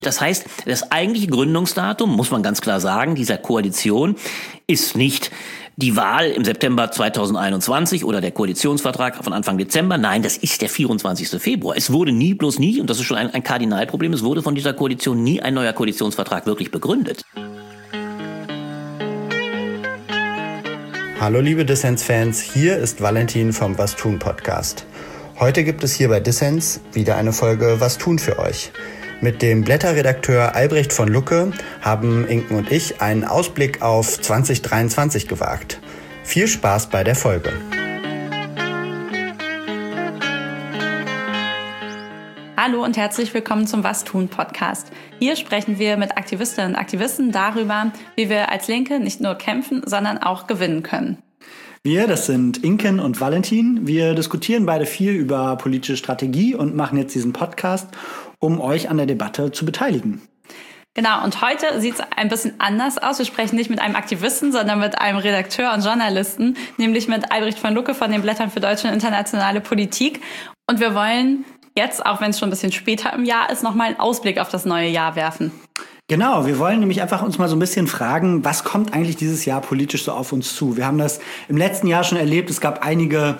Das heißt, das eigentliche Gründungsdatum, muss man ganz klar sagen, dieser Koalition ist nicht die Wahl im September 2021 oder der Koalitionsvertrag von Anfang Dezember. Nein, das ist der 24. Februar. Es wurde nie, und das ist schon ein Kardinalproblem, es wurde von dieser Koalition nie ein neuer Koalitionsvertrag wirklich begründet. Hallo liebe Dissens-Fans, hier ist Valentin vom Was tun Podcast. Heute gibt es hier bei Dissens wieder eine Folge Was tun für euch. Mit dem Blätterredakteur Albrecht von Lucke haben Inken und ich einen Ausblick auf 2023 gewagt. Viel Spaß bei der Folge. Hallo und herzlich willkommen zum Was tun Podcast. Hier sprechen wir mit Aktivistinnen und Aktivisten darüber, wie wir als Linke nicht nur kämpfen, sondern auch gewinnen können. Wir, das sind Inken und Valentin. Wir diskutieren beide viel über politische Strategie und machen jetzt diesen Podcast, um euch an der Debatte zu beteiligen. Genau, und heute sieht es ein bisschen anders aus. Wir sprechen nicht mit einem Aktivisten, sondern mit einem Redakteur und Journalisten, nämlich mit Albrecht von Lucke von den Blättern für deutsche und internationale Politik. Und wir wollen jetzt, auch wenn es schon ein bisschen später im Jahr ist, nochmal einen Ausblick auf das neue Jahr werfen. Genau, wir wollen nämlich einfach uns mal so ein bisschen fragen, was kommt eigentlich dieses Jahr politisch so auf uns zu? Wir haben das im letzten Jahr schon erlebt. Es gab einige,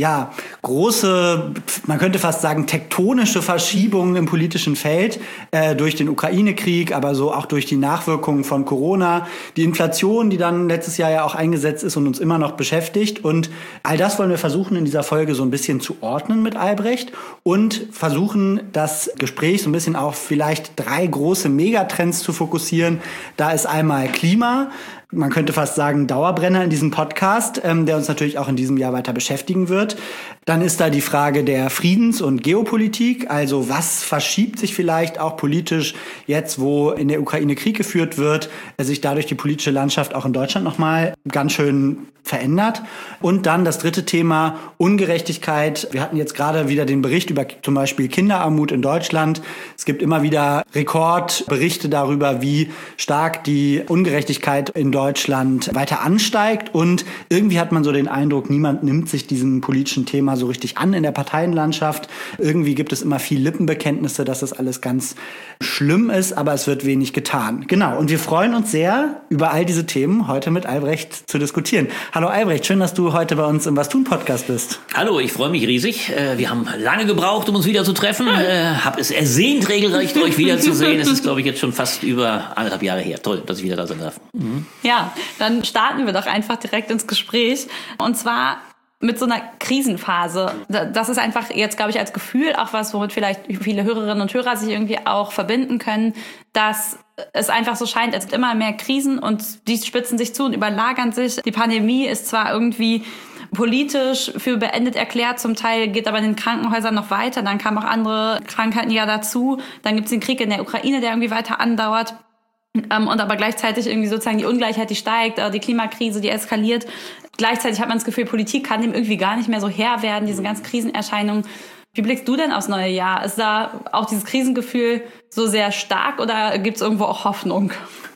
große, man könnte fast sagen, tektonische Verschiebungen im politischen Feld durch den Ukraine-Krieg, aber so auch durch die Nachwirkungen von Corona, die Inflation, die dann letztes Jahr ja auch eingesetzt ist und uns immer noch beschäftigt. Und all das wollen wir versuchen in dieser Folge so ein bisschen zu ordnen mit Albrecht und versuchen, das Gespräch so ein bisschen auf vielleicht 3 große Megatrends zu fokussieren. Da ist einmal Klima, man könnte fast sagen Dauerbrenner in diesem Podcast, der uns natürlich auch in diesem Jahr weiter beschäftigen wird. Dann ist da die Frage der Friedens- und Geopolitik, also was verschiebt sich vielleicht auch politisch jetzt, wo in der Ukraine Krieg geführt wird, sich dadurch die politische Landschaft auch in Deutschland nochmal ganz schön verändert. Und dann das dritte Thema, Ungerechtigkeit. Wir hatten jetzt gerade wieder den Bericht über zum Beispiel Kinderarmut in Deutschland. Es gibt immer wieder Rekordberichte darüber, wie stark die Ungerechtigkeit in Deutschland weiter ansteigt. Und irgendwie hat man so den Eindruck, niemand nimmt sich diesem politischen Thema so richtig an in der Parteienlandschaft. Irgendwie gibt es immer viel Lippenbekenntnisse, dass das alles ganz schlimm ist, aber es wird wenig getan. Genau, und wir freuen uns sehr, über all diese Themen heute mit Albrecht zu diskutieren. Hallo Albrecht, schön, dass du heute bei uns im Was tun Podcast bist. Hallo, ich freue mich riesig. Wir haben lange gebraucht, um uns wieder zu treffen. Hab es ersehnt, regelrecht euch wiederzusehen. Es ist, glaube ich, jetzt schon fast über 1,5 Jahre her. Toll, dass ich wieder da sein darf. Mhm. Ja, dann starten wir doch einfach direkt ins Gespräch. Und zwar mit so einer Krisenphase. Das ist einfach jetzt, glaube ich, als Gefühl auch was, womit vielleicht viele Hörerinnen und Hörer sich irgendwie auch verbinden können, dass es einfach so scheint, es gibt immer mehr Krisen und die spitzen sich zu und überlagern sich. Die Pandemie ist zwar irgendwie politisch für beendet erklärt, zum Teil geht aber in den Krankenhäusern noch weiter, dann kamen auch andere Krankheiten ja dazu, dann gibt es den Krieg in der Ukraine, der irgendwie weiter andauert. Und aber gleichzeitig irgendwie sozusagen die Ungleichheit, die steigt, die Klimakrise, die eskaliert. Gleichzeitig hat man das Gefühl, Politik kann dem irgendwie gar nicht mehr so Herr werden, diese ganzen Krisenerscheinungen. Wie blickst du denn aufs neue Jahr? Ist da auch dieses Krisengefühl so sehr stark oder gibt es irgendwo auch Hoffnung?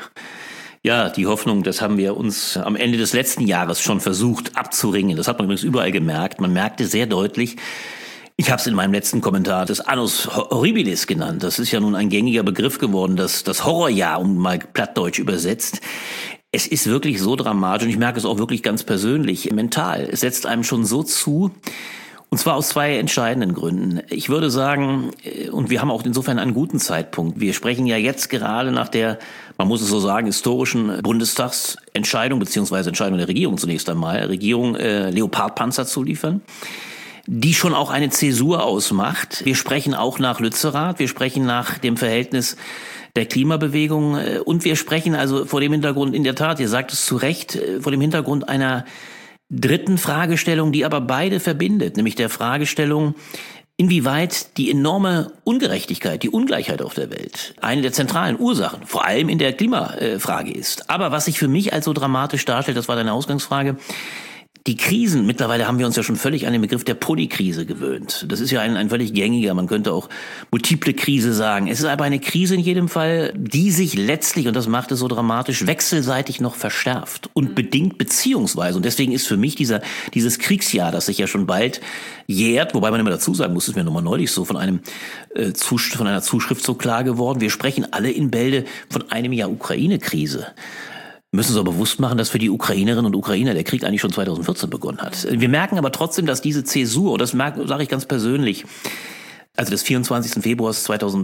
Ja, die Hoffnung, das haben wir uns am Ende des letzten Jahres schon versucht abzuringen. Das hat man übrigens überall gemerkt. Man merkte sehr deutlich, ich habe es in meinem letzten Kommentar das Annus Horribilis genannt. Das ist ja nun ein gängiger Begriff geworden, das Horrorjahr, um mal plattdeutsch übersetzt. Es ist wirklich so dramatisch und ich merke es auch wirklich ganz persönlich, mental. Es setzt einem schon so zu. Und zwar aus 2 entscheidenden Gründen. Ich würde sagen, und wir haben auch insofern einen guten Zeitpunkt. Wir sprechen ja jetzt gerade nach der, man muss es so sagen, historischen Bundestagsentscheidung, beziehungsweise Entscheidung der Regierung zunächst einmal, Regierung Leopardpanzer zu liefern, die schon auch eine Zäsur ausmacht. Wir sprechen auch nach Lützerath, wir sprechen nach dem Verhältnis der Klimabewegung und wir sprechen also vor dem Hintergrund, in der Tat, ihr sagt es zu Recht, vor dem Hintergrund einer dritten Fragestellung, die aber beide verbindet, nämlich der Fragestellung, inwieweit die enorme Ungerechtigkeit, die Ungleichheit auf der Welt eine der zentralen Ursachen, vor allem in der Klimafrage ist. Aber was sich für mich als so dramatisch darstellt, das war deine Ausgangsfrage, Die Krisen, mittlerweile haben wir uns ja schon völlig an den Begriff der Polykrise gewöhnt. Das ist ja ein völlig gängiger, man könnte auch multiple Krise sagen. Es ist aber eine Krise in jedem Fall, die sich letztlich, und das macht es so dramatisch, wechselseitig noch verschärft und bedingt beziehungsweise. Und deswegen ist für mich dieses Kriegsjahr, das sich ja schon bald jährt, wobei man immer dazu sagen muss, es ist mir nochmal neulich so von einer Zuschrift so klar geworden. Wir sprechen alle in Bälde von einem Jahr Ukraine-Krise. Müssen uns aber bewusst machen, dass für die Ukrainerinnen und Ukrainer der Krieg eigentlich schon 2014 begonnen hat. Wir merken aber trotzdem, dass diese Zäsur, und das sage ich ganz persönlich, also des 24. Februars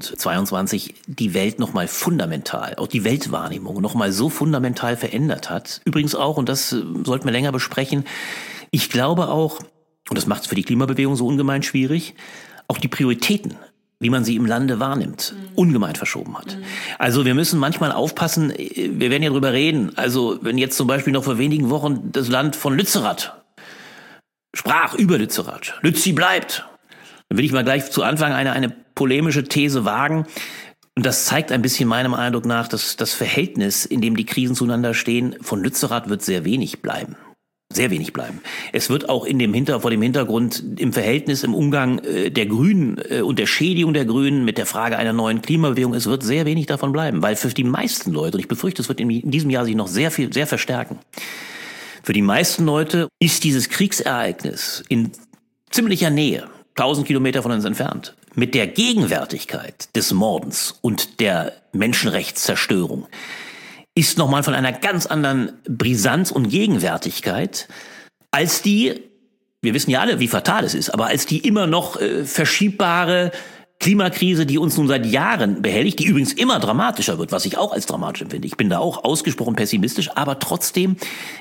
2022 die Welt nochmal fundamental, auch die Weltwahrnehmung nochmal so fundamental verändert hat. Übrigens auch, und das sollten wir länger besprechen, ich glaube auch, und das macht es für die Klimabewegung so ungemein schwierig, auch die Prioritäten, wie man sie im Lande wahrnimmt, ungemein verschoben hat. Also wir müssen manchmal aufpassen, wir werden ja drüber reden, also wenn jetzt zum Beispiel noch vor wenigen Wochen das Land von Lützerath sprach über Lützerath, Lützi bleibt, dann will ich mal gleich zu Anfang eine polemische These wagen. Und das zeigt ein bisschen meinem Eindruck nach, dass das Verhältnis, in dem die Krisen zueinander stehen, von Lützerath wird sehr wenig bleiben. Sehr wenig bleiben. Es wird auch vor dem Hintergrund im Verhältnis, im Umgang der Grünen und der Schädigung der Grünen mit der Frage einer neuen Klimabewegung, es wird sehr wenig davon bleiben. Weil für die meisten Leute, und ich befürchte, es wird in diesem Jahr sich noch sehr verstärken, für die meisten Leute ist dieses Kriegsereignis in ziemlicher Nähe, 1000 Kilometer von uns entfernt, mit der Gegenwärtigkeit des Mordens und der Menschenrechtszerstörung, ist nochmal von einer ganz anderen Brisanz und Gegenwärtigkeit als die, wir wissen ja alle, wie fatal es ist, aber als die immer noch verschiebbare Klimakrise, die uns nun seit Jahren behelligt, die übrigens immer dramatischer wird, was ich auch als dramatisch empfinde. Ich bin da auch ausgesprochen pessimistisch, aber trotzdem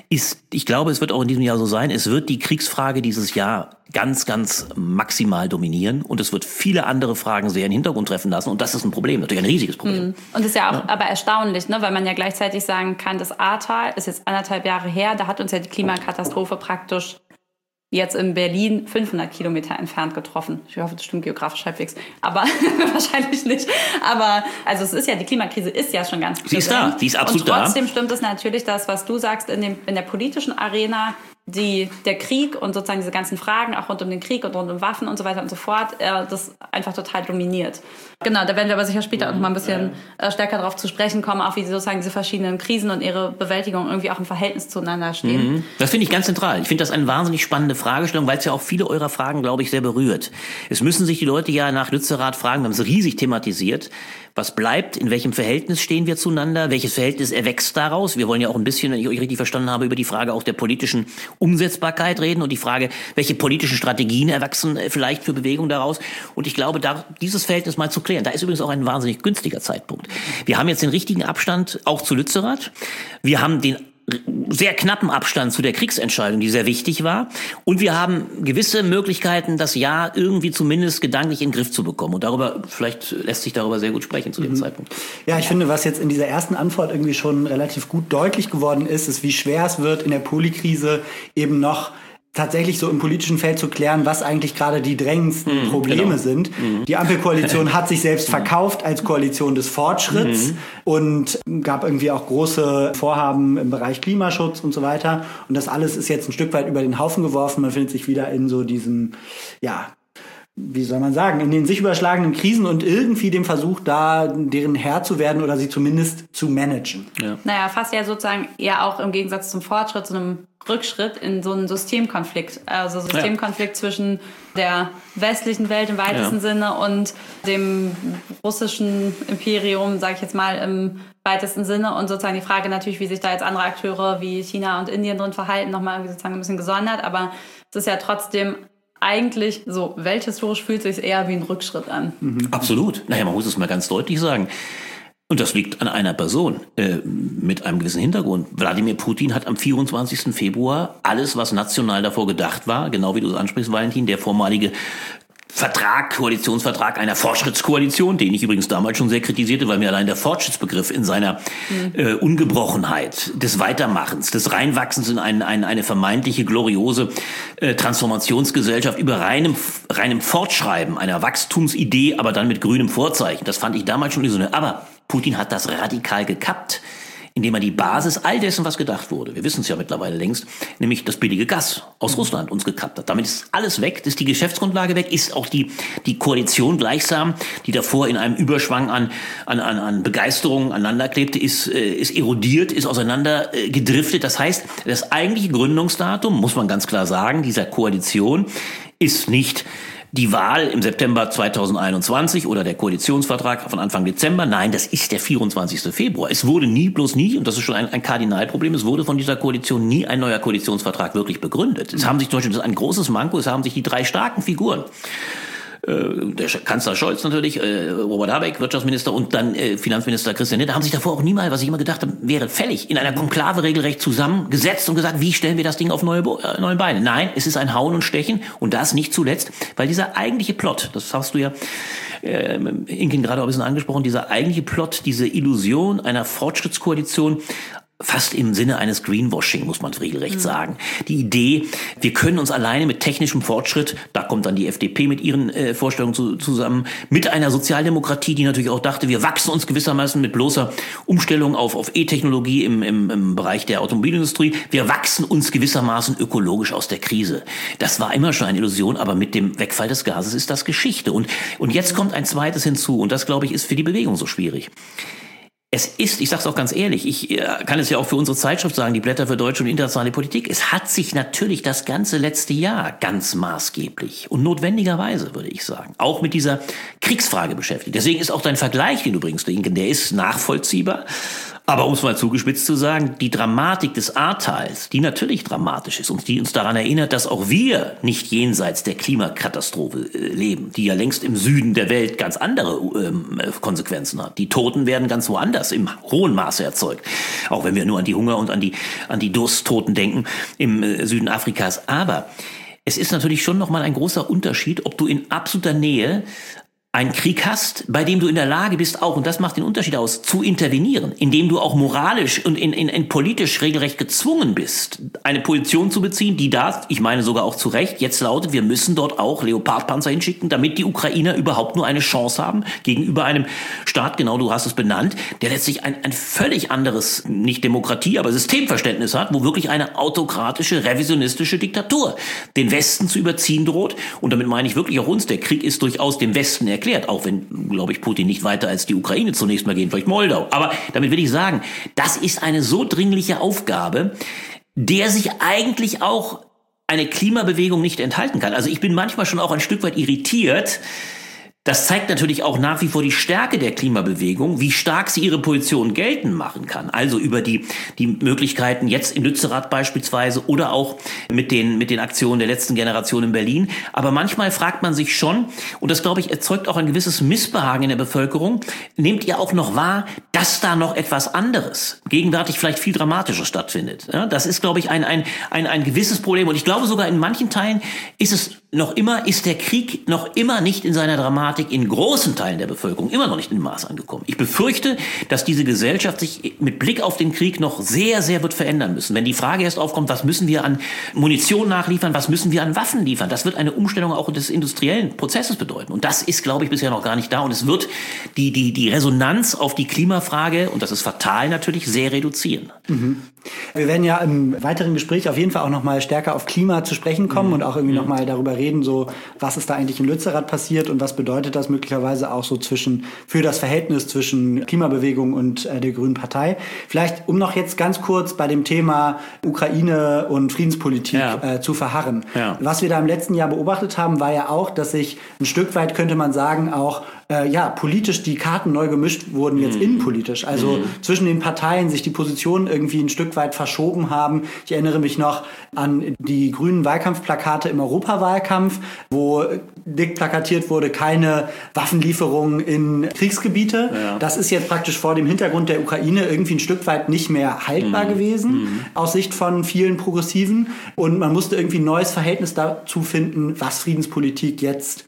ich glaube, es wird auch in diesem Jahr so sein, es wird die Kriegsfrage dieses Jahr ganz, ganz maximal dominieren und es wird viele andere Fragen sehr in den Hintergrund treffen lassen und das ist ein Problem, natürlich ein riesiges Problem. Und das ist ja auch aber erstaunlich, ne? Weil man ja gleichzeitig sagen kann, das Ahrtal ist jetzt 1,5 Jahre her, da hat uns ja die Klimakatastrophe praktisch jetzt in Berlin 500 Kilometer entfernt getroffen. Ich hoffe, das stimmt geografisch halbwegs, aber wahrscheinlich nicht. Aber also es ist ja, die Klimakrise ist ja schon ganz präsent. Sie ist da, sie ist absolut da. Und trotzdem stimmt es natürlich, das, was du sagst, in der politischen Arena, der Krieg und sozusagen diese ganzen Fragen, auch rund um den Krieg und rund um Waffen und so weiter und so fort, das einfach total dominiert. Genau, da werden wir aber sicher später auch noch mal ein bisschen stärker darauf zu sprechen kommen, auch wie sozusagen diese verschiedenen Krisen und ihre Bewältigung irgendwie auch im Verhältnis zueinander stehen. Das finde ich ganz zentral. Ich finde das eine wahnsinnig spannende Fragestellung, weil es ja auch viele eurer Fragen, glaube ich, sehr berührt. Es müssen sich die Leute ja nach Lützerath fragen, wir haben es riesig thematisiert, was bleibt, in welchem Verhältnis stehen wir zueinander, welches Verhältnis erwächst daraus. Wir wollen ja auch ein bisschen, wenn ich euch richtig verstanden habe, über die Frage auch der politischen Umsetzbarkeit reden und die Frage, welche politischen Strategien erwachsen vielleicht für Bewegung daraus. Und ich glaube, dieses Verhältnis mal zu klären, da ist übrigens auch ein wahnsinnig günstiger Zeitpunkt. Wir haben jetzt den richtigen Abstand auch zu Lützerath. Wir haben den sehr knappen Abstand zu der Kriegsentscheidung, die sehr wichtig war. Und wir haben gewisse Möglichkeiten, das Jahr irgendwie zumindest gedanklich in den Griff zu bekommen. Und vielleicht lässt sich darüber sehr gut sprechen zu dem Zeitpunkt. Ja, ich finde, was jetzt in dieser ersten Antwort irgendwie schon relativ gut deutlich geworden ist, wie schwer es wird, in der Polykrise eben noch tatsächlich so im politischen Feld zu klären, was eigentlich gerade die drängendsten Probleme sind. Die Ampelkoalition hat sich selbst verkauft als Koalition des Fortschritts und gab irgendwie auch große Vorhaben im Bereich Klimaschutz und so weiter. Und das alles ist jetzt ein Stück weit über den Haufen geworfen. Man findet sich wieder in so diesem, wie soll man sagen, in den sich überschlagenen Krisen und irgendwie dem Versuch, da deren Herr zu werden oder sie zumindest zu managen. Ja. Naja, fast ja sozusagen eher auch im Gegensatz zum Fortschritt, so einem Rückschritt in so einen Systemkonflikt. Also Systemkonflikt zwischen der westlichen Welt im weitesten Sinne und dem russischen Imperium, sage ich jetzt mal, im weitesten Sinne. Und sozusagen die Frage natürlich, wie sich da jetzt andere Akteure wie China und Indien drin verhalten, nochmal irgendwie sozusagen ein bisschen gesondert. Aber es ist ja trotzdem eigentlich so, welthistorisch fühlt es sich eher wie ein Rückschritt an. Absolut. Naja, man muss es mal ganz deutlich sagen. Und das liegt an einer Person mit einem gewissen Hintergrund. Wladimir Putin hat am 24. Februar alles, was national davor gedacht war, genau wie du es ansprichst, Valentin, der vormalige Koalitionsvertrag einer Fortschrittskoalition, den ich übrigens damals schon sehr kritisierte, weil mir allein der Fortschrittsbegriff in seiner Ungebrochenheit des Weitermachens, des Reinwachsens in eine vermeintliche gloriose Transformationsgesellschaft über reinem Fortschreiben einer Wachstumsidee, aber dann mit grünem Vorzeichen. Das fand ich damals schon so. Aber Putin hat das radikal gekappt, indem er die Basis all dessen, was gedacht wurde, wir wissen es ja mittlerweile längst, nämlich das billige Gas aus Russland uns gekappt hat. Damit ist alles weg, ist die Geschäftsgrundlage weg, ist auch die Koalition gleichsam, die davor in einem Überschwang an Begeisterung aneinander klebte, ist erodiert, ist auseinander gedriftet. Das heißt, das eigentliche Gründungsdatum, muss man ganz klar sagen, dieser Koalition ist nicht die Wahl im September 2021 oder der Koalitionsvertrag von Anfang Dezember. Nein, das ist der 24. Februar. Es wurde nie, und das ist schon ein Kardinalproblem, es wurde von dieser Koalition nie ein neuer Koalitionsvertrag wirklich begründet. Es haben sich zum Beispiel, das ist ein großes Manko, es haben sich die 3 starken Figuren, der Kanzler Scholz natürlich, Robert Habeck, Wirtschaftsminister und dann Finanzminister Christian Lindner, haben sich davor auch niemals, was ich immer gedacht habe, wäre fällig, in einer Konklave regelrecht zusammengesetzt und gesagt, wie stellen wir das Ding auf neue Beine? Nein, es ist ein Hauen und Stechen und das nicht zuletzt, weil dieser eigentliche Plot, das hast du ja Inken gerade auch ein bisschen angesprochen, dieser eigentliche Plot, diese Illusion einer Fortschrittskoalition, fast im Sinne eines Greenwashing, muss man regelrecht sagen. Die Idee, wir können uns alleine mit technischem Fortschritt, da kommt dann die FDP mit ihren Vorstellungen zusammen, mit einer Sozialdemokratie, die natürlich auch dachte, wir wachsen uns gewissermaßen mit bloßer Umstellung auf E-Technologie im Bereich der Automobilindustrie, wir wachsen uns gewissermaßen ökologisch aus der Krise. Das war immer schon eine Illusion, aber mit dem Wegfall des Gases ist das Geschichte. Und jetzt kommt ein zweites hinzu, und das, glaube ich, ist für die Bewegung so schwierig. Es ist, ich sage es auch ganz ehrlich, ich kann es ja auch für unsere Zeitschrift sagen, die Blätter für deutsche und internationale Politik, es hat sich natürlich das ganze letzte Jahr ganz maßgeblich und notwendigerweise, würde ich sagen, auch mit dieser Kriegsfrage beschäftigt. Deswegen ist auch dein Vergleich, den du bringst, Inken, der ist nachvollziehbar. Aber um es mal zugespitzt zu sagen, die Dramatik des Ahrtals, die natürlich dramatisch ist und die uns daran erinnert, dass auch wir nicht jenseits der Klimakatastrophe leben, die ja längst im Süden der Welt ganz andere Konsequenzen hat. Die Toten werden ganz woanders im hohen Maße erzeugt, auch wenn wir nur an die Hunger und an die Dursttoten denken im Süden Afrikas. Aber es ist natürlich schon nochmal ein großer Unterschied, ob du in absoluter Nähe einen Krieg hast, bei dem du in der Lage bist, auch, und das macht den Unterschied aus, zu intervenieren, indem du auch moralisch und in politisch regelrecht gezwungen bist, eine Position zu beziehen, die da, ich meine sogar auch zu Recht, jetzt lautet, wir müssen dort auch Leopardpanzer hinschicken, damit die Ukrainer überhaupt nur eine Chance haben gegenüber einem Staat, genau, du hast es benannt, der letztlich ein völlig anderes, nicht Demokratie, aber Systemverständnis hat, wo wirklich eine autokratische, revisionistische Diktatur den Westen zu überziehen droht. Und damit meine ich wirklich auch uns, der Krieg ist durchaus dem Westen erklärt, auch wenn, glaube ich, Putin nicht weiter als die Ukraine zunächst mal gehen, vielleicht Moldau. Aber damit will ich sagen, das ist eine so dringliche Aufgabe, der sich eigentlich auch eine Klimabewegung nicht enthalten kann. Also ich bin manchmal schon auch ein Stück weit irritiert. Das zeigt natürlich auch nach wie vor die Stärke der Klimabewegung, wie stark sie ihre Position geltend machen kann. Also über die Möglichkeiten jetzt in Lützerath beispielsweise oder auch mit den Aktionen der letzten Generation in Berlin. Aber manchmal fragt man sich schon, und das, glaube ich, erzeugt auch ein gewisses Missbehagen in der Bevölkerung, nehmt ihr auch noch wahr, dass da noch etwas anderes, gegenwärtig vielleicht viel dramatischer stattfindet. Ja, das ist, glaube ich, ein gewisses Problem. Und ich glaube sogar in manchen Teilen ist der Krieg noch immer nicht in seiner Dramatik in großen Teilen der Bevölkerung immer noch nicht im Maß angekommen. Ich befürchte, dass diese Gesellschaft sich mit Blick auf den Krieg noch sehr, sehr wird verändern müssen. Wenn die Frage erst aufkommt, was müssen wir an Munition nachliefern, was müssen wir an Waffen liefern, das wird eine Umstellung auch des industriellen Prozesses bedeuten. Und das ist, glaube ich, bisher noch gar nicht da. Und es wird die Resonanz auf die Klimafrage, und das ist fatal natürlich, sehr reduzieren. Mhm. Wir werden ja im weiteren Gespräch auf jeden Fall auch noch mal stärker auf Klima zu sprechen kommen und auch irgendwie noch mal darüber reden, so was ist da eigentlich in Lützerath passiert und was bedeutet das möglicherweise auch so für das Verhältnis zwischen Klimabewegung und der Grünen Partei. Vielleicht, um noch jetzt ganz kurz bei dem Thema Ukraine und Friedenspolitik zu verharren. Ja. Was wir da im letzten Jahr beobachtet haben, war ja auch, dass sich ein Stück weit, könnte man sagen, auch politisch die Karten neu gemischt wurden, jetzt innenpolitisch. Also zwischen den Parteien sich die Positionen irgendwie ein Stück weit verschoben haben. Ich erinnere mich noch an die grünen Wahlkampfplakate im Europawahlkampf, wo dick plakatiert wurde, keine Waffenlieferungen in Kriegsgebiete. Ja. Das ist jetzt praktisch vor dem Hintergrund der Ukraine irgendwie ein Stück weit nicht mehr haltbar gewesen, aus Sicht von vielen Progressiven. Und man musste irgendwie ein neues Verhältnis dazu finden, was Friedenspolitik jetzt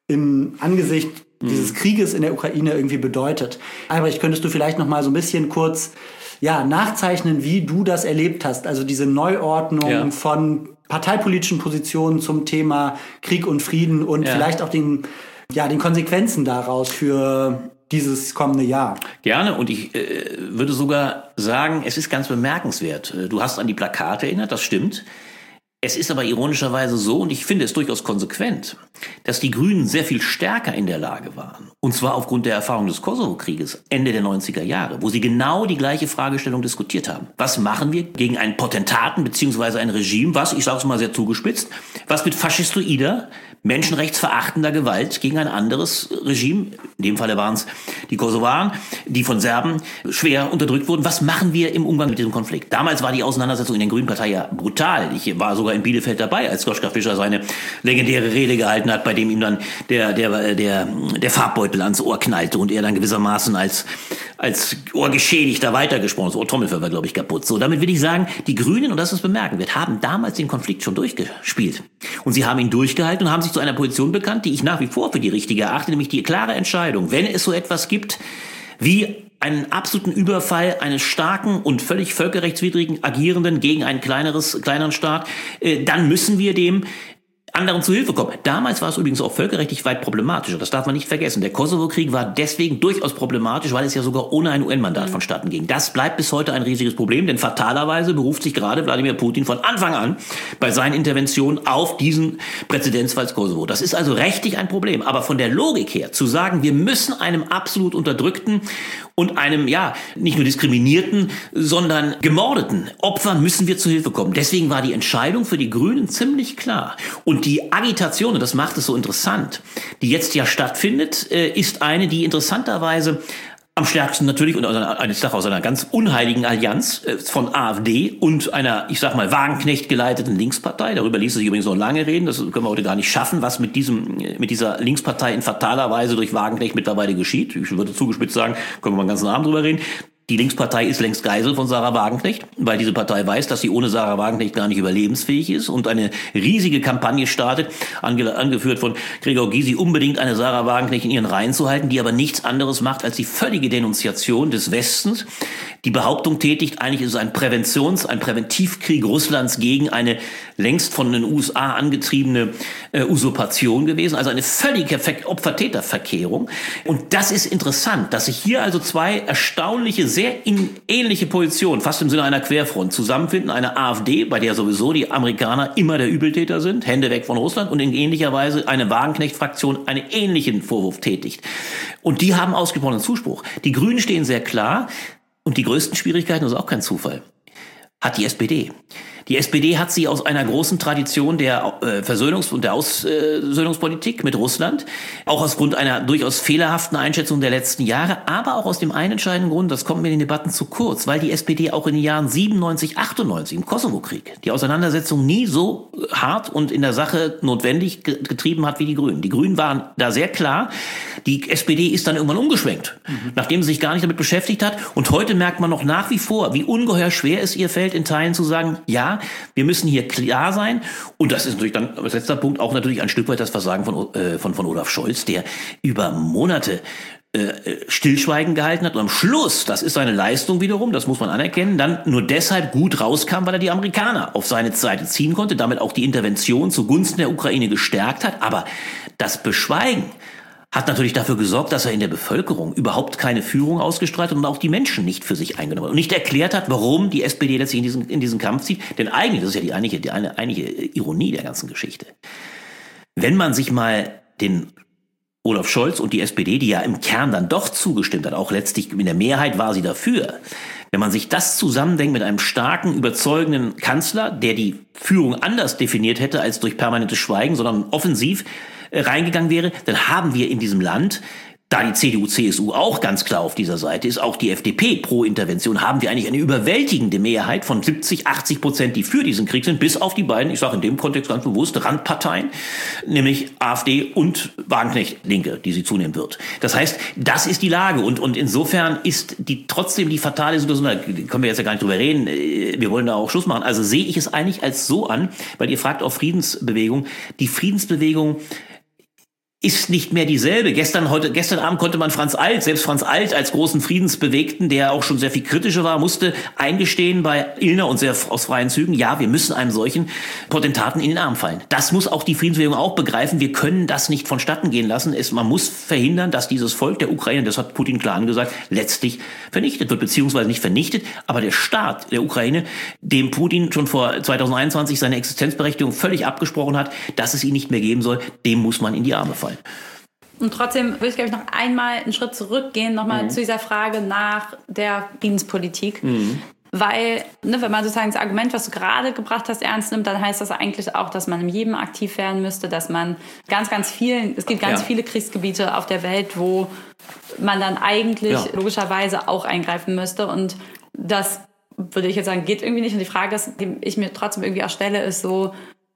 im Angesicht dieses Krieges in der Ukraine irgendwie bedeutet. Albrecht, könntest du vielleicht noch mal so ein bisschen kurz nachzeichnen, wie du das erlebt hast? Also diese Neuordnung von parteipolitischen Positionen zum Thema Krieg und Frieden und vielleicht auch den Konsequenzen daraus für dieses kommende Jahr? Gerne, und ich würde sogar sagen, es ist ganz bemerkenswert. Du hast an die Plakate erinnert, das stimmt. Es ist aber ironischerweise so, und ich finde es durchaus konsequent, dass die Grünen sehr viel stärker in der Lage waren, und zwar aufgrund der Erfahrung des Kosovo-Krieges Ende der 90er Jahre, wo sie genau die gleiche Fragestellung diskutiert haben. Was machen wir gegen einen Potentaten bzw. ein Regime, was, ich sage es mal sehr zugespitzt, was mit faschistoider, menschenrechtsverachtender Gewalt gegen ein anderes Regime, in dem Falle waren es die Kosovaren, die von Serben schwer unterdrückt wurden. Was machen wir im Umgang mit diesem Konflikt? Damals war die Auseinandersetzung in der Grünen Partei ja brutal. Ich war sogar in Bielefeld dabei, als Joschka Fischer seine legendäre Rede gehalten hat, bei dem ihm dann der Farbbeutel ans Ohr knallte und er dann gewissermaßen als Ohrgeschädigter weitergesprochen ist. Ohrtrommelfell war, glaube ich, kaputt. So, damit will ich sagen, die Grünen, und das ist bemerkenswert, haben damals den Konflikt schon durchgespielt. Und sie haben ihn durchgehalten und haben sich zu einer Position bekannt, die ich nach wie vor für die richtige erachte, nämlich die klare Entscheidung, wenn es so etwas gibt wie einen absoluten Überfall eines starken und völlig völkerrechtswidrigen Agierenden gegen einen kleineren Staat, dann müssen wir dem anderen zu Hilfe kommen. Damals war es übrigens auch völkerrechtlich weit problematischer. Das darf man nicht vergessen. Der Kosovo-Krieg war deswegen durchaus problematisch, weil es ja sogar ohne ein UN-Mandat vonstatten ging. Das bleibt bis heute ein riesiges Problem, denn fatalerweise beruft sich gerade Wladimir Putin von Anfang an bei seinen Interventionen auf diesen Präzedenzfall Kosovo. Das ist also rechtlich ein Problem. Aber von der Logik her zu sagen, wir müssen einem absolut Unterdrückten und einem, ja, nicht nur diskriminierten, sondern gemordeten Opfern müssen wir zu Hilfe kommen. Deswegen war die Entscheidung für die Grünen ziemlich klar. Und die Agitation, und das macht es so interessant, die jetzt ja stattfindet, ist eine, die interessanterweise am stärksten natürlich und aus einer ganz unheiligen Allianz von AfD und einer, ich sag mal, Wagenknecht geleiteten Linkspartei. Darüber ließe sich übrigens noch lange reden. Das können wir heute gar nicht schaffen, was mit dieser Linkspartei in fataler Weise durch Wagenknecht mittlerweile geschieht. Ich würde zugespitzt sagen, können wir mal den ganzen Abend drüber reden. Die Linkspartei ist längst Geisel von Sarah Wagenknecht, weil diese Partei weiß, dass sie ohne Sarah Wagenknecht gar nicht überlebensfähig ist und eine riesige Kampagne startet, angeführt von Gregor Gysi, unbedingt eine Sarah Wagenknecht in ihren Reihen zu halten, die aber nichts anderes macht als die völlige Denunziation des Westens, die Behauptung tätigt, eigentlich ist es ein Präventivkrieg Russlands gegen eine längst von den USA angetriebene Usurpation gewesen, also eine völlige Opfer-Täter-Verkehrung. Und das ist interessant, dass sich hier also zwei erstaunliche, sehr ähnliche Positionen, fast im Sinne einer Querfront, zusammenfinden. Eine AfD, bei der sowieso die Amerikaner immer der Übeltäter sind, Hände weg von Russland, und in ähnlicher Weise eine Wagenknecht-Fraktion einen ähnlichen Vorwurf tätigt. Und die haben ausgesprochenen Zuspruch. Die Grünen stehen sehr klar, und die größten Schwierigkeiten, das ist auch kein Zufall, hat die SPD. Die SPD hat sie aus einer großen Tradition der Versöhnungs- und der Aussöhnungspolitik mit Russland, auch aus Grund einer durchaus fehlerhaften Einschätzung der letzten Jahre, aber auch aus dem einen entscheidenden Grund, das kommt mir in den Debatten zu kurz, weil die SPD auch in den Jahren 97, 98 im Kosovo-Krieg die Auseinandersetzung nie so hart und in der Sache notwendig getrieben hat wie die Grünen. Die Grünen waren da sehr klar. Die SPD ist dann irgendwann umgeschwenkt, nachdem sie sich gar nicht damit beschäftigt hat. Und heute merkt man noch nach wie vor, wie ungeheuer schwer es ihr fällt, in Teilen zu sagen, ja, wir müssen hier klar sein. Und das ist natürlich dann als letzter Punkt auch natürlich ein Stück weit das Versagen von Olaf Scholz, der über Monate Stillschweigen gehalten hat und am Schluss, das ist seine Leistung wiederum, das muss man anerkennen, dann nur deshalb gut rauskam, weil er die Amerikaner auf seine Seite ziehen konnte, damit auch die Intervention zugunsten der Ukraine gestärkt hat. Aber das Beschweigen hat natürlich dafür gesorgt, dass er in der Bevölkerung überhaupt keine Führung ausgestrahlt hat und auch die Menschen nicht für sich eingenommen hat und nicht erklärt hat, warum die SPD letztlich in diesen Kampf zieht. Denn eigentlich, das ist ja die eigentliche Ironie der ganzen Geschichte. Wenn man sich mal den Olaf Scholz und die SPD, die ja im Kern dann doch zugestimmt hat, auch letztlich in der Mehrheit war sie dafür, wenn man sich das zusammendenkt mit einem starken, überzeugenden Kanzler, der die Führung anders definiert hätte als durch permanentes Schweigen, sondern offensiv reingegangen wäre, dann haben wir in diesem Land, da die CDU, CSU auch ganz klar auf dieser Seite ist, auch die FDP pro Intervention, haben wir eigentlich eine überwältigende Mehrheit von 70-80%, die für diesen Krieg sind, bis auf die beiden, ich sage in dem Kontext ganz bewusst, Randparteien, nämlich AfD und Wagenknecht-Linke, die sie zunehmen wird. Das heißt, das ist die Lage und insofern ist trotzdem die fatale Situation, da können wir jetzt ja gar nicht drüber reden, wir wollen da auch Schluss machen, also sehe ich es eigentlich als so an, weil ihr fragt auch Friedensbewegung, die Friedensbewegung ist nicht mehr dieselbe. Gestern Abend konnte man selbst Franz Alt als großen Friedensbewegten, der auch schon sehr viel kritischer war, musste eingestehen bei Illner und sehr aus freien Zügen, ja, wir müssen einem solchen Potentaten in den Arm fallen. Das muss auch die Friedensbewegung auch begreifen. Wir können das nicht vonstatten gehen lassen. Man muss verhindern, dass dieses Volk der Ukraine, das hat Putin klar angesagt, letztlich vernichtet wird, beziehungsweise nicht vernichtet, aber der Staat der Ukraine, dem Putin schon vor 2021 seine Existenzberechtigung völlig abgesprochen hat, dass es ihn nicht mehr geben soll, dem muss man in die Arme fallen. Und trotzdem würde ich, glaube ich, noch einmal einen Schritt zurückgehen, nochmal zu dieser Frage nach der Friedenspolitik. Weil, wenn man sozusagen das Argument, was du gerade gebracht hast, ernst nimmt, dann heißt das eigentlich auch, dass man in jedem aktiv werden müsste, dass man es gibt ganz viele Kriegsgebiete auf der Welt, wo man dann eigentlich logischerweise auch eingreifen müsste. Und das, würde ich jetzt sagen, geht irgendwie nicht. Und die Frage, die ich mir trotzdem irgendwie auch stelle, ist so,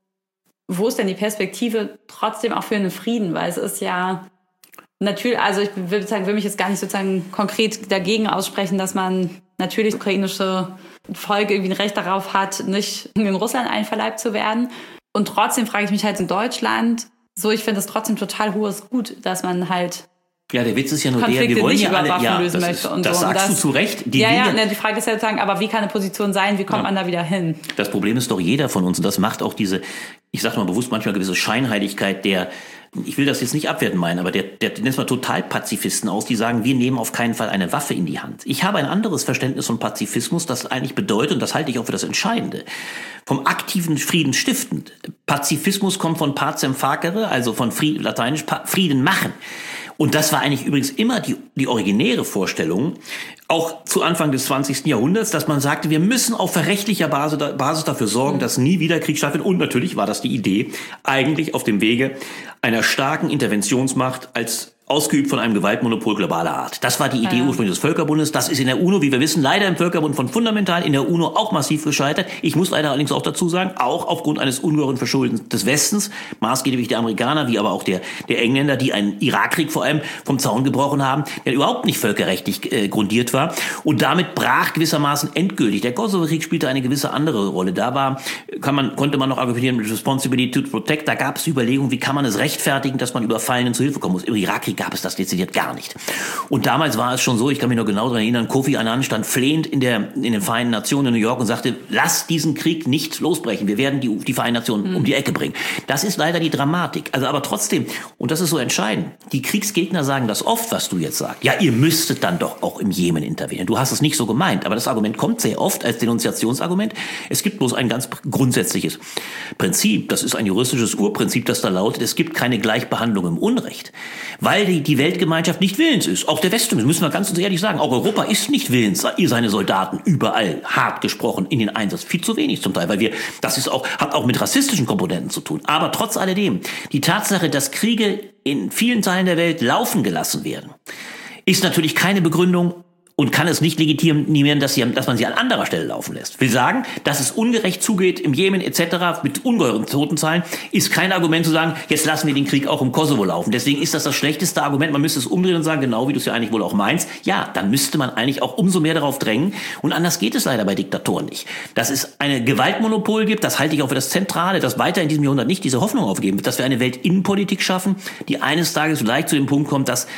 wo ist denn die Perspektive trotzdem auch für einen Frieden? Weil es ist ja natürlich, also ich will mich jetzt gar nicht sozusagen konkret dagegen aussprechen, dass man natürlich das ukrainische Volk irgendwie ein Recht darauf hat, nicht in Russland einverleibt zu werden. Und trotzdem frage ich mich halt in Deutschland, ich finde es trotzdem total hohes Gut, dass man halt ja, der Witz ist ja nur Konflikte wir wollen nicht ja alle, Waffen lösen möchte. Das sagst du zu Recht. Die Frage ist ja sozusagen, aber wie kann eine Position sein, wie kommt man da wieder hin? Das Problem ist doch jeder von uns und das macht auch diese, ich sage mal bewusst manchmal gewisse Scheinheiligkeit ich will das jetzt nicht abwertend meinen, aber der nennt man Totalpazifisten aus, die sagen, wir nehmen auf keinen Fall eine Waffe in die Hand. Ich habe ein anderes Verständnis von Pazifismus, das eigentlich bedeutet, und das halte ich auch für das Entscheidende, vom aktiven Frieden stiftend. Pazifismus kommt von pacem facere, also von lateinisch Frieden machen. Und das war eigentlich übrigens immer die originäre Vorstellung, auch zu Anfang des 20. Jahrhunderts, dass man sagte, wir müssen auf rechtlicher Basis dafür sorgen, dass nie wieder Krieg stattfindet. Und natürlich war das die Idee, eigentlich auf dem Wege einer starken Interventionsmacht ausgeübt von einem Gewaltmonopol globaler Art. Das war die Idee ursprünglich des Völkerbundes. Das ist in der UNO, wie wir wissen, leider im Völkerbund von fundamental, in der UNO auch massiv gescheitert. Ich muss leider allerdings auch dazu sagen, auch aufgrund eines ungeheuren Verschuldens des Westens, maßgeblich der Amerikaner, wie aber auch der Engländer, die einen Irakkrieg vor allem vom Zaun gebrochen haben, der überhaupt nicht völkerrechtlich grundiert war. Und damit brach gewissermaßen endgültig. Der Kosovo-Krieg spielte eine gewisse andere Rolle. Da konnte man noch argumentieren mit Responsibility to Protect. Da gab es Überlegungen, wie kann man es rechtfertigen, dass man Überfallenen zu Hilfe kommen muss. Im Irakkrieg gab es das dezidiert gar nicht. Und damals war es schon so, ich kann mich noch genau daran erinnern, Kofi Annan stand flehend in den Vereinten Nationen in New York und sagte, lass diesen Krieg nicht losbrechen, wir werden die Vereinten Nationen um die Ecke bringen. Das ist leider die Dramatik. Also aber trotzdem, und das ist so entscheidend, die Kriegsgegner sagen das oft, was du jetzt sagst. Ja, ihr müsstet dann doch auch im Jemen intervenieren. Du hast es nicht so gemeint, aber das Argument kommt sehr oft als Denunziationsargument. Es gibt bloß ein ganz grundsätzliches Prinzip, das ist ein juristisches Urprinzip, das da lautet, es gibt keine Gleichbehandlung im Unrecht. Weil die Weltgemeinschaft nicht willens ist. Auch der Westen, das müssen wir ganz ehrlich sagen, auch Europa ist nicht willens, seine Soldaten überall, hart gesprochen, in den Einsatz. Viel zu wenig zum Teil, weil hat auch mit rassistischen Komponenten zu tun. Aber trotz alledem, die Tatsache, dass Kriege in vielen Teilen der Welt laufen gelassen werden, ist natürlich keine Begründung und kann es nicht legitimieren, dass man sie an anderer Stelle laufen lässt. Will sagen, dass es ungerecht zugeht im Jemen etc. mit ungeheuren Totenzahlen, ist kein Argument zu sagen, jetzt lassen wir den Krieg auch im Kosovo laufen. Deswegen ist das schlechteste Argument. Man müsste es umdrehen und sagen, genau wie du es ja eigentlich wohl auch meinst, ja, dann müsste man eigentlich auch umso mehr darauf drängen. Und anders geht es leider bei Diktatoren nicht. Dass es eine Gewaltmonopol gibt, das halte ich auch für das Zentrale, dass weiter in diesem Jahrhundert nicht diese Hoffnung aufgeben wird, dass wir eine Weltinnenpolitik schaffen, die eines Tages vielleicht zu dem Punkt kommt, dass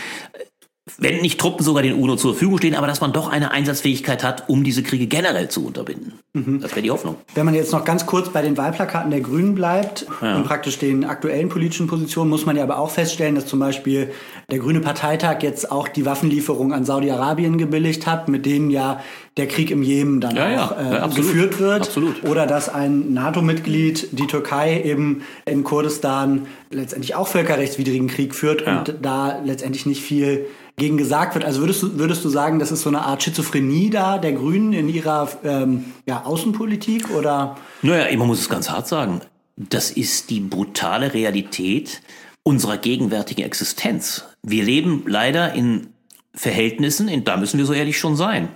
wenn nicht Truppen sogar den UNO zur Verfügung stehen, aber dass man doch eine Einsatzfähigkeit hat, um diese Kriege generell zu unterbinden. Das wäre die Hoffnung. Wenn man jetzt noch ganz kurz bei den Wahlplakaten der Grünen bleibt und praktisch den aktuellen politischen Positionen, muss man ja aber auch feststellen, dass zum Beispiel der Grüne Parteitag jetzt auch die Waffenlieferung an Saudi-Arabien gebilligt hat, mit denen ja der Krieg im Jemen dann geführt wird. Absolut. Oder dass ein NATO-Mitglied, die Türkei, eben in Kurdistan letztendlich auch völkerrechtswidrigen Krieg führt und da letztendlich nicht viel gegen gesagt wird. Also würdest du sagen, das ist so eine Art Schizophrenie da der Grünen in ihrer Außenpolitik? Oder? Naja, man muss es ganz hart sagen. Das ist die brutale Realität unserer gegenwärtigen Existenz. Wir leben leider in Verhältnissen, da müssen wir so ehrlich schon sein,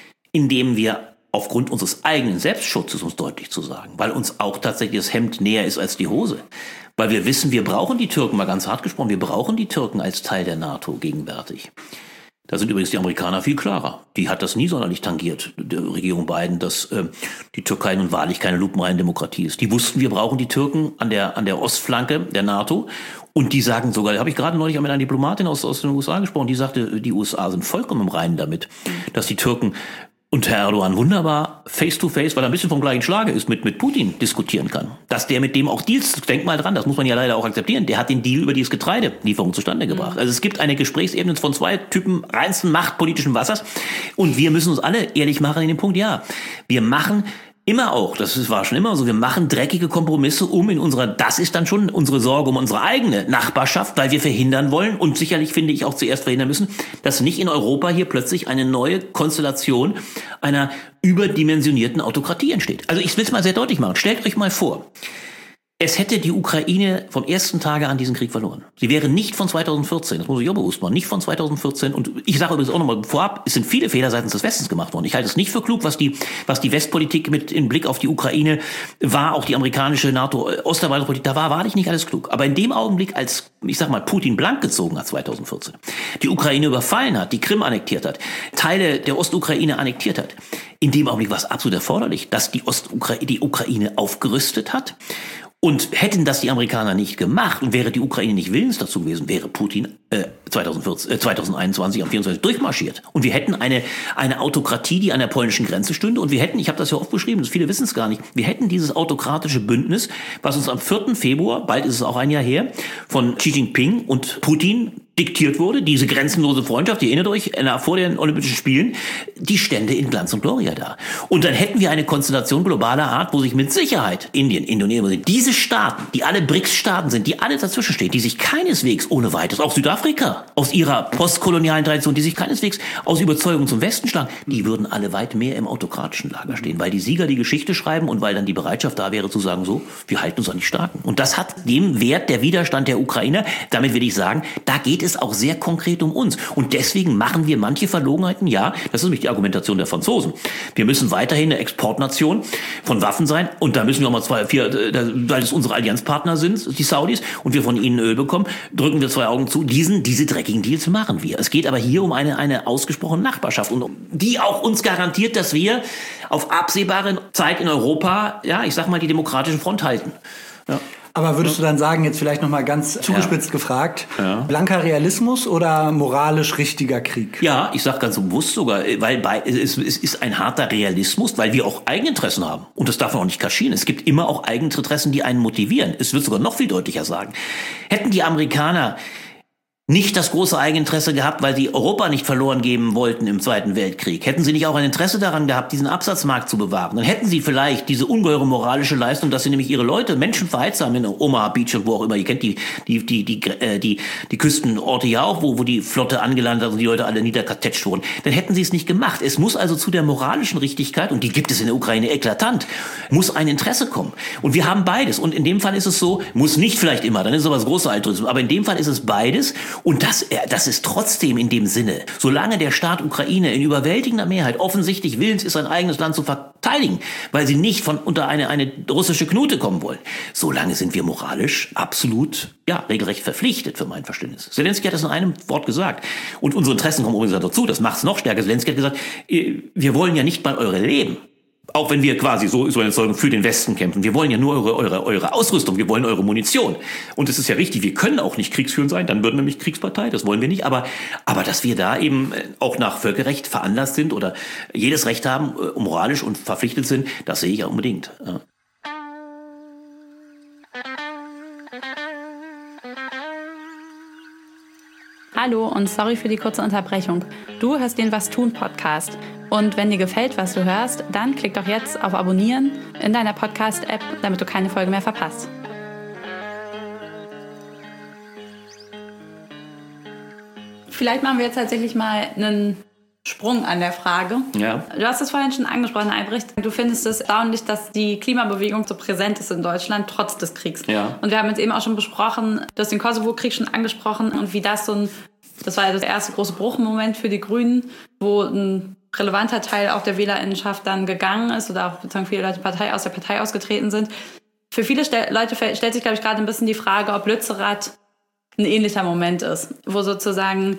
indem wir aufgrund unseres eigenen Selbstschutzes, um es deutlich zu sagen, weil uns auch tatsächlich das Hemd näher ist als die Hose, weil wir wissen, wir brauchen die Türken, mal ganz hart gesprochen, wir brauchen die Türken als Teil der NATO gegenwärtig. Da sind übrigens die Amerikaner viel klarer. Die hat das nie sonderlich tangiert, die Regierung Biden, dass die Türkei nun wahrlich keine lupenreine Demokratie ist. Die wussten, wir brauchen die Türken an der Ostflanke der NATO. Und die sagen sogar, da habe ich gerade neulich mit einer Diplomatin aus den USA gesprochen, die sagte, die USA sind vollkommen im Reinen damit, dass die Türken und Herr Erdogan wunderbar face-to-face, weil er ein bisschen vom gleichen Schlage ist, mit Putin diskutieren kann. Dass der mit dem auch Deals, denk mal dran, das muss man ja leider auch akzeptieren, der hat den Deal über dieses Getreidelieferung zustande gebracht. Also es gibt eine Gesprächsebene von zwei Typen reinsten machtpolitischen Wassers und wir müssen uns alle ehrlich machen in dem Punkt, ja, wir machen immer auch, war schon immer so, wir machen dreckige Kompromisse das ist dann schon unsere Sorge um unsere eigene Nachbarschaft, weil wir verhindern wollen und sicherlich, finde ich, auch zuerst verhindern müssen, dass nicht in Europa hier plötzlich eine neue Konstellation einer überdimensionierten Autokratie entsteht. Also ich will es mal sehr deutlich machen. Stellt euch mal vor, es hätte die Ukraine vom ersten Tage an diesen Krieg verloren. Sie wäre nicht von 2014, das muss ich auch bewusst machen, nicht von 2014. Und ich sage übrigens auch nochmal vorab, es sind viele Fehler seitens des Westens gemacht worden. Ich halte es nicht für klug, was die Westpolitik mit in Blick auf die Ukraine war, auch die amerikanische NATO-Osterweiterungspolitik, da war wahrlich nicht alles klug. Aber in dem Augenblick, als, ich sag mal, Putin blank gezogen hat 2014, die Ukraine überfallen hat, die Krim annektiert hat, Teile der Ostukraine annektiert hat, in dem Augenblick war es absolut erforderlich, dass die Ukraine aufgerüstet hat. Und hätten das die Amerikaner nicht gemacht und wäre die Ukraine nicht willens dazu gewesen, wäre Putin 2021 am 24. durchmarschiert. Und wir hätten eine Autokratie, die an der polnischen Grenze stünde. Und wir hätten, ich habe das ja oft beschrieben, viele wissen es gar nicht, wir hätten dieses autokratische Bündnis, was uns am 4. Februar, bald ist es auch ein Jahr her, von Xi Jinping und Putin diktiert wurde, diese grenzenlose Freundschaft, ihr erinnert euch, vor den Olympischen Spielen, die stände in Glanz und Gloria da. Und dann hätten wir eine Konstellation globaler Art, wo sich mit Sicherheit Indien, Indonesien, diese Staaten, die alle BRICS-Staaten sind, die alle dazwischen stehen, die sich keineswegs ohne weiteres, auch Südafrika, aus ihrer postkolonialen Tradition, die sich keineswegs aus Überzeugung zum Westen schlagen, die würden alle weit mehr im autokratischen Lager stehen, weil die Sieger die Geschichte schreiben und weil dann die Bereitschaft da wäre zu sagen, so, wir halten uns an die Starken. Und das hat dem Wert der Widerstand der Ukrainer, damit will ich sagen, da geht es auch sehr konkret um uns. Und deswegen machen wir manche Verlogenheiten, ja, das ist nämlich die Argumentation der Franzosen. Wir müssen weiterhin eine Exportnation von Waffen sein und da müssen wir auch mal weil es unsere Allianzpartner sind, die Saudis, und wir von ihnen Öl bekommen, drücken wir 2 Augen zu. Diese dreckigen Deals machen wir. Es geht aber hier um eine ausgesprochene Nachbarschaft und die auch uns garantiert, dass wir auf absehbare Zeit in Europa, ja, ich sag mal, die demokratische Front halten. Ja. Aber würdest du dann sagen, jetzt vielleicht nochmal ganz zugespitzt gefragt, blanker Realismus oder moralisch richtiger Krieg? Ja, ich sage ganz bewusst sogar, weil es ist ein harter Realismus, weil wir auch Eigeninteressen haben. Und das darf man auch nicht kaschieren. Es gibt immer auch Eigeninteressen, die einen motivieren. Es wird sogar noch viel deutlicher sagen. Hätten die Amerikaner nicht das große Eigeninteresse gehabt, weil sie Europa nicht verloren geben wollten im Zweiten Weltkrieg. Hätten sie nicht auch ein Interesse daran gehabt, diesen Absatzmarkt zu bewahren, dann hätten sie vielleicht diese ungeheure moralische Leistung, dass sie nämlich ihre Leute, Menschen verheizt haben in Omaha Beach und wo auch immer. Ihr kennt die Küstenorte ja auch, wo die Flotte angelandet hat und die Leute alle niederkartätscht wurden. Dann hätten sie es nicht gemacht. Es muss also zu der moralischen Richtigkeit, und die gibt es in der Ukraine eklatant, muss ein Interesse kommen. Und wir haben beides. Und in dem Fall ist es so, muss nicht vielleicht immer, dann ist es aber das große Altruismus, aber in dem Fall ist es beides. Und das ist trotzdem in dem Sinne, solange der Staat Ukraine in überwältigender Mehrheit offensichtlich willens ist, sein eigenes Land zu verteidigen, weil sie nicht unter eine russische Knute kommen wollen, solange sind wir moralisch absolut, ja, regelrecht verpflichtet für mein Verständnis. Zelensky hat das in einem Wort gesagt. Und unsere Interessen kommen übrigens dazu, das macht es noch stärker. Zelensky hat gesagt, wir wollen ja nicht mal eure Leben. Auch wenn wir quasi so eine Zeugung für den Westen kämpfen. Wir wollen ja nur eure Ausrüstung, wir wollen eure Munition. Und es ist ja richtig, wir können auch nicht kriegsführend sein, dann würden wir nämlich Kriegspartei, das wollen wir nicht. Aber dass wir da eben auch nach Völkerrecht veranlasst sind oder jedes Recht haben, moralisch und verpflichtet sind, das sehe ich ja unbedingt. Ja. Hallo und sorry für die kurze Unterbrechung. Du hörst den Was tun Podcast. Und wenn dir gefällt, was du hörst, dann klick doch jetzt auf Abonnieren in deiner Podcast-App, damit du keine Folge mehr verpasst. Vielleicht machen wir jetzt tatsächlich mal einen Sprung an der Frage. Ja. Du hast es vorhin schon angesprochen, Albrecht. Du findest es erstaunlich, dass die Klimabewegung so präsent ist in Deutschland, trotz des Kriegs. Ja. Und wir haben jetzt eben auch schon besprochen, du hast den Kosovo-Krieg schon angesprochen und wie das das war ja das erste große Bruchmoment für die Grünen, wo ein relevanter Teil auch der WählerInnenschaft dann gegangen ist oder auch sozusagen viele Leute aus der Partei ausgetreten sind. Für viele Leute stellt sich, glaube ich, gerade ein bisschen die Frage, ob Lützerath ein ähnlicher Moment ist, wo sozusagen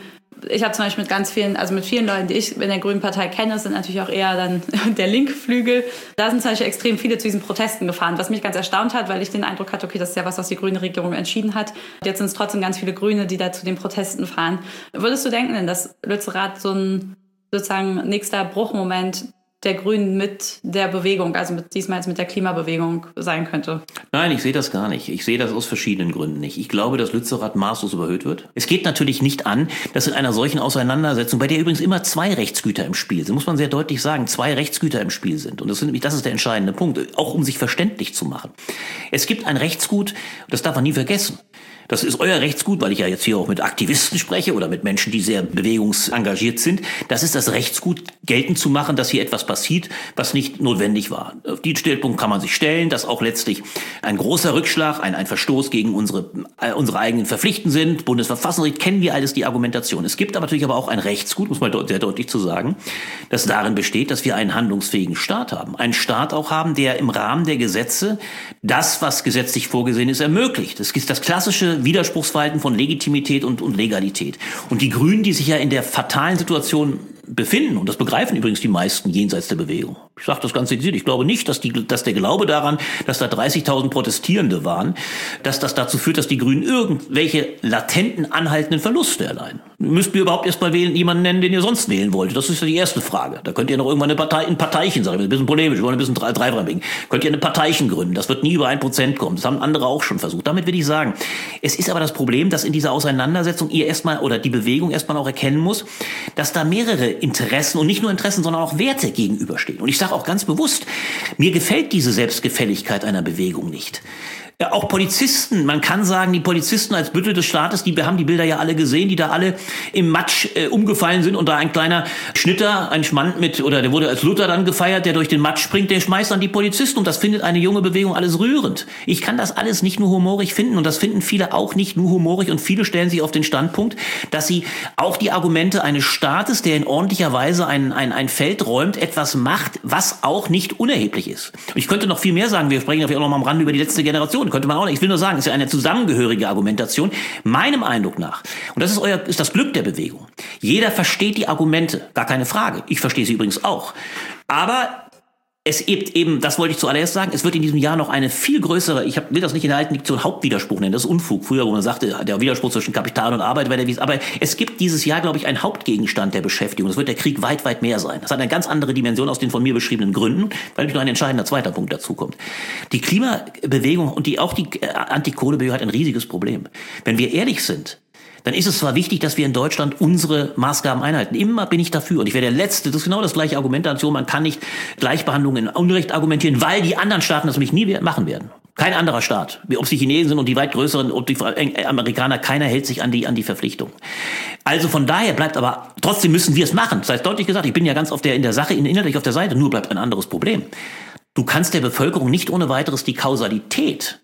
ich habe zum Beispiel mit vielen Leuten, die ich in der Grünen Partei kenne, sind natürlich auch eher dann der Linkflügel. Da sind zum Beispiel extrem viele zu diesen Protesten gefahren, was mich ganz erstaunt hat, weil ich den Eindruck hatte, okay, das ist ja was die grüne Regierung entschieden hat. Und jetzt sind es trotzdem ganz viele Grüne, die da zu den Protesten fahren. Würdest du denken denn, dass Lützerath so ein sozusagen nächster Bruchmoment der Grünen mit der Bewegung, also diesmal jetzt mit der Klimabewegung sein könnte? Nein, ich sehe das gar nicht. Ich sehe das aus verschiedenen Gründen nicht. Ich glaube, dass Lützerath maßlos überhöht wird. Es geht natürlich nicht an, dass in einer solchen Auseinandersetzung, bei der übrigens immer 2 Rechtsgüter im Spiel sind, muss man sehr deutlich sagen, 2 Rechtsgüter im Spiel sind. Und das ist der entscheidende Punkt, auch um sich verständlich zu machen. Es gibt ein Rechtsgut, das darf man nie vergessen. Das ist euer Rechtsgut, weil ich ja jetzt hier auch mit Aktivisten spreche oder mit Menschen, die sehr bewegungsengagiert sind. Das ist das Rechtsgut, geltend zu machen, dass hier etwas passiert, was nicht notwendig war. Auf den Standpunkt kann man sich stellen, dass auch letztlich ein großer Rückschlag, ein Verstoß gegen unsere eigenen Verpflichtungen sind. Bundesverfassungsgericht, kennen wir alles die Argumentation. Es gibt natürlich aber auch ein Rechtsgut, muss man sehr deutlich zu sagen, das darin besteht, dass wir einen handlungsfähigen Staat haben. Einen Staat auch haben, der im Rahmen der Gesetze das, was gesetzlich vorgesehen ist, ermöglicht. Das ist das klassische Widerspruchsverhalten von Legitimität und Legalität. Und die Grünen, die sich ja in der fatalen Situation befinden, und das begreifen übrigens die meisten jenseits der Bewegung. Ich sage das ganz dezidiert, ich glaube nicht, dass der Glaube daran, dass da 30.000 Protestierende waren, dass das dazu führt, dass die Grünen irgendwelche latenten, anhaltenden Verluste erleiden. Müsst ihr überhaupt erst mal jemanden nennen, den ihr sonst wählen wolltet? Das ist ja die erste Frage. Da könnt ihr noch irgendwann ein Parteichen, sage ich, ein bisschen polemisch, wir wollen ein bisschen dreifarbig. Könnt ihr eine Parteichen gründen? Das wird nie über 1% kommen. Das haben andere auch schon versucht. Damit will ich sagen, es ist aber das Problem, dass in dieser Auseinandersetzung ihr erstmal oder die Bewegung erstmal auch erkennen muss, dass da mehrere Interessen und nicht nur Interessen, sondern auch Werte gegenüberstehen. Und ich sage auch ganz bewusst, mir gefällt diese Selbstgefälligkeit einer Bewegung nicht. Ja, auch Polizisten, man kann sagen, die Polizisten als Büttel des Staates, wir haben die Bilder ja alle gesehen, die da alle im Matsch umgefallen sind und da ein kleiner Schnitter, ein Schmand der wurde als Luther dann gefeiert, der durch den Matsch springt, der schmeißt an die Polizisten und das findet eine junge Bewegung alles rührend. Ich kann das alles nicht nur humorig finden und das finden viele auch nicht nur humorig und viele stellen sich auf den Standpunkt, dass sie auch die Argumente eines Staates, der in ordentlicher Weise ein Feld räumt, etwas macht, was auch nicht unerheblich ist. Und ich könnte noch viel mehr sagen, wir sprechen ja auch noch mal am Rande über die letzte Generation. Könnte man auch nicht. Ich will nur sagen, es ist ja eine zusammengehörige Argumentation. Meinem Eindruck nach, und das ist das Glück der Bewegung. Jeder versteht die Argumente, gar keine Frage. Ich verstehe sie übrigens auch. Aber es eben, das wollte ich zuallererst sagen, es wird in diesem Jahr noch eine viel größere, will das nicht in der alten Diktion Hauptwiderspruch nennen, das ist Unfug. Früher, wo man sagte, der Widerspruch zwischen Kapital und Arbeit wäre der Wies. Aber es gibt dieses Jahr, glaube ich, einen Hauptgegenstand der Beschäftigung. Das wird der Krieg weit, weit mehr sein. Das hat eine ganz andere Dimension aus den von mir beschriebenen Gründen, weil nämlich noch ein entscheidender zweiter Punkt dazu kommt. Die Klimabewegung und auch die Antikohlebewegung hat ein riesiges Problem. Wenn wir ehrlich sind, dann ist es zwar wichtig, dass wir in Deutschland unsere Maßgaben einhalten. Immer bin ich dafür. Und ich wäre der Letzte, das ist genau das gleiche Argumentation. Man kann nicht Gleichbehandlung in Unrecht argumentieren, weil die anderen Staaten das nämlich nie machen werden. Kein anderer Staat. Ob es die Chinesen sind und die weit größeren, ob die Amerikaner, keiner hält sich an die Verpflichtung. Also von daher bleibt aber, trotzdem müssen wir es machen. Das heißt deutlich gesagt, ich bin ja ganz in der Sache, inhaltlich auf der Seite, nur bleibt ein anderes Problem. Du kannst der Bevölkerung nicht ohne weiteres die Kausalität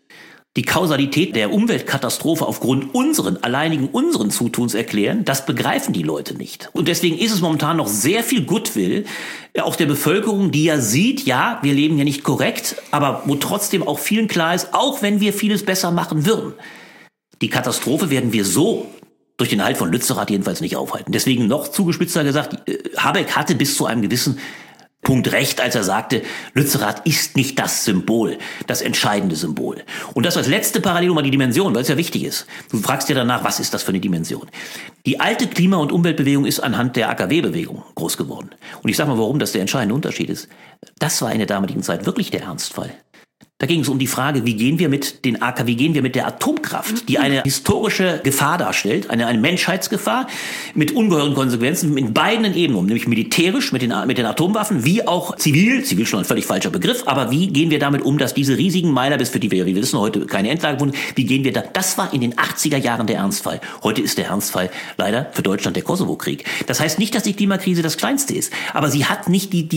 der Umweltkatastrophe aufgrund alleinigen unseren Zutuns erklären, das begreifen die Leute nicht. Und deswegen ist es momentan noch sehr viel Goodwill auch der Bevölkerung, die ja sieht, ja, wir leben hier nicht korrekt, aber wo trotzdem auch vielen klar ist, auch wenn wir vieles besser machen würden, die Katastrophe werden wir so durch den Halt von Lützerath jedenfalls nicht aufhalten. Deswegen noch zugespitzter gesagt, Habeck hatte bis zu einem gewissen Punkt recht, als er sagte, Lützerath ist nicht das Symbol, das entscheidende Symbol. Und das als letzte Parallel mal die Dimension, weil es ja wichtig ist. Du fragst dir danach, was ist das für eine Dimension? Die alte Klima- und Umweltbewegung ist anhand der AKW-Bewegung groß geworden. Und ich sage mal, warum das der entscheidende Unterschied ist. Das war in der damaligen Zeit wirklich der Ernstfall. Da ging es um die Frage, wie gehen wir mit der Atomkraft, die eine historische Gefahr darstellt, eine Menschheitsgefahr mit ungeheuren Konsequenzen in beiden Ebenen um, nämlich militärisch mit den Atomwaffen, wie auch zivil schon ein völlig falscher Begriff, aber wie gehen wir damit um, dass diese riesigen Meiler, bis für die wir, wie wir wissen, heute keine Endlage wurden, wie gehen wir da? Das war in den 80er Jahren der Ernstfall. Heute ist der Ernstfall leider für Deutschland der Kosovo-Krieg. Das heißt nicht, dass die Klimakrise das Kleinste ist, aber sie hat nicht in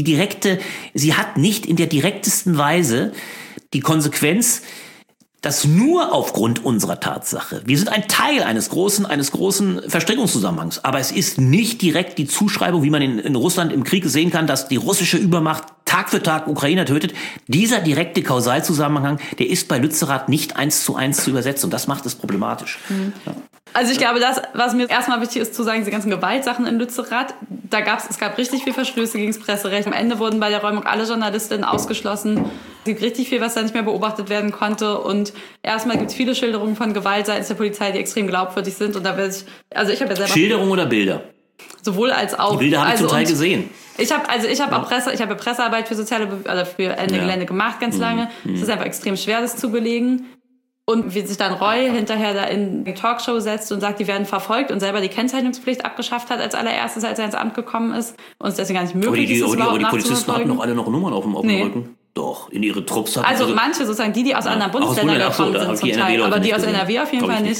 der direktesten Weise die Konsequenz, dass nur aufgrund unserer Tatsache, wir sind ein Teil eines großen Verstrickungszusammenhangs, aber es ist nicht direkt die Zuschreibung, wie man in Russland im Krieg sehen kann, dass die russische Übermacht Tag für Tag Ukrainer tötet. Dieser direkte Kausalzusammenhang, der ist bei Lützerath nicht 1:1 zu übersetzen. Und das macht es problematisch. Ja. Also ich glaube, das, was mir erstmal wichtig ist zu sagen, diese ganzen Gewaltsachen in Lützerath, es gab richtig viel Verstöße gegen das Presserecht. Am Ende wurden bei der Räumung alle Journalistinnen ausgeschlossen. Es gibt richtig viel, was da nicht mehr beobachtet werden konnte. Und erstmal gibt es viele Schilderungen von Gewalt seitens der Polizei, die extrem glaubwürdig sind. Und da ich habe ja selber Schilderungen oder Bilder? Sowohl als auch. Die Bilder habe ich zum Teil gesehen. Ich habe Pressearbeit für für Ende Gelände gemacht ganz lange. Es ist einfach extrem schwer, das zu belegen. Und wie sich dann Reul hinterher da in die Talkshow setzt und sagt, die werden verfolgt und selber die Kennzeichnungspflicht abgeschafft hat als allererstes, als er ins Amt gekommen ist und es deswegen gar nicht möglich ist, aber die Polizisten hatten noch alle noch Nummern auf dem Rücken. Doch, in ihre Trupps hatten also manche sozusagen, die aus anderen Bundesländern gekommen sind zum Teil, aber die aus NRW auf jeden Fall nicht.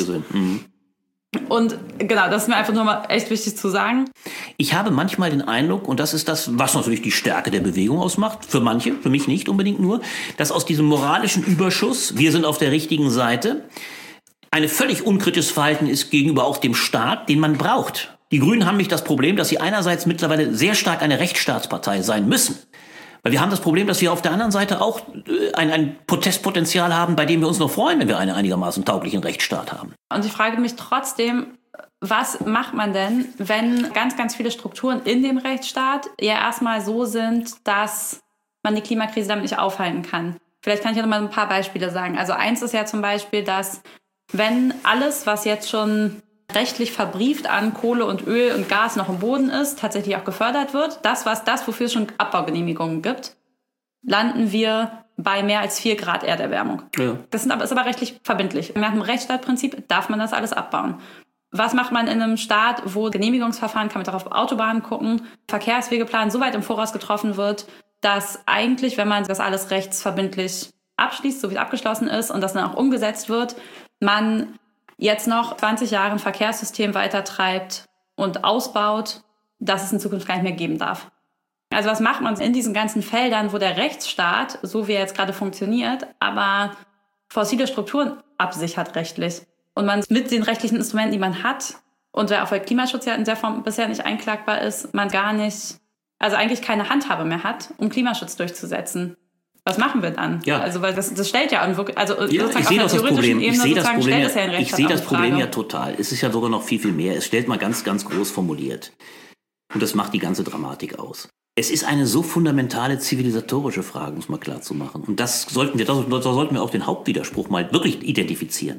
Und genau, das ist mir einfach nur mal echt wichtig zu sagen. Ich habe manchmal den Eindruck, und das ist das, was natürlich die Stärke der Bewegung ausmacht, für manche, für mich nicht unbedingt nur, dass aus diesem moralischen Überschuss, wir sind auf der richtigen Seite, ein völlig unkritisches Verhalten ist gegenüber auch dem Staat, den man braucht. Die Grünen haben nicht das Problem, dass sie einerseits mittlerweile sehr stark eine Rechtsstaatspartei sein müssen. Weil wir haben das Problem, dass wir auf der anderen Seite auch ein Protestpotenzial haben, bei dem wir uns noch freuen, wenn wir einen einigermaßen tauglichen Rechtsstaat haben. Und ich frage mich trotzdem, was macht man denn, wenn ganz, ganz viele Strukturen in dem Rechtsstaat ja erstmal so sind, dass man die Klimakrise damit nicht aufhalten kann? Vielleicht kann ich ja noch mal ein paar Beispiele sagen. Also eins ist ja zum Beispiel, dass wenn alles, was jetzt schon rechtlich verbrieft an Kohle und Öl und Gas noch im Boden ist, tatsächlich auch gefördert wird, wofür es schon Abbaugenehmigungen gibt, landen wir bei mehr als 4 Grad Erderwärmung. Ja. Das ist aber rechtlich verbindlich. Nach dem Rechtsstaatprinzip darf man das alles abbauen. Was macht man in einem Staat, wo Genehmigungsverfahren, kann man auch auf Autobahnen gucken, Verkehrswegeplan so weit im Voraus getroffen wird, dass eigentlich, wenn man das alles rechtsverbindlich abschließt, so wie es abgeschlossen ist und das dann auch umgesetzt wird, man jetzt noch 20 Jahre ein Verkehrssystem weitertreibt und ausbaut, das es in Zukunft gar nicht mehr geben darf. Also was macht man in diesen ganzen Feldern, wo der Rechtsstaat, so wie er jetzt gerade funktioniert, aber fossile Strukturen absichert rechtlich und man mit den rechtlichen Instrumenten, die man hat und auch weil Klimaschutz ja in der Form bisher nicht einklagbar ist, man gar nicht, also eigentlich keine Handhabe mehr hat, um Klimaschutz durchzusetzen. Was machen wir dann? Ja. Also, weil das stellt ja an, also ja, ich sehe das Problem. Ich sehe das Problem ja total. Es ist ja sogar noch viel, viel mehr. Es stellt mal ganz, ganz groß formuliert. Und das macht die ganze Dramatik aus. Es ist eine so fundamentale zivilisatorische Frage, um es mal klar zu machen. Und da sollten wir auch den Hauptwiderspruch mal wirklich identifizieren.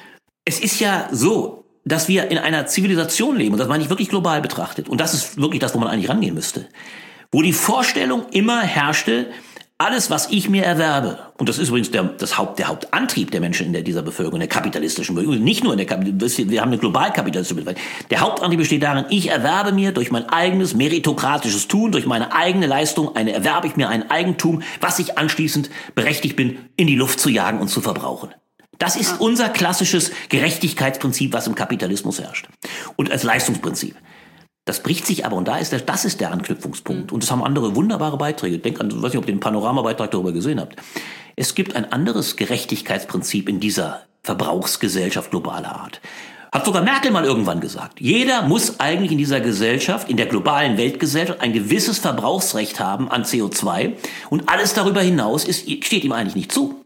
Es ist ja so, dass wir in einer Zivilisation leben, und das meine ich wirklich global betrachtet, und das ist wirklich das, wo man eigentlich rangehen müsste, wo die Vorstellung immer herrschte, alles, was ich mir erwerbe, und das ist übrigens der Hauptantrieb der Menschen in dieser Bevölkerung, der kapitalistischen Bevölkerung, nicht nur in der wir haben eine globalkapitalistische Bevölkerung. Der Hauptantrieb besteht darin, ich erwerbe mir durch mein eigenes meritokratisches Tun, durch meine eigene Leistung, erwerbe ich mir ein Eigentum, was ich anschließend berechtigt bin, in die Luft zu jagen und zu verbrauchen. Das ist unser klassisches Gerechtigkeitsprinzip, was im Kapitalismus herrscht. Und als Leistungsprinzip. Das bricht sich aber, und das ist der Anknüpfungspunkt. Und das haben andere wunderbare Beiträge. Ich weiß nicht, ob ihr den Panoramabeitrag darüber gesehen habt. Es gibt ein anderes Gerechtigkeitsprinzip in dieser Verbrauchsgesellschaft globaler Art. Hat sogar Merkel mal irgendwann gesagt. Jeder muss eigentlich in dieser Gesellschaft, in der globalen Weltgesellschaft, ein gewisses Verbrauchsrecht haben an CO2. Und alles darüber hinaus steht ihm eigentlich nicht zu.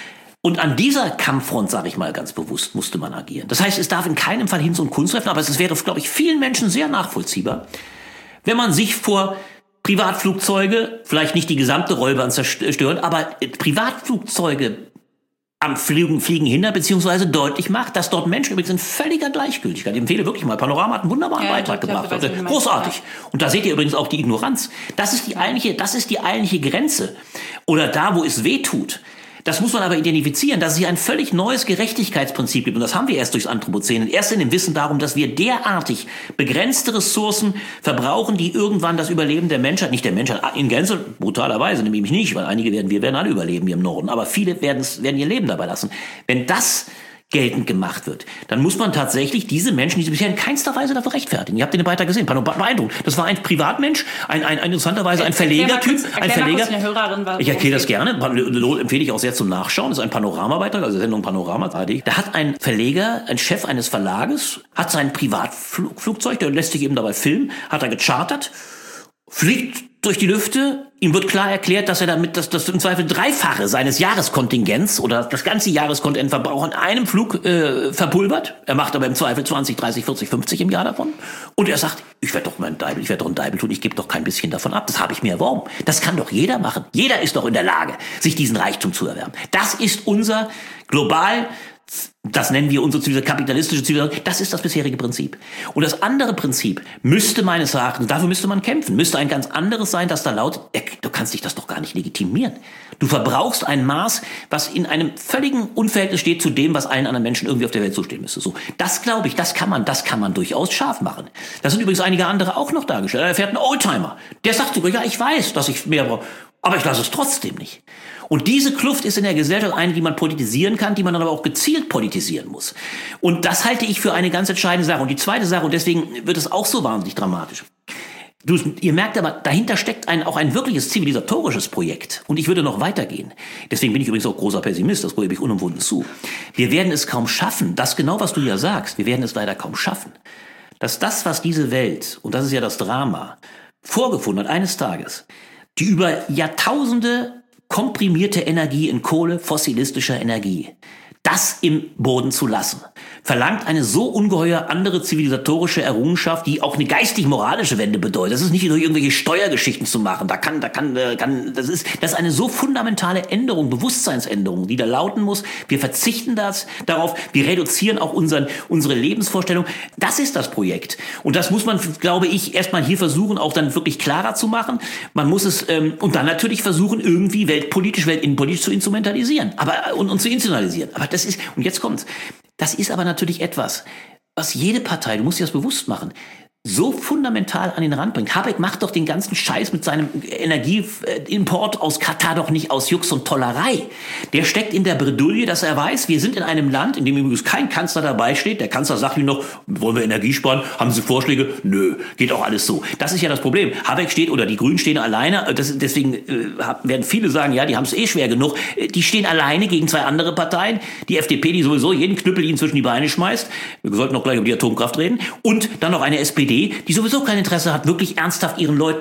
Und an dieser Kampffront, sage ich mal ganz bewusst, musste man agieren. Das heißt, es darf in keinem Fall hin so ein Kunstwerfen, aber es wäre, glaube ich, vielen Menschen sehr nachvollziehbar, wenn man sich vor Privatflugzeuge, vielleicht nicht die gesamte Rollbahn zerstören, aber Privatflugzeuge am Fliegen hindert, beziehungsweise deutlich macht, dass dort Menschen übrigens in völliger Gleichgültigkeit, ich empfehle wirklich mal, Panorama hat einen wunderbaren Beitrag gemacht. Großartig. Und da seht ihr übrigens auch die Ignoranz. Das ist die eigentliche Grenze. Oder da, wo es weh tut. Das muss man aber identifizieren, dass es hier ein völlig neues Gerechtigkeitsprinzip gibt. Und das haben wir erst durchs Anthropozän. Erst in dem Wissen darum, dass wir derartig begrenzte Ressourcen verbrauchen, die irgendwann das Überleben der Menschheit, nicht der Menschheit in Gänze, brutalerweise nämlich nicht, weil wir werden alle überleben hier im Norden, aber viele werden ihr Leben dabei lassen. Wenn das geltend gemacht wird, dann muss man tatsächlich diese Menschen, die sie bisher in keinster Weise dafür rechtfertigen. Ihr habt den Beitrag gesehen, beeindruckend. Das war ein Privatmensch, interessanterweise ein Verlegertyp, ein Verleger. Ich erkläre das gerne, empfehle ich auch sehr zum Nachschauen. Das ist ein Panoramabeitrag, also Sendung Panorama. Da hat ein Verleger, ein Chef eines Verlages, hat sein Privatflugzeug, der lässt sich eben dabei filmen, hat er gechartert, fliegt durch die Lüfte, Ihm wird klar erklärt, dass er damit das im Zweifel Dreifache seines Jahreskontingents oder das ganze Jahreskontingentverbrauch in einem Flug verpulvert. Er macht aber im Zweifel 20, 30, 40, 50 im Jahr davon. Und er sagt, ich werde doch einen Deibel tun, ich gebe doch kein bisschen davon ab. Das habe ich mir erworben. Das kann doch jeder machen. Jeder ist doch in der Lage, sich diesen Reichtum zu erwerben. Das ist unser global, das nennen wir unsere kapitalistische Zivilisation, das ist das bisherige Prinzip. Und das andere Prinzip müsste meines Erachtens, dafür müsste man kämpfen, müsste ein ganz anderes sein, das da lautet, du kannst dich das doch gar nicht legitimieren. Du verbrauchst ein Maß, was in einem völligen Unverhältnis steht zu dem, was allen anderen Menschen irgendwie auf der Welt zustehen müsste. So, das glaube ich, das kann man durchaus scharf machen. Da sind übrigens einige andere auch noch dargestellt. Er fährt einen Oldtimer. Der sagt sogar, ja, ich weiß, dass ich mehr brauche, aber ich lasse es trotzdem nicht. Und diese Kluft ist in der Gesellschaft eine, die man politisieren kann, die man dann aber auch gezielt politisieren muss. Und das halte ich für eine ganz entscheidende Sache. Und die zweite Sache, und deswegen wird es auch so wahnsinnig dramatisch. Ihr merkt aber, dahinter steckt auch ein wirkliches zivilisatorisches Projekt. Und ich würde noch weitergehen. Deswegen bin ich übrigens auch großer Pessimist, das gebe ich unumwunden zu. Wir werden es kaum schaffen, das genau, was du ja sagst, wir werden es leider kaum schaffen, dass das, was diese Welt, und das ist ja das Drama, vorgefunden hat eines Tages, die über Jahrtausende komprimierte Energie in Kohle, fossilistischer Energie, das im Boden zu lassen, verlangt eine so ungeheuer andere zivilisatorische Errungenschaft, die auch eine geistig-moralische Wende bedeutet. Das ist nicht durch irgendwelche Steuergeschichten zu machen. Das ist eine so fundamentale Änderung, Bewusstseinsänderung, die da lauten muss. Wir verzichten darauf, wir reduzieren auch unsere Lebensvorstellung. Das ist das Projekt. Und das muss man, glaube ich, erstmal hier versuchen, auch dann wirklich klarer zu machen. Man muss es, und dann natürlich versuchen, irgendwie innenpolitisch zu instrumentalisieren, und zu institutionalisieren. Aber das ist, und jetzt kommt's, das ist aber natürlich etwas, was jede Partei, du musst dir das bewusst machen, so fundamental an den Rand bringt. Habeck macht doch den ganzen Scheiß mit seinem Energieimport aus Katar doch nicht aus Jux und Tollerei. Der steckt in der Bredouille, dass er weiß, wir sind in einem Land, in dem übrigens kein Kanzler dabei steht. Der Kanzler sagt ihm noch, wollen wir Energie sparen? Haben Sie Vorschläge? Nö, geht auch alles so. Das ist ja das Problem. Habeck steht, oder die Grünen stehen alleine, deswegen werden viele sagen, ja, die haben es schwer genug. Die stehen alleine gegen zwei andere Parteien. Die FDP, die sowieso jeden Knüppel ihnen zwischen die Beine schmeißt. Wir sollten noch gleich über die Atomkraft reden. Und dann noch eine SPD, die sowieso kein Interesse hat, wirklich ernsthaft ihren Leuten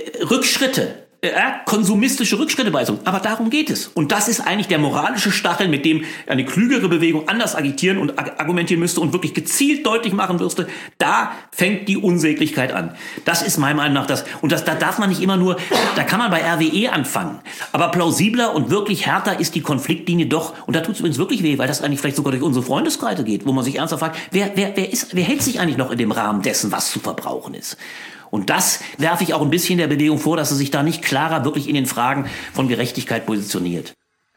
konsumistische Rückschritte beizubringen. Aber darum geht es. Und das ist eigentlich der moralische Stachel, mit dem eine klügere Bewegung anders agitieren und argumentieren müsste und wirklich gezielt deutlich machen müsste, da fängt die Unsäglichkeit an. Das ist meiner Meinung nach das. Und da darf man nicht immer nur, da kann man bei RWE anfangen. Aber plausibler und wirklich härter ist die Konfliktlinie doch. Und da tut es übrigens wirklich weh, weil das eigentlich vielleicht sogar durch unsere Freundeskreise geht, wo man sich ernsthaft fragt, wer hält sich eigentlich noch in dem Rahmen dessen, was zu verbrauchen ist? Und das werfe ich auch ein bisschen der Bewegung vor, dass sie sich da nicht klarer wirklich in den Fragen von Gerechtigkeit positioniert.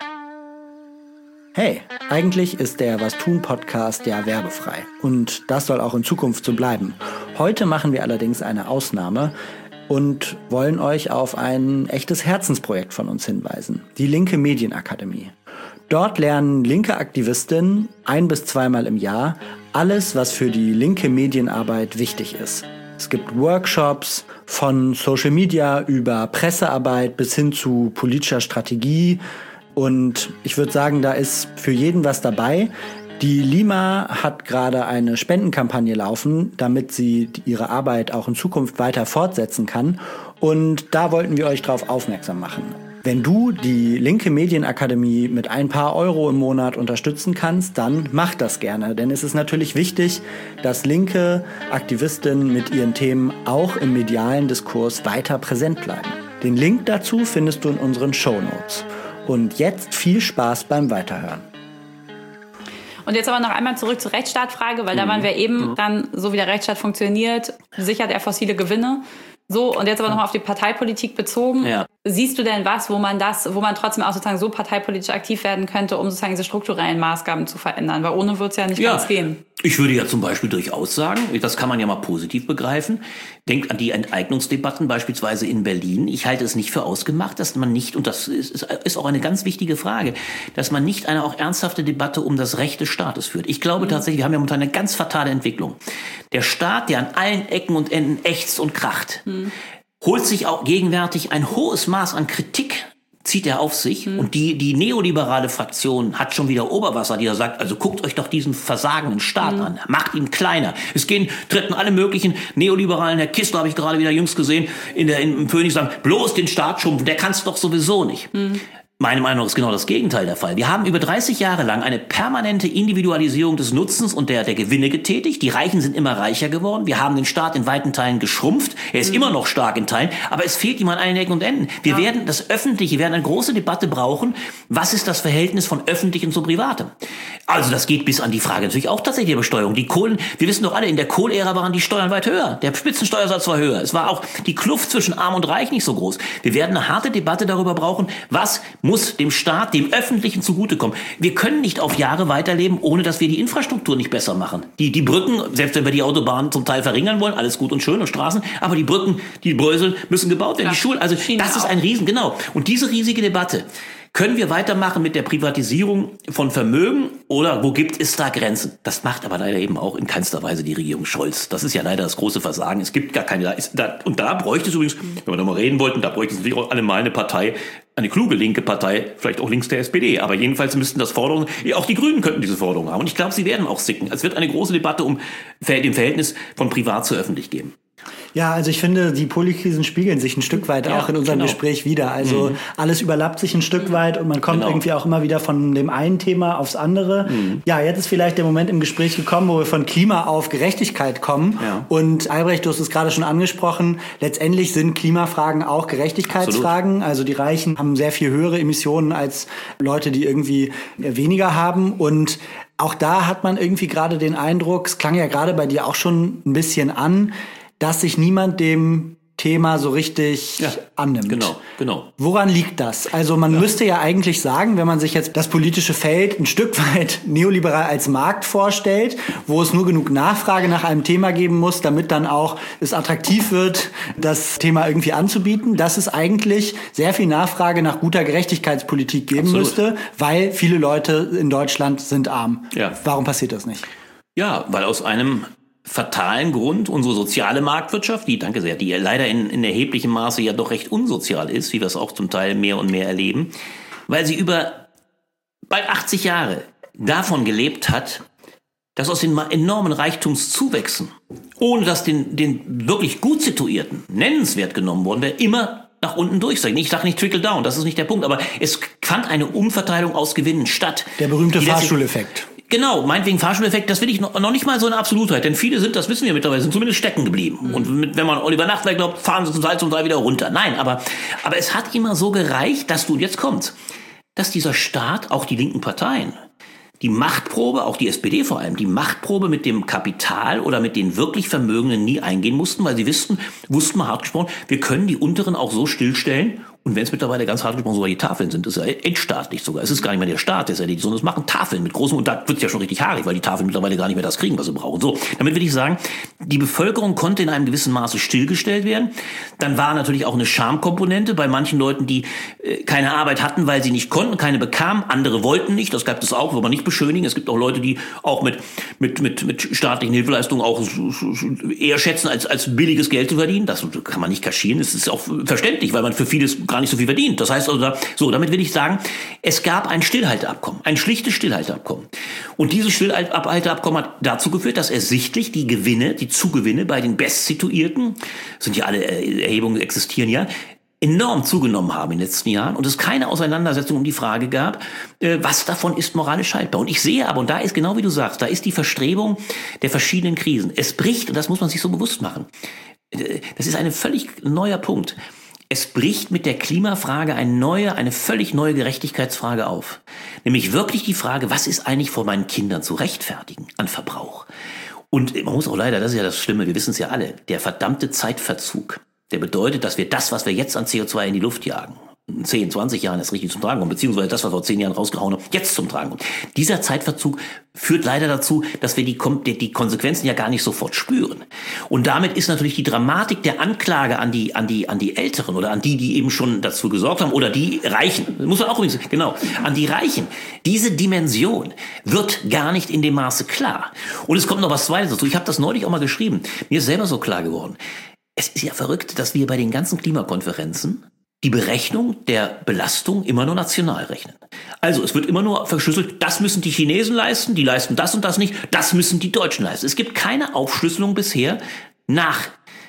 Hey, eigentlich ist der Was tun Podcast ja werbefrei. Und das soll auch in Zukunft so bleiben. Heute machen wir allerdings eine Ausnahme und wollen euch auf ein echtes Herzensprojekt von uns hinweisen. Die Linke Medienakademie. Dort lernen linke Aktivistinnen 1- bis 2-mal im Jahr alles, was für die linke Medienarbeit wichtig ist. Es gibt Workshops von Social Media über Pressearbeit bis hin zu politischer Strategie. Und ich würde sagen, da ist für jeden was dabei. Die Lima hat gerade eine Spendenkampagne laufen, damit sie ihre Arbeit auch in Zukunft weiter fortsetzen kann. Und da wollten wir euch drauf aufmerksam machen. Wenn du die Linke Medienakademie mit ein paar Euro im Monat unterstützen kannst, dann mach das gerne. Denn es ist natürlich wichtig, dass linke Aktivistinnen mit ihren Themen auch im medialen Diskurs weiter präsent bleiben. Den Link dazu findest du in unseren Shownotes. Und jetzt viel Spaß beim Weiterhören. Und jetzt aber noch einmal zurück zur Rechtsstaatfrage, weil da waren wir eben dann, so wie der Rechtsstaat funktioniert, sichert er fossile Gewinne. So, und jetzt aber nochmal auf die Parteipolitik bezogen. Ja. Siehst du denn was, wo man trotzdem auch sozusagen so parteipolitisch aktiv werden könnte, um sozusagen diese strukturellen Maßgaben zu verändern? Weil ohne wird es ja nicht ganz gehen. Ich würde ja zum Beispiel durchaus sagen, das kann man ja mal positiv begreifen, denkt an die Enteignungsdebatten beispielsweise in Berlin. Ich halte es nicht für ausgemacht, dass man nicht, und das ist auch eine ganz wichtige Frage, dass man nicht eine auch ernsthafte Debatte um das Recht des Staates führt. Ich glaube tatsächlich, wir haben ja momentan eine ganz fatale Entwicklung. Der Staat, der an allen Ecken und Enden ächzt und kracht, holt sich auch gegenwärtig ein hohes Maß an Kritik zieht er auf sich. Und die neoliberale Fraktion hat schon wieder Oberwasser, die da sagt, also guckt euch doch diesen versagenden Staat an, macht ihn kleiner. Treten alle möglichen Neoliberalen, Herr Kistler habe ich gerade wieder jüngst gesehen, im Phoenix sagen, bloß den Staat schrumpfen, der kann es doch sowieso nicht. Meine Meinung ist genau das Gegenteil der Fall. Wir haben über 30 Jahre lang eine permanente Individualisierung des Nutzens und der Gewinne getätigt. Die Reichen sind immer reicher geworden. Wir haben den Staat in weiten Teilen geschrumpft. Er ist immer noch stark in Teilen, aber es fehlt ihm an allen Ecken und Enden. Wir werden eine große Debatte brauchen. Was ist das Verhältnis von Öffentlichem zu Privatem? Also das geht bis an die Frage natürlich auch tatsächlich der Besteuerung. Die Kohlen, wir wissen doch alle, in der Kohlära waren die Steuern weit höher. Der Spitzensteuersatz war höher. Es war auch die Kluft zwischen Arm und Reich nicht so groß. Wir werden eine harte Debatte darüber brauchen, was muss dem Staat, dem Öffentlichen zugutekommen. Wir können nicht auf Jahre weiterleben, ohne dass wir die Infrastruktur nicht besser machen. Die Brücken, selbst wenn wir die Autobahnen zum Teil verringern wollen, alles gut und schön und Straßen, aber die Brücken, die Bröseln müssen gebaut werden, die Schulen, also das ist ein genau. Und diese riesige Debatte, können wir weitermachen mit der Privatisierung von Vermögen oder wo gibt es da Grenzen? Das macht aber leider eben auch in keinster Weise die Regierung Scholz. Das ist ja leider das große Versagen. Es gibt gar keine, und da bräuchte es übrigens, wenn wir da mal reden wollten, da bräuchte es natürlich auch alle mal eine Partei, eine kluge linke Partei, vielleicht auch links der SPD. Aber jedenfalls müssten das Forderungen, auch die Grünen könnten diese Forderungen haben. Und ich glaube, sie werden auch sicken. Es wird eine große Debatte um dem Verhältnis von privat zu öffentlich geben. Ja, also ich finde, die Polykrisen spiegeln sich ein Stück weit auch in unserem Gespräch wieder. Also alles überlappt sich ein Stück weit und man kommt irgendwie auch immer wieder von dem einen Thema aufs andere. Ja, jetzt ist vielleicht der Moment im Gespräch gekommen, wo wir von Klima auf Gerechtigkeit kommen. Ja. Und Albrecht, du hast es gerade schon angesprochen, letztendlich sind Klimafragen auch Gerechtigkeitsfragen. Absolut. Also die Reichen haben sehr viel höhere Emissionen als Leute, die irgendwie weniger haben. Und auch da hat man irgendwie gerade den Eindruck, es klang ja gerade bei dir auch schon ein bisschen an, dass sich niemand dem Thema so richtig annimmt. Genau. Woran liegt das? Also man müsste ja eigentlich sagen, wenn man sich jetzt das politische Feld ein Stück weit neoliberal als Markt vorstellt, wo es nur genug Nachfrage nach einem Thema geben muss, damit dann auch es attraktiv wird, das Thema irgendwie anzubieten, dass es eigentlich sehr viel Nachfrage nach guter Gerechtigkeitspolitik geben müsste, weil viele Leute in Deutschland sind arm. Ja. Warum passiert das nicht? Ja, weil aus einem fatalen Grund unsere soziale Marktwirtschaft, die leider in erheblichem Maße ja doch recht unsozial ist, wie wir es auch zum Teil mehr und mehr erleben, weil sie über bald 80 Jahre davon gelebt hat, dass aus den enormen Reichtumszuwächsen, ohne dass den wirklich gut situierten nennenswert genommen worden wäre, immer nach unten durchseigen. Ich sage nicht Trickle Down, das ist nicht der Punkt, aber es fand eine Umverteilung aus Gewinnen statt. Der berühmte Fahrschuleffekt. Genau, meinetwegen Fahrschuleffekt, das will ich noch nicht mal so eine Absolutheit, denn viele sind, das wissen wir mittlerweile, sind zumindest stecken geblieben. Und wenn man Oliver Nachtwey glaubt, fahren sie zum Teil wieder runter. Nein, aber es hat immer so gereicht, dass jetzt kommt's, dass dieser Staat, auch die linken Parteien, die Machtprobe, auch die SPD vor allem, die Machtprobe mit dem Kapital oder mit den wirklich Vermögenden nie eingehen mussten, weil sie wussten mal hart gesprochen, wir können die Unteren auch so stillstellen. Und wenn es mittlerweile ganz hart gesprochen sogar die Tafeln sind, ist ja endstaatlich sogar. Es ist gar nicht mehr der Staat, der es erledigt, sondern es machen Tafeln mit großen, und da wird es ja schon richtig haarig, weil die Tafeln mittlerweile gar nicht mehr das kriegen, was sie brauchen. So, damit will ich sagen, die Bevölkerung konnte in einem gewissen Maße stillgestellt werden. Dann war natürlich auch eine Schamkomponente bei manchen Leuten, die keine Arbeit hatten, weil sie nicht konnten, keine bekamen, andere wollten nicht, das gab es auch, will man nicht beschönigen. Es gibt auch Leute, die auch mit staatlichen Hilfeleistungen auch eher schätzen, als billiges Geld zu verdienen. Das kann man nicht kaschieren, das ist auch verständlich, weil man für vieles gar nicht so viel verdient. Das heißt also, damit will ich sagen, es gab ein Stillhalteabkommen, ein schlichtes Stillhalteabkommen. Und dieses Stillhalteabkommen hat dazu geführt, dass ersichtlich die Gewinne, die Zugewinne bei den Bestsituierten, sind ja alle Erhebungen existieren ja, enorm zugenommen haben in den letzten Jahren und es keine Auseinandersetzung um die Frage gab, was davon ist moralisch haltbar. Und ich sehe aber, und da ist genau wie du sagst, da ist die Verstrebung der verschiedenen Krisen. Es bricht, und das muss man sich so bewusst machen, das ist ein völlig neuer Punkt. Es bricht mit der Klimafrage eine völlig neue Gerechtigkeitsfrage auf. Nämlich wirklich die Frage, was ist eigentlich vor meinen Kindern zu rechtfertigen an Verbrauch? Und man muss auch leider, das ist ja das Schlimme, wir wissen es ja alle, der verdammte Zeitverzug, der bedeutet, dass wir das, was wir jetzt an CO2 in die Luft jagen, in 10, 20 Jahren erst richtig zum Tragen kommt, beziehungsweise das, was wir vor 10 Jahren rausgehauen haben, jetzt zum Tragen kommt. Dieser Zeitverzug führt leider dazu, dass wir die Konsequenzen ja gar nicht sofort spüren. Und damit ist natürlich die Dramatik der Anklage an die Älteren oder an die eben schon dazu gesorgt haben, oder die Reichen, muss man auch übrigens, genau, an die Reichen. Diese Dimension wird gar nicht in dem Maße klar. Und es kommt noch was Zweites dazu. Ich habe das neulich auch mal geschrieben. Mir ist selber so klar geworden. Es ist ja verrückt, dass wir bei den ganzen Klimakonferenzen die Berechnung der Belastung immer nur national rechnen. Also es wird immer nur verschlüsselt, das müssen die Chinesen leisten, die leisten das und das nicht, das müssen die Deutschen leisten. Es gibt keine Aufschlüsselung bisher nach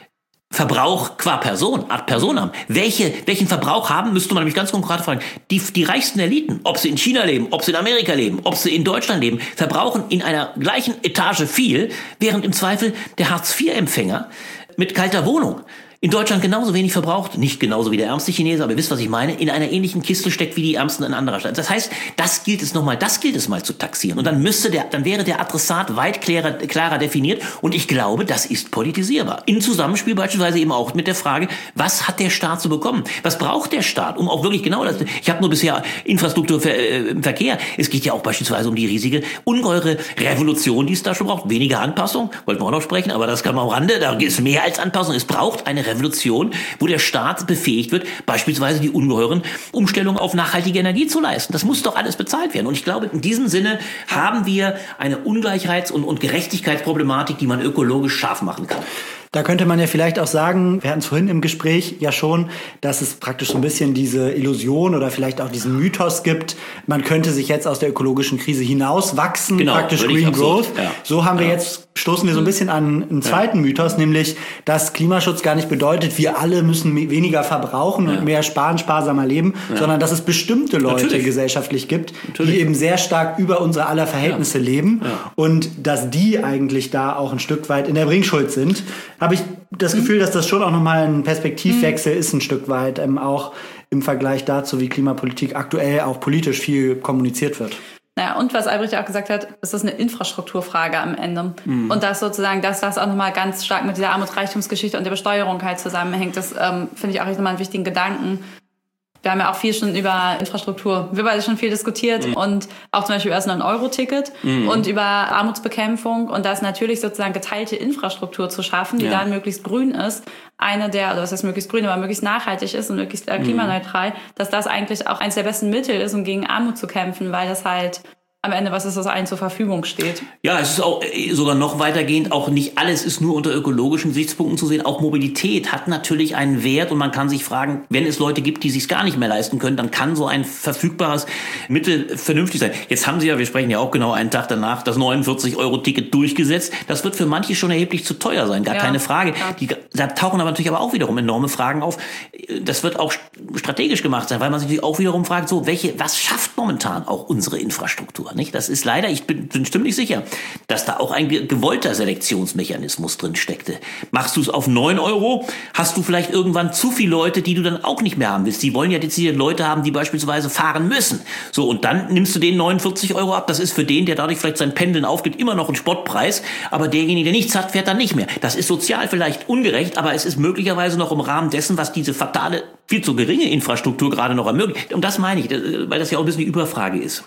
Verbrauch qua Person, Art Personen. Welchen Verbrauch haben, müsste man nämlich ganz konkret fragen. Die reichsten Eliten, ob sie in China leben, ob sie in Amerika leben, ob sie in Deutschland leben, verbrauchen in einer gleichen Etage viel, während im Zweifel der Hartz-IV-Empfänger mit kalter Wohnung in Deutschland genauso wenig verbraucht, nicht genauso wie der ärmste Chinese, aber ihr wisst, was ich meine, in einer ähnlichen Kiste steckt wie die Ärmsten in anderer Stadt. Das heißt, das gilt es mal zu taxieren. Und dann wäre der Adressat weit klarer definiert. Und ich glaube, das ist politisierbar. In Zusammenspiel beispielsweise eben auch mit der Frage, was hat der Staat zu bekommen? Was braucht der Staat, um auch wirklich genau das, ich habe nur bisher Infrastruktur im Verkehr. Es geht ja auch beispielsweise um die riesige, ungeheure Revolution, die es da schon braucht. Weniger Anpassung, wollten wir auch noch sprechen, aber das kann man am Rande, da ist mehr als Anpassung. Es braucht eine Revolution, wo der Staat befähigt wird, beispielsweise die ungeheuren Umstellungen auf nachhaltige Energie zu leisten. Das muss doch alles bezahlt werden. Und ich glaube, in diesem Sinne haben wir eine Ungleichheits- und Gerechtigkeitsproblematik, die man ökologisch scharf machen kann. Da könnte man ja vielleicht auch sagen, wir hatten es vorhin im Gespräch ja schon, dass es praktisch so ein bisschen diese Illusion oder vielleicht auch diesen Mythos gibt, man könnte sich jetzt aus der ökologischen Krise hinauswachsen, genau, praktisch Green Growth. Ja. So haben wir jetzt, stoßen wir so ein bisschen an einen zweiten Mythos, nämlich, dass Klimaschutz gar nicht bedeutet, wir alle müssen weniger verbrauchen und mehr sparen, sparsamer leben, sondern dass es bestimmte Leute gesellschaftlich gibt, die eben sehr stark über unsere aller Verhältnisse leben und dass die eigentlich da auch ein Stück weit in der Bringschuld sind. Habe ich das Gefühl, dass das schon auch nochmal ein Perspektivwechsel ist, ein Stück weit, auch im Vergleich dazu, wie Klimapolitik aktuell auch politisch viel kommuniziert wird. Naja, und was Albrecht auch gesagt hat, ist das eine Infrastrukturfrage am Ende. Und dass sozusagen, dass das auch nochmal ganz stark mit dieser Armut-Reichtumsgeschichte und der Besteuerung halt zusammenhängt, das finde ich auch nochmal einen wichtigen Gedanken. Wir haben ja auch viel schon über Infrastruktur, wir beide schon viel diskutiert und auch zum Beispiel über das 9-Euro-Ticket und über Armutsbekämpfung und das natürlich sozusagen geteilte Infrastruktur zu schaffen, die dann möglichst grün ist, oder was heißt möglichst grün, aber möglichst nachhaltig ist und möglichst klimaneutral, dass das eigentlich auch eines der besten Mittel ist, um gegen Armut zu kämpfen, weil das halt am Ende was ist, was allen zur Verfügung steht. Ja, es ist auch sogar noch weitergehend, auch nicht alles ist nur unter ökologischen Gesichtspunkten zu sehen. Auch Mobilität hat natürlich einen Wert und man kann sich fragen, wenn es Leute gibt, die sich gar nicht mehr leisten können, dann kann so ein verfügbares Mittel vernünftig sein. Jetzt haben sie ja, wir sprechen ja auch genau einen Tag danach, das 49-Euro-Ticket durchgesetzt. Das wird für manche schon erheblich zu teuer sein, gar keine Frage. Da tauchen aber natürlich auch wiederum enorme Fragen auf. Das wird auch strategisch gemacht sein, weil man sich natürlich auch wiederum fragt, so was schafft momentan auch unsere Infrastruktur? Nicht? Das ist leider, ich bin ziemlich sicher, dass da auch ein gewollter Selektionsmechanismus drin steckte. Machst du es auf 9 Euro, hast du vielleicht irgendwann zu viele Leute, die du dann auch nicht mehr haben willst. Die wollen ja dezidiert Leute haben, die beispielsweise fahren müssen. So, und dann nimmst du denen 49 Euro ab. Das ist für den, der dadurch vielleicht sein Pendeln aufgibt, immer noch ein Spottpreis. Aber derjenige, der nichts hat, fährt dann nicht mehr. Das ist sozial vielleicht ungerecht, aber es ist möglicherweise noch im Rahmen dessen, was diese fatale, viel zu geringe Infrastruktur gerade noch ermöglicht. Und das meine ich, weil das ja auch ein bisschen die Überfrage ist.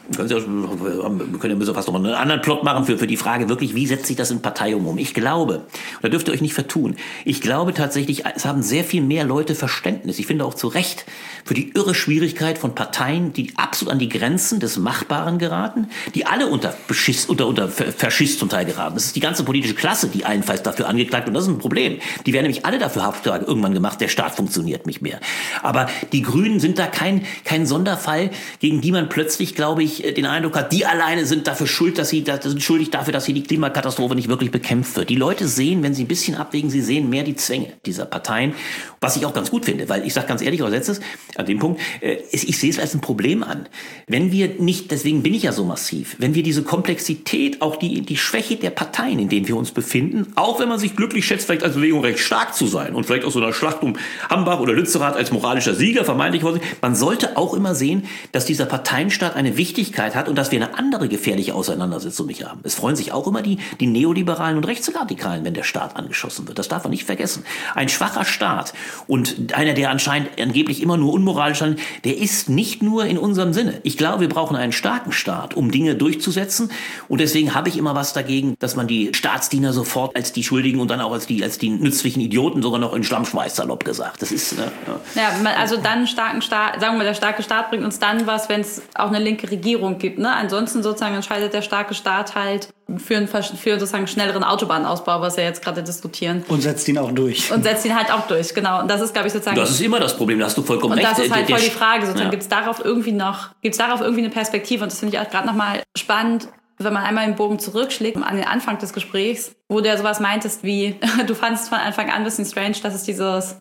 Wir können ja fast noch einen anderen Plot machen für die Frage wirklich, wie setzt sich das in Partei um? Ich glaube, und da dürft ihr euch nicht vertun, ich glaube tatsächlich, es haben sehr viel mehr Leute Verständnis, ich finde auch zu Recht, für die irre Schwierigkeit von Parteien, die absolut an die Grenzen des Machbaren geraten, die alle unter Faschist zum Teil geraten. Das ist die ganze politische Klasse, die allenfalls dafür angeklagt, und das ist ein Problem. Die werden nämlich alle dafür haftbar irgendwann gemacht, der Staat funktioniert nicht mehr. Aber die Grünen sind da kein Sonderfall, gegen die man plötzlich, glaube ich, den Eindruck hat, die alleine sind dafür schuldig dafür, dass hier die Klimakatastrophe nicht wirklich bekämpft wird. Die Leute sehen, wenn sie ein bisschen abwägen, sie sehen mehr die Zwänge dieser Parteien, was ich auch ganz gut finde, weil ich sage ganz ehrlich, als letztes, an dem Punkt, ich sehe es als ein Problem an. Wenn wir nicht, deswegen bin ich ja so massiv, wenn wir diese Komplexität, auch die Schwäche der Parteien, in denen wir uns befinden, auch wenn man sich glücklich schätzt, vielleicht als Bewegung recht stark zu sein und vielleicht aus so einer Schlacht um Hambach oder Lützerath als moralischer Sieger vermeintlich, man sollte auch immer sehen, dass dieser Parteienstaat eine Wichtigkeit hat und dass wir eine andere gefährliche Auseinandersetzung nicht haben. Es freuen sich auch immer die Neoliberalen und Rechtsradikalen, wenn der Staat angeschossen wird. Das darf man nicht vergessen. Ein schwacher Staat und einer, der angeblich immer nur unmoralisch handelt, der ist nicht nur in unserem Sinne. Ich glaube, wir brauchen einen starken Staat, um Dinge durchzusetzen. Und deswegen habe ich immer was dagegen, dass man die Staatsdiener sofort als die Schuldigen und dann auch als die nützlichen Idioten sogar noch in den Schlamm schmeißt, salopp gesagt. Das ist, Ja, also dann einen starken Staat, sagen wir, der starke Staat bringt uns dann was, wenn es auch eine linke Regierung gibt. Ne? Ansonsten sozusagen entscheidet der starke Staat halt für sozusagen schnelleren Autobahnausbau, was wir jetzt gerade diskutieren. Und setzt ihn auch durch. Und setzt ihn halt auch durch, genau. Und das ist, glaube ich, sozusagen... Das ist immer das Problem, da hast du vollkommen recht. Und das ist halt voll die Frage, sozusagen, gibt es darauf irgendwie eine Perspektive? Und das finde ich auch gerade nochmal spannend, wenn man einmal den Bogen zurückschlägt an den Anfang des Gesprächs, wo du ja sowas meintest wie, du fandest von Anfang an ein bisschen strange, dass es dieses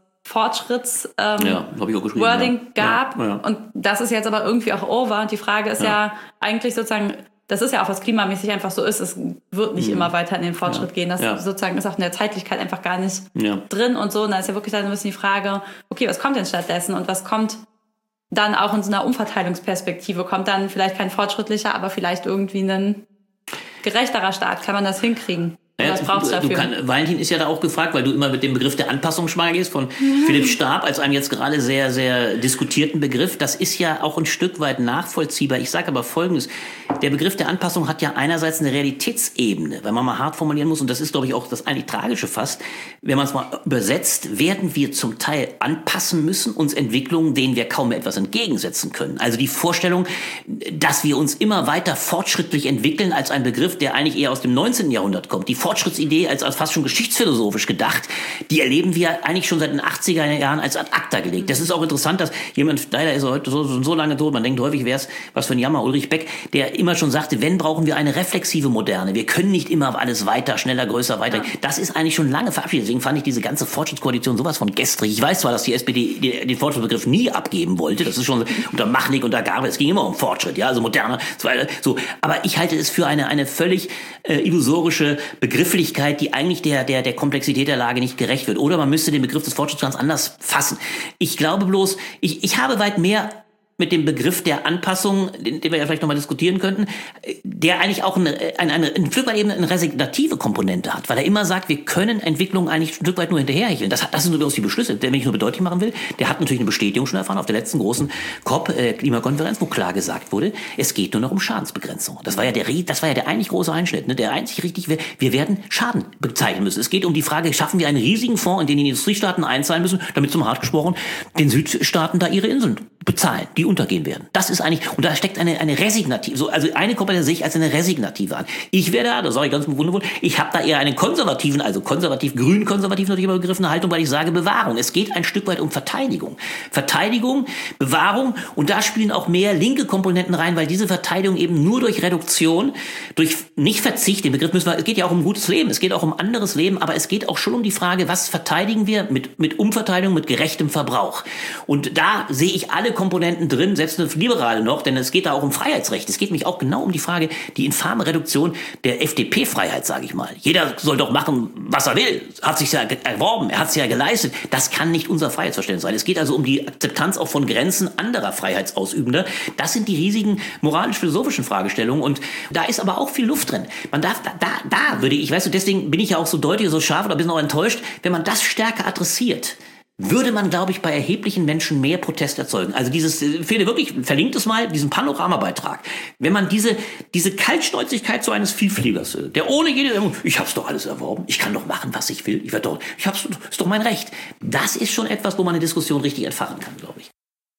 Fortschritts-Wording gab. Ja. Und das ist jetzt aber irgendwie auch over. Und die Frage ist ja eigentlich sozusagen, das ist ja auch, was klimamäßig einfach so ist, es wird nicht immer weiter in den Fortschritt gehen. Das sozusagen ist auch in der Zeitlichkeit einfach gar nicht drin und so. Und da ist ja wirklich dann ein bisschen die Frage, okay, was kommt denn stattdessen und was kommt dann auch in so einer Umverteilungsperspektive? Kommt dann vielleicht kein fortschrittlicher, aber vielleicht irgendwie ein gerechterer Staat? Kann man das hinkriegen? Was braucht's dafür? Valentin ist ja da auch gefragt, weil du immer mit dem Begriff der Anpassung schwanger gehst, von Philipp Starb als einem jetzt gerade sehr, sehr diskutierten Begriff. Das ist ja auch ein Stück weit nachvollziehbar. Ich sage aber Folgendes. Der Begriff der Anpassung hat ja einerseits eine Realitätsebene, wenn man mal hart formulieren muss, und das ist, glaube ich, auch das eigentlich Tragische fast, wenn man es mal übersetzt, werden wir zum Teil anpassen müssen, uns Entwicklungen, denen wir kaum mehr etwas entgegensetzen können. Also die Vorstellung, dass wir uns immer weiter fortschrittlich entwickeln, als ein Begriff, der eigentlich eher aus dem 19. Jahrhundert kommt. Die Fortschrittsidee als fast schon geschichtsphilosophisch gedacht, die erleben wir eigentlich schon seit den 80er Jahren als ad acta gelegt. Das ist auch interessant, dass jemand, leider ist er heute so lange tot, man denkt häufig, wäre es was für ein Jammer, Ulrich Beck, der immer schon sagte, wenn, brauchen wir eine reflexive Moderne. Wir können nicht immer alles weiter, schneller, größer, weiter. Ja. Das ist eigentlich schon lange verabschiedet. Deswegen fand ich diese ganze Fortschrittskoalition sowas von gestrig. Ich weiß zwar, dass die SPD den Fortschrittsbegriff nie abgeben wollte. Das ist schon unter Machnig und Gabe. Es ging immer um Fortschritt, ja, also moderner, so. Aber ich halte es für eine völlig illusorische Begrifflichkeit, die eigentlich der Komplexität der Lage nicht gerecht wird. Oder man müsste den Begriff des Fortschritts ganz anders fassen. Ich glaube bloß, ich habe weit mehr mit dem Begriff der Anpassung, den wir ja vielleicht nochmal diskutieren könnten, der eigentlich auch ein Stück weit eben eine resignative Komponente hat, weil er immer sagt, wir können Entwicklungen eigentlich ein Stück weit nur hinterherhecheln. Das sind übrigens die Beschlüsse, wenn ich nur deutlich machen will, der hat natürlich eine Bestätigung schon erfahren auf der letzten großen COP-Klimakonferenz, wo klar gesagt wurde, es geht nur noch um Schadensbegrenzung. Das war ja der eigentlich große Einschnitt, ne? Der einzig richtig, wir werden Schaden bezeichnen müssen. Es geht um die Frage, schaffen wir einen riesigen Fonds, in den die Industriestaaten einzahlen müssen, damit zum hart gesprochen den Südstaaten da ihre Inseln bezahlen, die untergehen werden. Das ist eigentlich, und da steckt eine resignative, also eine Komponente sehe ich als eine resignative an. Ich werde da, das sage ich ganz wundervoll, ich habe da eher einen konservativen, also grün-konservativ natürlich immer begriffene Haltung, weil ich sage Bewahrung. Es geht ein Stück weit um Verteidigung. Verteidigung, Bewahrung, und da spielen auch mehr linke Komponenten rein, weil diese Verteidigung eben nur durch Reduktion, durch nicht Verzicht, den Begriff es geht ja auch um gutes Leben, es geht auch um anderes Leben, aber es geht auch schon um die Frage, was verteidigen wir mit Umverteilung, mit gerechtem Verbrauch. Und da sehe ich alle Komponenten drin, selbst eine Liberale noch, denn es geht da auch um Freiheitsrecht. Es geht nämlich auch genau um die Frage, die infame Reduktion der FDP-Freiheit, sage ich mal. Jeder soll doch machen, was er will. Hat sich ja erworben, er hat es ja geleistet. Das kann nicht unser Freiheitsverständnis sein. Es geht also um die Akzeptanz auch von Grenzen anderer Freiheitsausübender. Das sind die riesigen moralisch-philosophischen Fragestellungen, und da ist aber auch viel Luft drin. Man darf, da würde ich, weißt du, deswegen bin ich ja auch so deutlich, so scharf oder ein bisschen auch enttäuscht, wenn man das stärker adressiert, würde man, glaube ich, bei erheblichen Menschen mehr Protest erzeugen. Also Fede, wirklich, verlinkt es mal, diesen Panoramabeitrag. Wenn man diese Kaltschnäuzigkeit so eines Vielfliegers, der ohne jede, ich hab's doch alles erworben, ich kann doch machen, was ich will, ist doch mein Recht. Das ist schon etwas, wo man eine Diskussion richtig entfachen kann, glaube ich.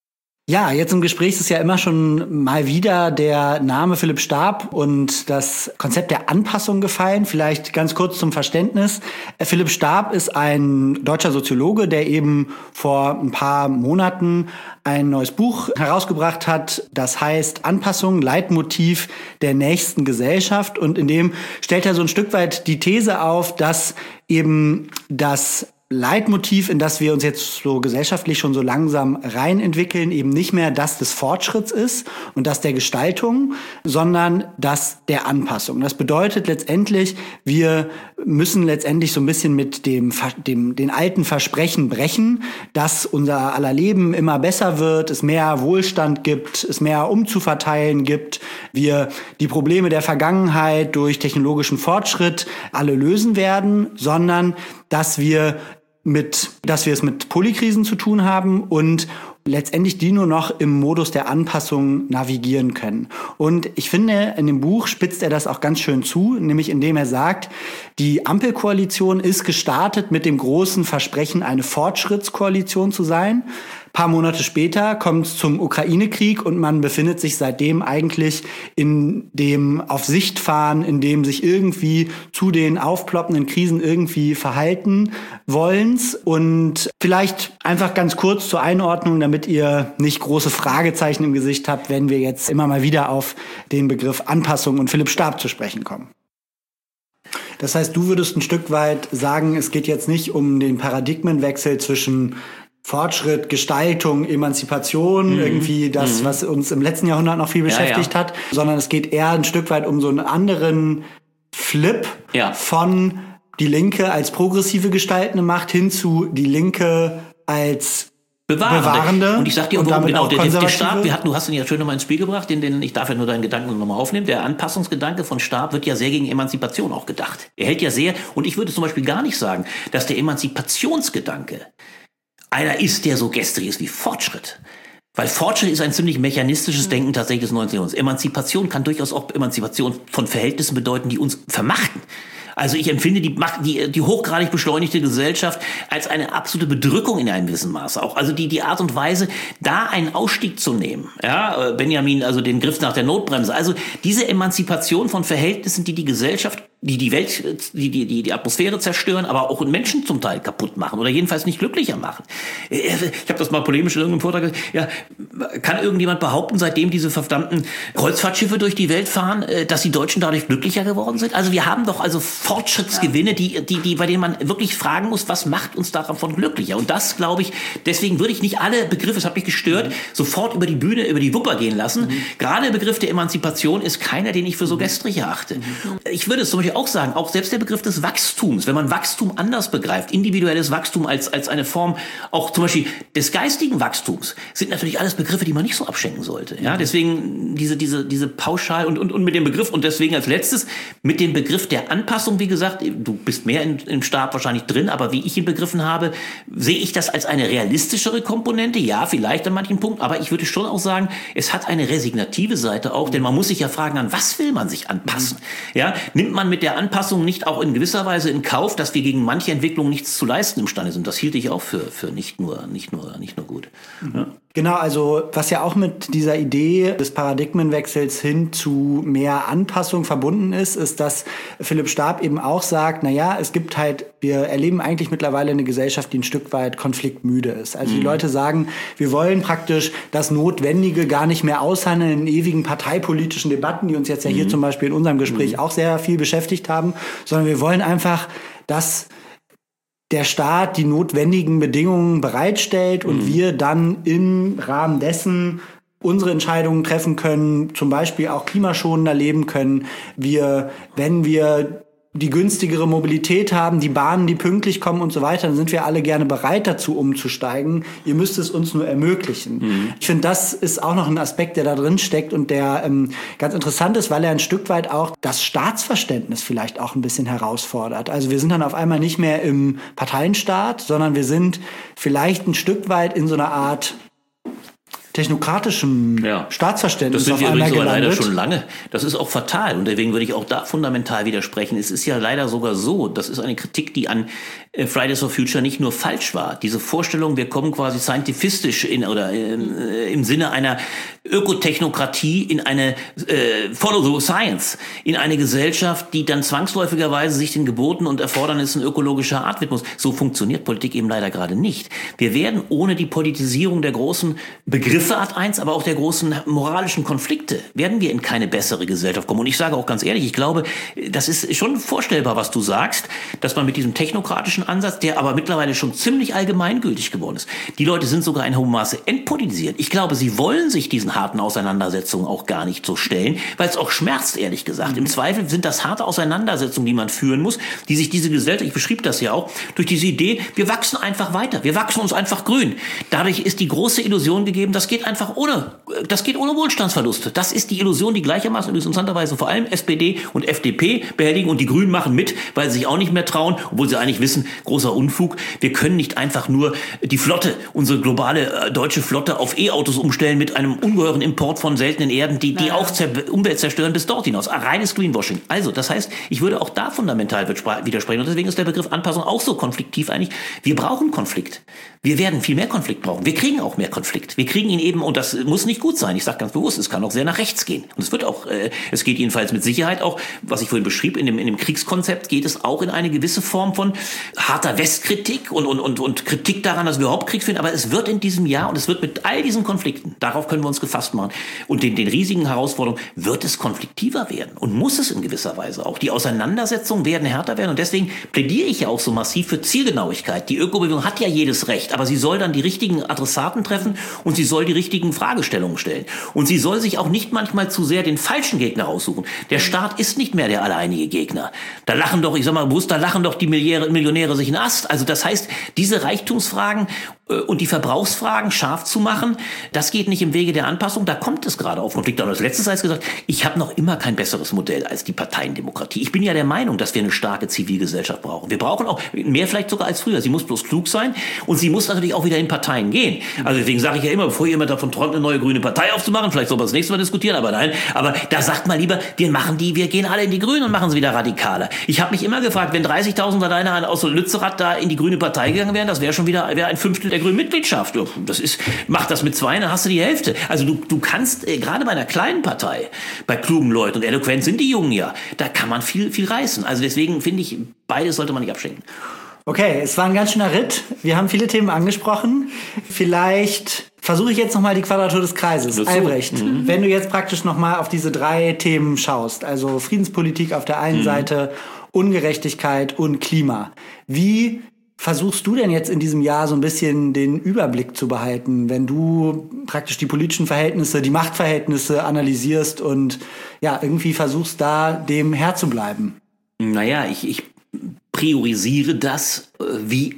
Ja, jetzt im Gespräch ist ja immer schon mal wieder der Name Philipp Starb und das Konzept der Anpassung gefallen. Vielleicht ganz kurz zum Verständnis. Philipp Starb ist ein deutscher Soziologe, der eben vor ein paar Monaten ein neues Buch herausgebracht hat. Das heißt Anpassung, Leitmotiv der nächsten Gesellschaft. Und in dem stellt er so ein Stück weit die These auf, dass eben das Leitmotiv, in das wir uns jetzt so gesellschaftlich schon so langsam reinentwickeln, eben nicht mehr das des Fortschritts ist und das der Gestaltung, sondern das der Anpassung. Das bedeutet letztendlich, wir müssen letztendlich so ein bisschen mit den alten Versprechen brechen, dass unser aller Leben immer besser wird, es mehr Wohlstand gibt, es mehr umzuverteilen gibt, wir die Probleme der Vergangenheit durch technologischen Fortschritt alle lösen werden, sondern dass wir es mit Polykrisen zu tun haben und letztendlich die nur noch im Modus der Anpassung navigieren können. Und ich finde, in dem Buch spitzt er das auch ganz schön zu, nämlich indem er sagt, die Ampelkoalition ist gestartet mit dem großen Versprechen, eine Fortschrittskoalition zu sein. Paar Monate später kommt es zum Ukraine-Krieg und man befindet sich seitdem eigentlich in dem auf Sicht fahren, in dem sich irgendwie zu den aufploppenden Krisen irgendwie verhalten wollens. Und vielleicht einfach ganz kurz zur Einordnung, damit ihr nicht große Fragezeichen im Gesicht habt, wenn wir jetzt immer mal wieder auf den Begriff Anpassung und Philipp Starb zu sprechen kommen. Das heißt, du würdest ein Stück weit sagen, es geht jetzt nicht um den Paradigmenwechsel zwischen Fortschritt, Gestaltung, Emanzipation, irgendwie das, was uns im letzten Jahrhundert noch viel beschäftigt hat, sondern es geht eher ein Stück weit um so einen anderen Flip von die Linke als progressive gestaltende Macht hin zu die Linke als Bewahrende. Und ich sag dir auch, warum genau der Starb, du hast ihn ja schön nochmal ins Spiel gebracht, ich darf ja nur deinen Gedanken nochmal aufnehmen, der Anpassungsgedanke von Starb wird ja sehr gegen Emanzipation auch gedacht. Er hält ja sehr, und ich würde zum Beispiel gar nicht sagen, dass der Emanzipationsgedanke einer ist, der so gestrig ist wie Fortschritt. Weil Fortschritt ist ein ziemlich mechanistisches Denken tatsächlich des 19. Jahrhunderts. Emanzipation kann durchaus auch Emanzipation von Verhältnissen bedeuten, die uns vermachten. Also ich empfinde die hochgradig beschleunigte Gesellschaft als eine absolute Bedrückung in einem gewissen Maße. Auch also die Art und Weise, da einen Ausstieg zu nehmen. Ja, Benjamin, also den Griff nach der Notbremse. Also diese Emanzipation von Verhältnissen, die Gesellschaft, die Welt, die Atmosphäre zerstören, aber auch Menschen zum Teil kaputt machen oder jedenfalls nicht glücklicher machen. Ich habe das mal polemisch in irgendeinem Vortrag gesagt. Ja, kann irgendjemand behaupten, seitdem diese verdammten Kreuzfahrtschiffe durch die Welt fahren, dass die Deutschen dadurch glücklicher geworden sind? Also wir haben doch also Fortschrittsgewinne, bei denen man wirklich fragen muss, was macht uns davon glücklicher? Und das, glaube ich, deswegen würde ich nicht alle Begriffe, es hat mich gestört, sofort über die Bühne, über die Wupper gehen lassen. Gerade der Begriff der Emanzipation ist keiner, den ich für so gestrig erachte. Ich würde es zum Beispiel auch sagen, auch selbst der Begriff des Wachstums, wenn man Wachstum anders begreift, individuelles Wachstum als eine Form auch zum Beispiel des geistigen Wachstums, sind natürlich alles Begriffe, die man nicht so abschenken sollte. Ja, deswegen diese pauschal und mit dem Begriff und deswegen als letztes mit dem Begriff der Anpassung, wie gesagt, du bist mehr im Stab wahrscheinlich drin, aber wie ich ihn begriffen habe, sehe ich das als eine realistischere Komponente. Ja, vielleicht an manchen Punkten, aber ich würde schon auch sagen, es hat eine resignative Seite auch, denn man muss sich ja fragen, an was will man sich anpassen? Ja, nimmt man mit der Anpassung nicht auch in gewisser Weise in Kauf, dass wir gegen manche Entwicklungen nichts zu leisten imstande sind? Das hielt ich auch für nicht nur gut. Ja. Genau, also was ja auch mit dieser Idee des Paradigmenwechsels hin zu mehr Anpassung verbunden ist, dass Philipp Starb eben auch sagt, wir erleben eigentlich mittlerweile eine Gesellschaft, die ein Stück weit konfliktmüde ist. Also die Leute sagen, wir wollen praktisch das Notwendige gar nicht mehr aushandeln in ewigen parteipolitischen Debatten, die uns jetzt ja hier zum Beispiel in unserem Gespräch auch sehr viel beschäftigt haben, sondern wir wollen einfach, dass der Staat die notwendigen Bedingungen bereitstellt und wir dann im Rahmen dessen unsere Entscheidungen treffen können, zum Beispiel auch klimaschonender leben können. Wenn wir die günstigere Mobilität haben, die Bahnen, die pünktlich kommen und so weiter, dann sind wir alle gerne bereit dazu, umzusteigen. Ihr müsst es uns nur ermöglichen. Ich finde, das ist auch noch ein Aspekt, der da drin steckt und der ganz interessant ist, weil er ein Stück weit auch das Staatsverständnis vielleicht auch ein bisschen herausfordert. Also wir sind dann auf einmal nicht mehr im Parteienstaat, sondern wir sind vielleicht ein Stück weit in so einer Art technokratischem Staatsverständnis. Das sind wir übrigens aber leider schon lange. Das ist auch fatal und deswegen würde ich auch da fundamental widersprechen. Es ist ja leider sogar so, das ist eine Kritik, die an Fridays for Future nicht nur falsch war. Diese Vorstellung, wir kommen quasi scientifistisch im Sinne einer Ökotechnokratie in eine Follow the Science, in eine Gesellschaft, die dann zwangsläufigerweise sich den Geboten und Erfordernissen ökologischer Art widmen muss. So funktioniert Politik eben leider gerade nicht. Wir werden ohne die Politisierung der großen Begriffe Art 1, aber auch der großen moralischen Konflikte, werden wir in keine bessere Gesellschaft kommen. Und ich sage auch ganz ehrlich, ich glaube, das ist schon vorstellbar, was du sagst, dass man mit diesem technokratischen Ansatz, der aber mittlerweile schon ziemlich allgemeingültig geworden ist, die Leute sind sogar in hohem Maße entpolitisiert. Ich glaube, sie wollen sich diesen harten Auseinandersetzungen auch gar nicht so stellen, weil es auch schmerzt, ehrlich gesagt. Im Zweifel sind das harte Auseinandersetzungen, die man führen muss, die sich diese Gesellschaft, ich beschrieb das ja auch, durch diese Idee, wir wachsen einfach weiter, wir wachsen uns einfach grün. Dadurch ist die große Illusion gegeben, das geht ohne Wohlstandsverluste. Das ist die Illusion, die gleichermaßen interessanterweise vor allem SPD und FDP behelligen und die Grünen machen mit, weil sie sich auch nicht mehr trauen, obwohl sie eigentlich wissen, großer Unfug, wir können nicht einfach nur die Flotte, unsere globale deutsche Flotte auf E-Autos umstellen mit einem ungeheuer teuren Import von seltenen Erden, die auch Umwelt zerstören, bis dort hinaus. Reines Greenwashing. Also, das heißt, ich würde auch da fundamental widersprechen. Und deswegen ist der Begriff Anpassung auch so konfliktiv eigentlich. Wir brauchen Konflikt. Wir werden viel mehr Konflikt brauchen. Wir kriegen auch mehr Konflikt. Wir kriegen ihn eben, und das muss nicht gut sein. Ich sage ganz bewusst, es kann auch sehr nach rechts gehen. Und es wird auch, es geht jedenfalls mit Sicherheit auch, was ich vorhin beschrieb, in dem Kriegskonzept geht es auch in eine gewisse Form von harter Westkritik und Kritik daran, dass wir überhaupt Krieg führen. Aber es wird in diesem Jahr, und es wird mit all diesen Konflikten, darauf können wir uns gefasst machen, und den riesigen Herausforderungen, wird es konfliktiver werden. Und muss es in gewisser Weise auch. Die Auseinandersetzungen werden härter werden. Und deswegen plädiere ich ja auch so massiv für Zielgenauigkeit. Die Ökobewegung hat ja jedes Recht, aber sie soll dann die richtigen Adressaten treffen und sie soll die richtigen Fragestellungen stellen. Und sie soll sich auch nicht manchmal zu sehr den falschen Gegner raussuchen. Der Staat ist nicht mehr der alleinige Gegner. Da lachen doch, ich sag mal bewusst, da lachen doch die Millionäre sich einen Ast. Also das heißt, diese Reichtumsfragen und die Verbrauchsfragen scharf zu machen, das geht nicht im Wege der Anpassung. Da kommt es gerade auf Konflikte. Und als letztes heißt gesagt, ich habe noch immer kein besseres Modell als die Parteiendemokratie. Ich bin ja der Meinung, dass wir eine starke Zivilgesellschaft brauchen. Wir brauchen auch mehr vielleicht sogar als früher. Sie muss bloß klug sein und sie muss natürlich auch wieder in Parteien gehen. Also deswegen sage ich ja immer, bevor ihr immer davon träumt, eine neue grüne Partei aufzumachen, vielleicht sollen wir das nächste Mal diskutieren, aber nein. Aber da sagt man lieber, wir gehen alle in die Grünen und machen sie wieder radikaler. Ich habe mich immer gefragt, wenn 30.000 alleine aus Lützerath da in die grüne Partei gegangen wären, das wäre schon wieder ein Fünftel der grünen Mitgliedschaft. Mach das mit 2, dann hast du die Hälfte. Also du kannst, gerade bei einer kleinen Partei, bei klugen Leuten, und eloquent sind die Jungen ja, da kann man viel reißen. Also deswegen finde ich, beides sollte man nicht abschenken. Okay, es war ein ganz schöner Ritt. Wir haben viele Themen angesprochen. Vielleicht versuche ich jetzt nochmal die Quadratur des Kreises. Albrecht, wenn du jetzt praktisch nochmal auf diese 3 Themen schaust, also Friedenspolitik auf der einen Seite, Ungerechtigkeit und Klima. Wie versuchst du denn jetzt in diesem Jahr so ein bisschen den Überblick zu behalten, wenn du praktisch die politischen Verhältnisse, die Machtverhältnisse analysierst und ja, irgendwie versuchst da dem Herr zu bleiben? Naja, ich priorisiere das, wie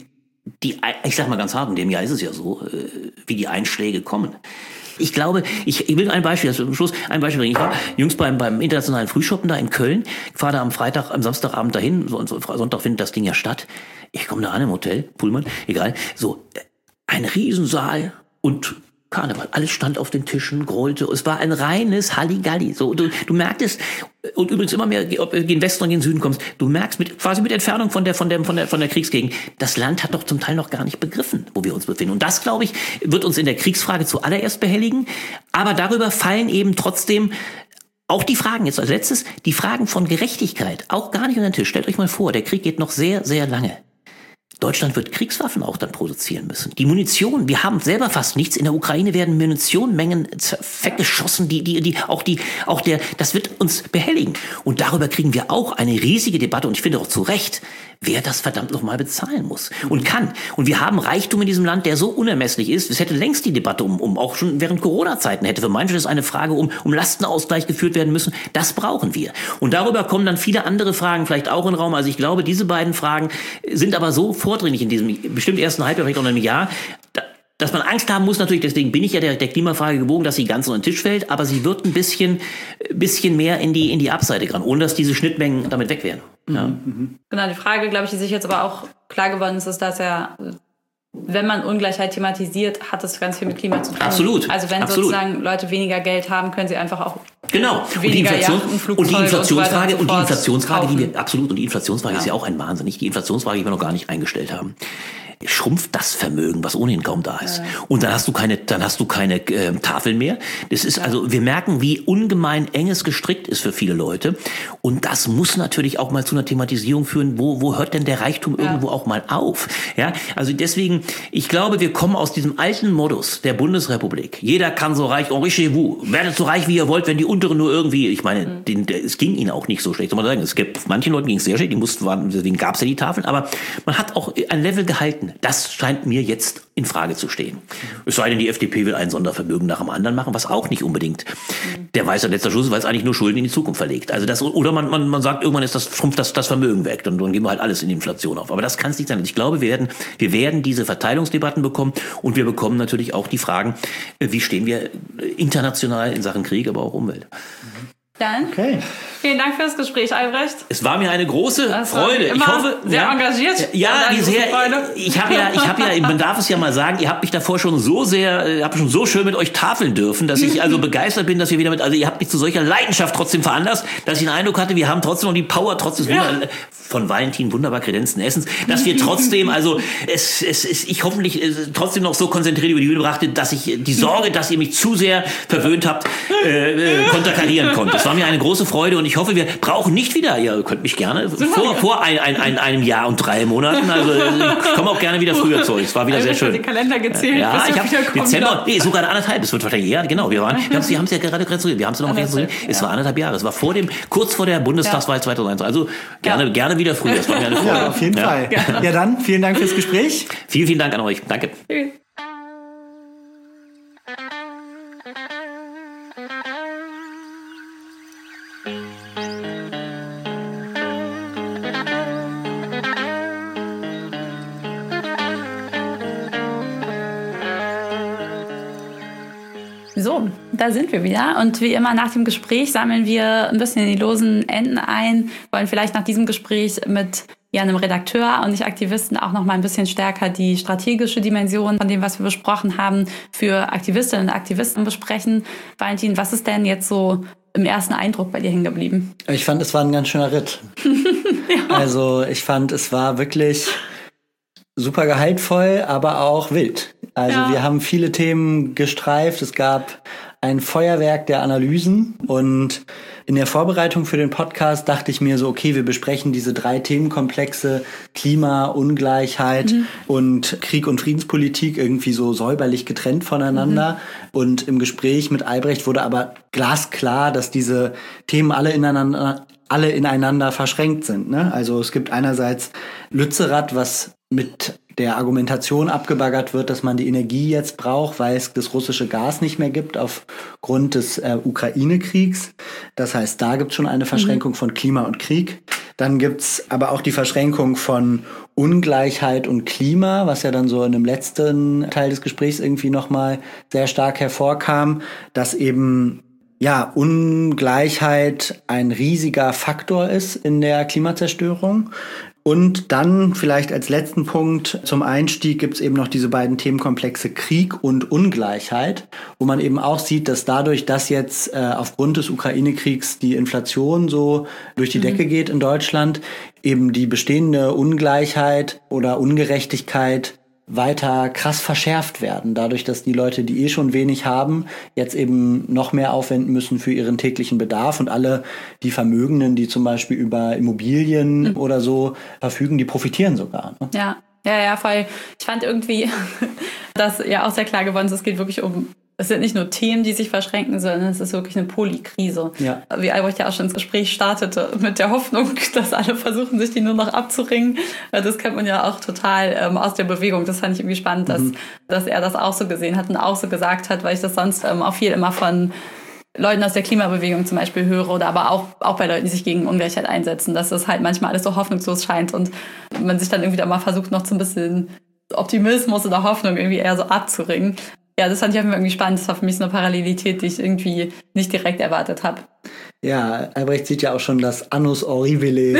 ich sag mal ganz hart, in dem Jahr ist es ja so, wie die Einschläge kommen. Ich glaube, ich will ein Beispiel, also zum Schluss ein Beispiel bringen. Ich war jüngst beim internationalen Frühschoppen da in Köln, fahre da am Samstagabend dahin, Sonntag findet das Ding ja statt. Ich komme da an im Hotel, Pullman, egal, so ein Riesensaal und Karneval. Alles stand auf den Tischen, grollte. Es war ein reines Halligalli. So, du merktest, und übrigens immer mehr, ob du gen Westen oder gen Süden kommst, du merkst quasi mit Entfernung von der Kriegsgegend, das Land hat doch zum Teil noch gar nicht begriffen, wo wir uns befinden. Und das, glaube ich, wird uns in der Kriegsfrage zuallererst behelligen. Aber darüber fallen eben trotzdem auch die Fragen, jetzt als letztes, die Fragen von Gerechtigkeit, auch gar nicht unter den Tisch. Stellt euch mal vor, der Krieg geht noch sehr, sehr lange. Deutschland wird Kriegswaffen auch dann produzieren müssen. Die Munition, wir haben selber fast nichts. In der Ukraine werden Munitionmengen weggeschossen, das wird uns behelligen. Und darüber kriegen wir auch eine riesige Debatte, und ich finde auch zu Recht, wer das verdammt nochmal bezahlen muss und kann. Und wir haben Reichtum in diesem Land, der so unermesslich ist. Es hätte längst die Debatte auch schon während Corona-Zeiten hätte für manche das eine Frage um Lastenausgleich geführt werden müssen. Das brauchen wir. Und darüber kommen dann viele andere Fragen vielleicht auch in den Raum. Also ich glaube, diese beiden Fragen sind aber so vordringlich in diesem bestimmt ersten Halbjahr, vielleicht auch in einem Jahr, dass man Angst haben muss, natürlich, deswegen bin ich ja der Klimafrage gebogen, dass sie ganz unter den Tisch fällt, aber sie wird ein bisschen mehr in die Abseite geraten, ohne dass diese Schnittmengen damit weg wären. Ja. Genau, die Frage, glaube ich, die sich jetzt aber auch klar geworden ist, dass ja, wenn man Ungleichheit thematisiert, hat das ganz viel mit Klima zu tun. Absolut. Also wenn sozusagen Leute weniger Geld haben, können sie einfach auch weniger Yachten, Flugzeuge und die Inflationsfrage, und die Inflationsfrage ist ja auch ein Wahnsinn, nicht die Inflationsfrage, die wir noch gar nicht eingestellt haben. Schrumpft das Vermögen, was ohnehin kaum da ist. Und dann hast du keine Tafeln mehr. Das ist also, wir merken, wie ungemein eng es gestrickt ist für viele Leute. Und das muss natürlich auch mal zu einer Thematisierung führen, wo hört denn der Reichtum irgendwo auch mal auf? Ja, also deswegen, ich glaube, wir kommen aus diesem alten Modus der Bundesrepublik. Jeder kann so reich, enrichez-vous, werdet so reich, wie ihr wollt, wenn die Unteren nur irgendwie, ich meine, es ging ihnen auch nicht so schlecht, soll man sagen. Manchen Leuten ging es sehr schlecht, deswegen gab es ja die Tafeln, aber man hat auch ein Level gehalten. Das scheint mir jetzt in Frage zu stehen. Es sei denn, die FDP will ein Sondervermögen nach dem anderen machen, was auch nicht unbedingt der weiße letzter Schluss ist, weil es eigentlich nur Schulden in die Zukunft verlegt. Also oder man sagt, irgendwann schrumpft das Vermögen weg, dann geben wir halt alles in die Inflation auf. Aber das kann es nicht sein. Ich glaube, wir werden diese Verteilungsdebatten bekommen, und wir bekommen natürlich auch die Fragen, wie stehen wir international in Sachen Krieg, aber auch Umwelt. Dann okay. Vielen Dank fürs Gespräch, Albrecht. Es war mir eine große Freude. Ich hoffe, sehr engagiert. Ja, ich habe ja, man darf es ja mal sagen, ihr habt mich davor schon so schön mit euch tafeln dürfen, dass ich also begeistert bin, dass wir wieder ihr habt mich zu solcher Leidenschaft trotzdem veranlasst, dass ich den Eindruck hatte, wir haben trotzdem noch die Power, trotz des von Valentin wunderbar kredenzen Essens, dass wir trotzdem, also ich hoffentlich trotzdem noch so konzentriert über die Bühne brachte, dass ich die Sorge, dass ihr mich zu sehr verwöhnt habt, konterkarieren konnte. Es war mir eine große Freude und ich hoffe, wir brauchen nicht wieder, ihr könnt mich gerne vor einem Jahr und 3 Monaten, also ich komme auch gerne wieder früher zu euch. Es war wieder sehr schön. Ich habe den Kalender gezählt. Ja, ich habe Dezember, sogar 1,5, es wird wahrscheinlich, ja genau, wir haben es ja gerade rekonstruiert, wir haben es noch rekonstruiert, es war 1,5 Jahre, es war kurz vor der Bundestagswahl 2001, also gerne wieder früher, es war mir eine Freude. Ja, auf jeden Fall. Ja, dann, vielen Dank fürs Gespräch. Vielen Dank an euch, danke. Tschüss. So, da sind wir wieder. Und wie immer nach dem Gespräch sammeln wir ein bisschen die losen Enden ein, wollen vielleicht nach diesem Gespräch mit einem Redakteur und nicht Aktivisten auch noch mal ein bisschen stärker die strategische Dimension von dem, was wir besprochen haben, für Aktivistinnen und Aktivisten besprechen. Valentin, was ist denn jetzt so im ersten Eindruck bei dir hängen geblieben? Ich fand, es war ein ganz schöner Ritt. Ja. Also ich fand, es war wirklich super gehaltvoll, aber auch wild. Also wir haben viele Themen gestreift. Es gab ein Feuerwerk der Analysen und in der Vorbereitung für den Podcast dachte ich mir so, okay, wir besprechen diese 3 Themenkomplexe Klima, Ungleichheit und Krieg und Friedenspolitik irgendwie so säuberlich getrennt voneinander. Und im Gespräch mit Albrecht wurde aber glasklar, dass diese Themen alle ineinander verschränkt sind. Ne? Also es gibt einerseits Lützerath, was mit der Argumentation abgebaggert wird, dass man die Energie jetzt braucht, weil es das russische Gas nicht mehr gibt aufgrund des Ukraine-Kriegs. Das heißt, da gibt es schon eine Verschränkung von Klima und Krieg. Dann gibt's aber auch die Verschränkung von Ungleichheit und Klima, was ja dann so in dem letzten Teil des Gesprächs irgendwie nochmal sehr stark hervorkam, dass eben Ungleichheit ein riesiger Faktor ist in der Klimazerstörung. Und dann vielleicht als letzten Punkt zum Einstieg gibt's eben noch diese beiden Themenkomplexe Krieg und Ungleichheit, wo man eben auch sieht, dass dadurch, dass jetzt aufgrund des Ukraine-Kriegs die Inflation so durch die Decke geht in Deutschland, eben die bestehende Ungleichheit oder Ungerechtigkeit weiter krass verschärft werden. Dadurch, dass die Leute, die schon wenig haben, jetzt eben noch mehr aufwenden müssen für ihren täglichen Bedarf und alle die Vermögenden, die zum Beispiel über Immobilien oder so verfügen, die profitieren sogar. Ne? Ja, voll. Ich fand irgendwie, dass ja auch sehr klar geworden ist, es geht wirklich es sind nicht nur Themen, die sich verschränken, sondern es ist wirklich eine Polykrise. Ja. Wie Albrecht ja auch schon ins Gespräch startete, mit der Hoffnung, dass alle versuchen, sich die nur noch abzuringen. Das kennt man ja auch total aus der Bewegung. Das fand ich irgendwie spannend, dass er das auch so gesehen hat und auch so gesagt hat, weil ich das sonst auch viel immer von Leuten aus der Klimabewegung zum Beispiel höre oder aber auch bei Leuten, die sich gegen Ungleichheit einsetzen, dass das halt manchmal alles so hoffnungslos scheint und man sich dann irgendwie da mal versucht, noch so ein bisschen Optimismus oder Hoffnung irgendwie eher so abzuringen. Ja, das fand ich irgendwie spannend. Das war für mich so eine Parallelität, die ich irgendwie nicht direkt erwartet habe. Ja, Albrecht sieht ja auch schon das Annus Horribile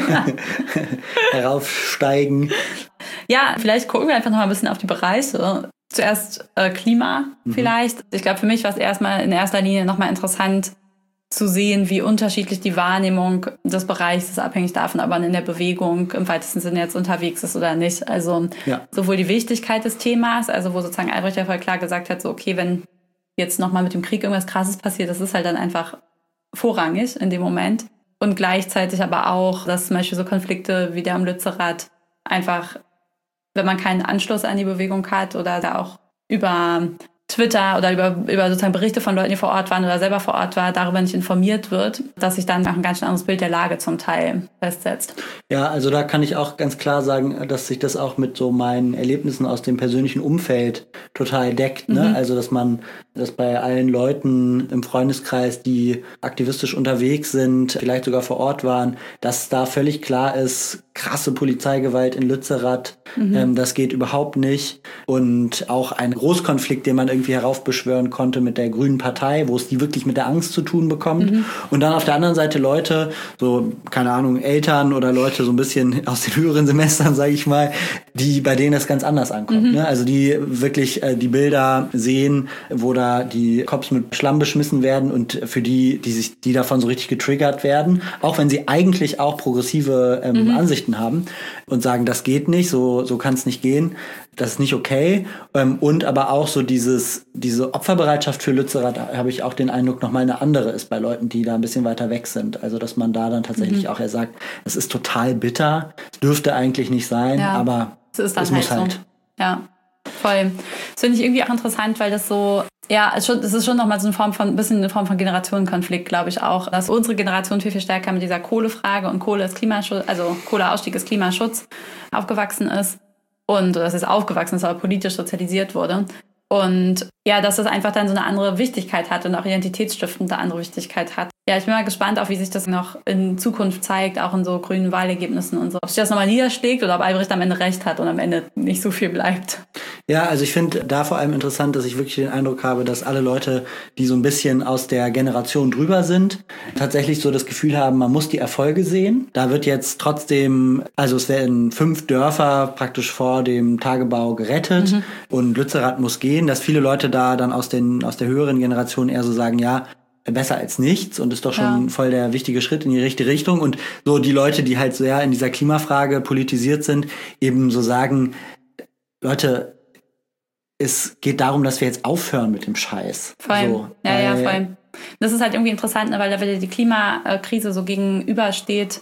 heraufsteigen. Ja, vielleicht gucken wir einfach noch mal ein bisschen auf die Bereiche. Zuerst Klima vielleicht. Ich glaube, für mich war es erstmal in erster Linie nochmal interessant zu sehen, wie unterschiedlich die Wahrnehmung des Bereichs ist, abhängig davon, ob man in der Bewegung im weitesten Sinne jetzt unterwegs ist oder nicht. Also sowohl die Wichtigkeit des Themas, also wo sozusagen Albrecht ja voll klar gesagt hat, so okay, wenn jetzt nochmal mit dem Krieg irgendwas Krasses passiert, das ist halt dann einfach vorrangig in dem Moment. Und gleichzeitig aber auch, dass zum Beispiel so Konflikte wie der am Lützerath einfach, wenn man keinen Anschluss an die Bewegung hat oder da auch über Twitter oder über sozusagen Berichte von Leuten, die vor Ort waren oder selber vor Ort war, darüber nicht informiert wird, dass sich dann auch ein ganz schön anderes Bild der Lage zum Teil festsetzt. Ja, also da kann ich auch ganz klar sagen, dass sich das auch mit so meinen Erlebnissen aus dem persönlichen Umfeld total deckt. Ne? Also dass bei allen Leuten im Freundeskreis, die aktivistisch unterwegs sind, vielleicht sogar vor Ort waren, dass da völlig klar ist, krasse Polizeigewalt in Lützerath, das geht überhaupt nicht. Und auch ein Großkonflikt, den man irgendwie irgendwie heraufbeschwören konnte mit der Grünen Partei, wo es die wirklich mit der Angst zu tun bekommt. Und dann auf der anderen Seite Leute, so, keine Ahnung, Eltern oder Leute so ein bisschen aus den höheren Semestern, sage ich mal, bei denen das ganz anders ankommt. Ne? Also die wirklich die Bilder sehen, wo da die Cops mit Schlamm beschmissen werden und für die davon so richtig getriggert werden, auch wenn sie eigentlich auch progressive Ansichten haben und sagen, das geht nicht, so kann es nicht gehen, das ist nicht okay. Und aber auch so diese Opferbereitschaft für Lützerath, habe ich auch den Eindruck, nochmal eine andere ist bei Leuten, die da ein bisschen weiter weg sind. Also dass man da dann tatsächlich auch sagt, es ist total bitter, es dürfte eigentlich nicht sein, aber es muss halt. So. Ja, voll. Das finde ich irgendwie auch interessant, weil das so, es ist schon nochmal so eine Form von Generationenkonflikt, glaube ich auch, dass unsere Generation viel, viel stärker mit dieser Kohlefrage und Kohleausstieg ist Klimaschutz aufgewachsen ist und dass es aufgewachsen ist, aber politisch sozialisiert wurde. Und ja, dass das einfach dann so eine andere Wichtigkeit hat und auch identitätsstiftend eine andere Wichtigkeit hat. Ja, ich bin mal gespannt, auch wie sich das noch in Zukunft zeigt, auch in so grünen Wahlergebnissen und so. Ob sich das nochmal niederschlägt oder ob Albrecht am Ende recht hat und am Ende nicht so viel bleibt. Ja, also ich finde da vor allem interessant, dass ich wirklich den Eindruck habe, dass alle Leute, die so ein bisschen aus der Generation drüber sind, tatsächlich so das Gefühl haben, man muss die Erfolge sehen. Da wird jetzt trotzdem, also es werden 5 Dörfer praktisch vor dem Tagebau gerettet und Lützerath muss gehen, dass viele Leute da dann aus der höheren Generation eher so sagen, ja, besser als nichts und ist doch schon voll der wichtige Schritt in die richtige Richtung. Und so die Leute, die halt sehr in dieser Klimafrage politisiert sind, eben so sagen, Leute, es geht darum, dass wir jetzt aufhören mit dem Scheiß. Voll. So, Ja, voll. Das ist halt irgendwie interessant, weil da die Klimakrise so gegenübersteht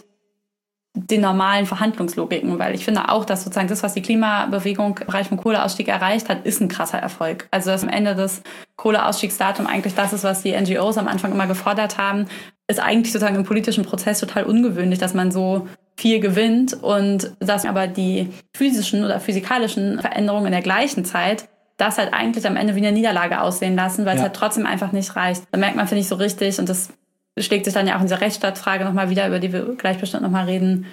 den normalen Verhandlungslogiken, weil ich finde auch, dass sozusagen das, was die Klimabewegung im Bereich von Kohleausstieg erreicht hat, ist ein krasser Erfolg. Also dass am Ende das Kohleausstiegsdatum eigentlich das ist, was die NGOs am Anfang immer gefordert haben, ist eigentlich sozusagen im politischen Prozess total ungewöhnlich, dass man so viel gewinnt und dass aber die physischen oder physikalischen Veränderungen in der gleichen Zeit das halt eigentlich am Ende wie eine Niederlage aussehen lassen, weil es halt trotzdem einfach nicht reicht. Da merkt man, finde ich, so richtig, und das schlägt sich dann ja auch in dieser Rechtsstaatsfrage nochmal wieder, über die wir gleich bestimmt nochmal reden,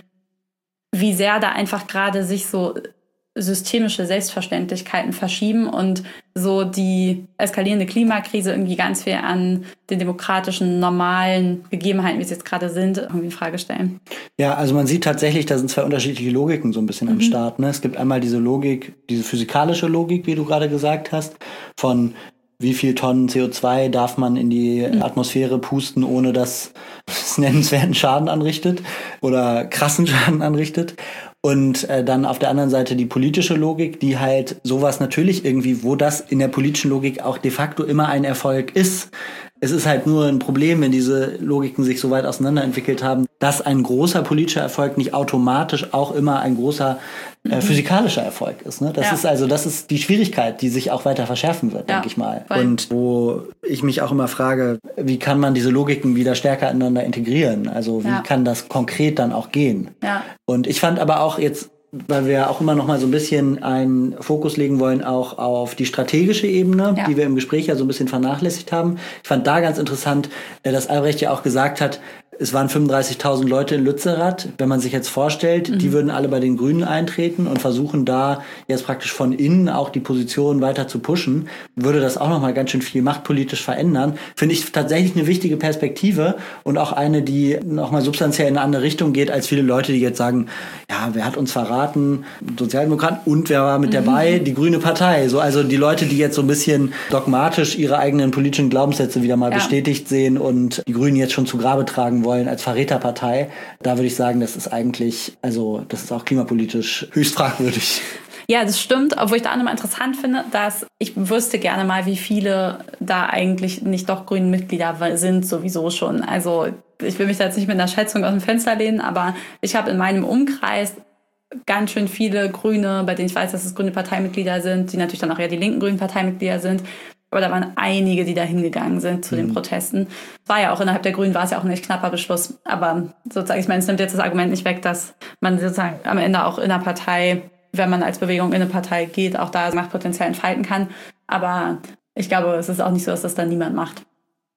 wie sehr da einfach gerade sich so systemische Selbstverständlichkeiten verschieben und so die eskalierende Klimakrise irgendwie ganz viel an den demokratischen, normalen Gegebenheiten, wie sie jetzt gerade sind, irgendwie in Frage stellen. Ja, also man sieht tatsächlich, da sind 2 unterschiedliche Logiken so ein bisschen am Start. Ne? Es gibt einmal diese Logik, diese physikalische Logik, wie du gerade gesagt hast, von wie viel Tonnen CO2 darf man in die Atmosphäre pusten, ohne dass es nennenswerten Schaden anrichtet oder krassen Schaden anrichtet. Und dann auf der anderen Seite die politische Logik, die halt sowas natürlich irgendwie, wo das in der politischen Logik auch de facto immer ein Erfolg ist. Es ist halt nur ein Problem, wenn diese Logiken sich so weit auseinanderentwickelt haben, dass ein großer politischer Erfolg nicht automatisch auch immer ein großer physikalischer Erfolg ist. Ne? Das ist die Schwierigkeit, die sich auch weiter verschärfen wird, denke ich mal. Voll. Und wo ich mich auch immer frage, wie kann man diese Logiken wieder stärker ineinander integrieren? Also wie kann das konkret dann auch gehen? Ja. Und ich fand aber auch jetzt, weil wir auch immer noch mal so ein bisschen einen Fokus legen wollen, auch auf die strategische Ebene, die wir im Gespräch ja so ein bisschen vernachlässigt haben. Ich fand da ganz interessant, dass Albrecht ja auch gesagt hat, es waren 35.000 Leute in Lützerath. Wenn man sich jetzt vorstellt, die würden alle bei den Grünen eintreten und versuchen da jetzt praktisch von innen auch die Position weiter zu pushen, würde das auch nochmal ganz schön viel machtpolitisch verändern. Finde ich tatsächlich eine wichtige Perspektive und auch eine, die nochmal substanziell in eine andere Richtung geht, als viele Leute, die jetzt sagen, ja, wer hat uns verraten? Sozialdemokraten und wer war mit dabei? Die Grüne Partei. So, also die Leute, die jetzt so ein bisschen dogmatisch ihre eigenen politischen Glaubenssätze wieder mal bestätigt sehen und die Grünen jetzt schon zu Grabe tragen wollen als Verräterpartei, da würde ich sagen, das ist eigentlich, also das ist auch klimapolitisch höchst fragwürdig. Ja, das stimmt, obwohl ich da auch nochmal interessant finde, dass ich wüsste gerne mal, wie viele da eigentlich nicht doch grünen Mitglieder sind sowieso schon. Also ich will mich da jetzt nicht mit einer Schätzung aus dem Fenster lehnen, aber ich habe in meinem Umkreis ganz schön viele Grüne, bei denen ich weiß, dass es grüne Parteimitglieder sind, die natürlich dann auch eher die linken grünen Parteimitglieder sind. Aber da waren einige, die da hingegangen sind zu den Protesten. War ja auch innerhalb der Grünen, war es ja auch ein echt knapper Beschluss. Aber sozusagen, ich meine, es nimmt jetzt das Argument nicht weg, dass man sozusagen am Ende auch in der Partei, wenn man als Bewegung in eine Partei geht, auch da Machtpotenzial entfalten kann. Aber ich glaube, es ist auch nicht so, dass das dann niemand macht.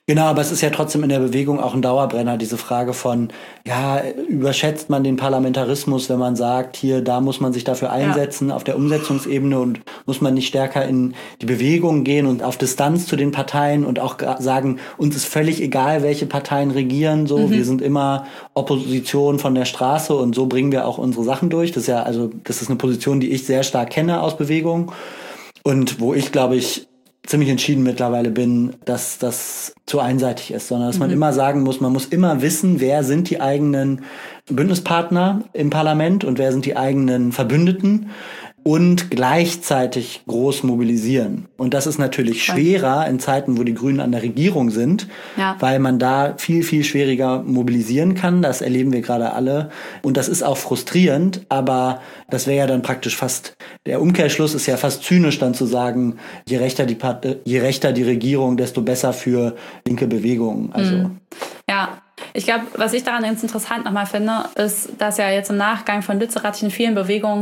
Genau, aber es ist ja trotzdem in der Bewegung auch ein Dauerbrenner, diese Frage von, ja, überschätzt man den Parlamentarismus, wenn man sagt, hier, da muss man sich dafür einsetzen, auf der Umsetzungsebene, und muss man nicht stärker in die Bewegung gehen und auf Distanz zu den Parteien und auch sagen, uns ist völlig egal, welche Parteien regieren, so, wir sind immer Opposition von der Straße und so bringen wir auch unsere Sachen durch. Das ist eine Position, die ich sehr stark kenne aus Bewegung und wo ich, glaube ich, ziemlich entschieden mittlerweile bin, dass das zu einseitig ist, sondern dass man immer sagen muss, man muss immer wissen, wer sind die eigenen Bündnispartner im Parlament und wer sind die eigenen Verbündeten und gleichzeitig groß mobilisieren. Und das ist natürlich schwerer in Zeiten, wo die Grünen an der Regierung sind, weil man da viel, viel schwieriger mobilisieren kann. Das erleben wir gerade alle. Und das ist auch frustrierend, aber das wäre ja dann praktisch fast, der Umkehrschluss ist ja fast zynisch dann zu sagen, je rechter die Regierung, desto besser für linke Bewegungen. Also. Ja. Ich glaube, was ich daran ganz interessant nochmal finde, ist, dass ja jetzt im Nachgang von Lützerath in vielen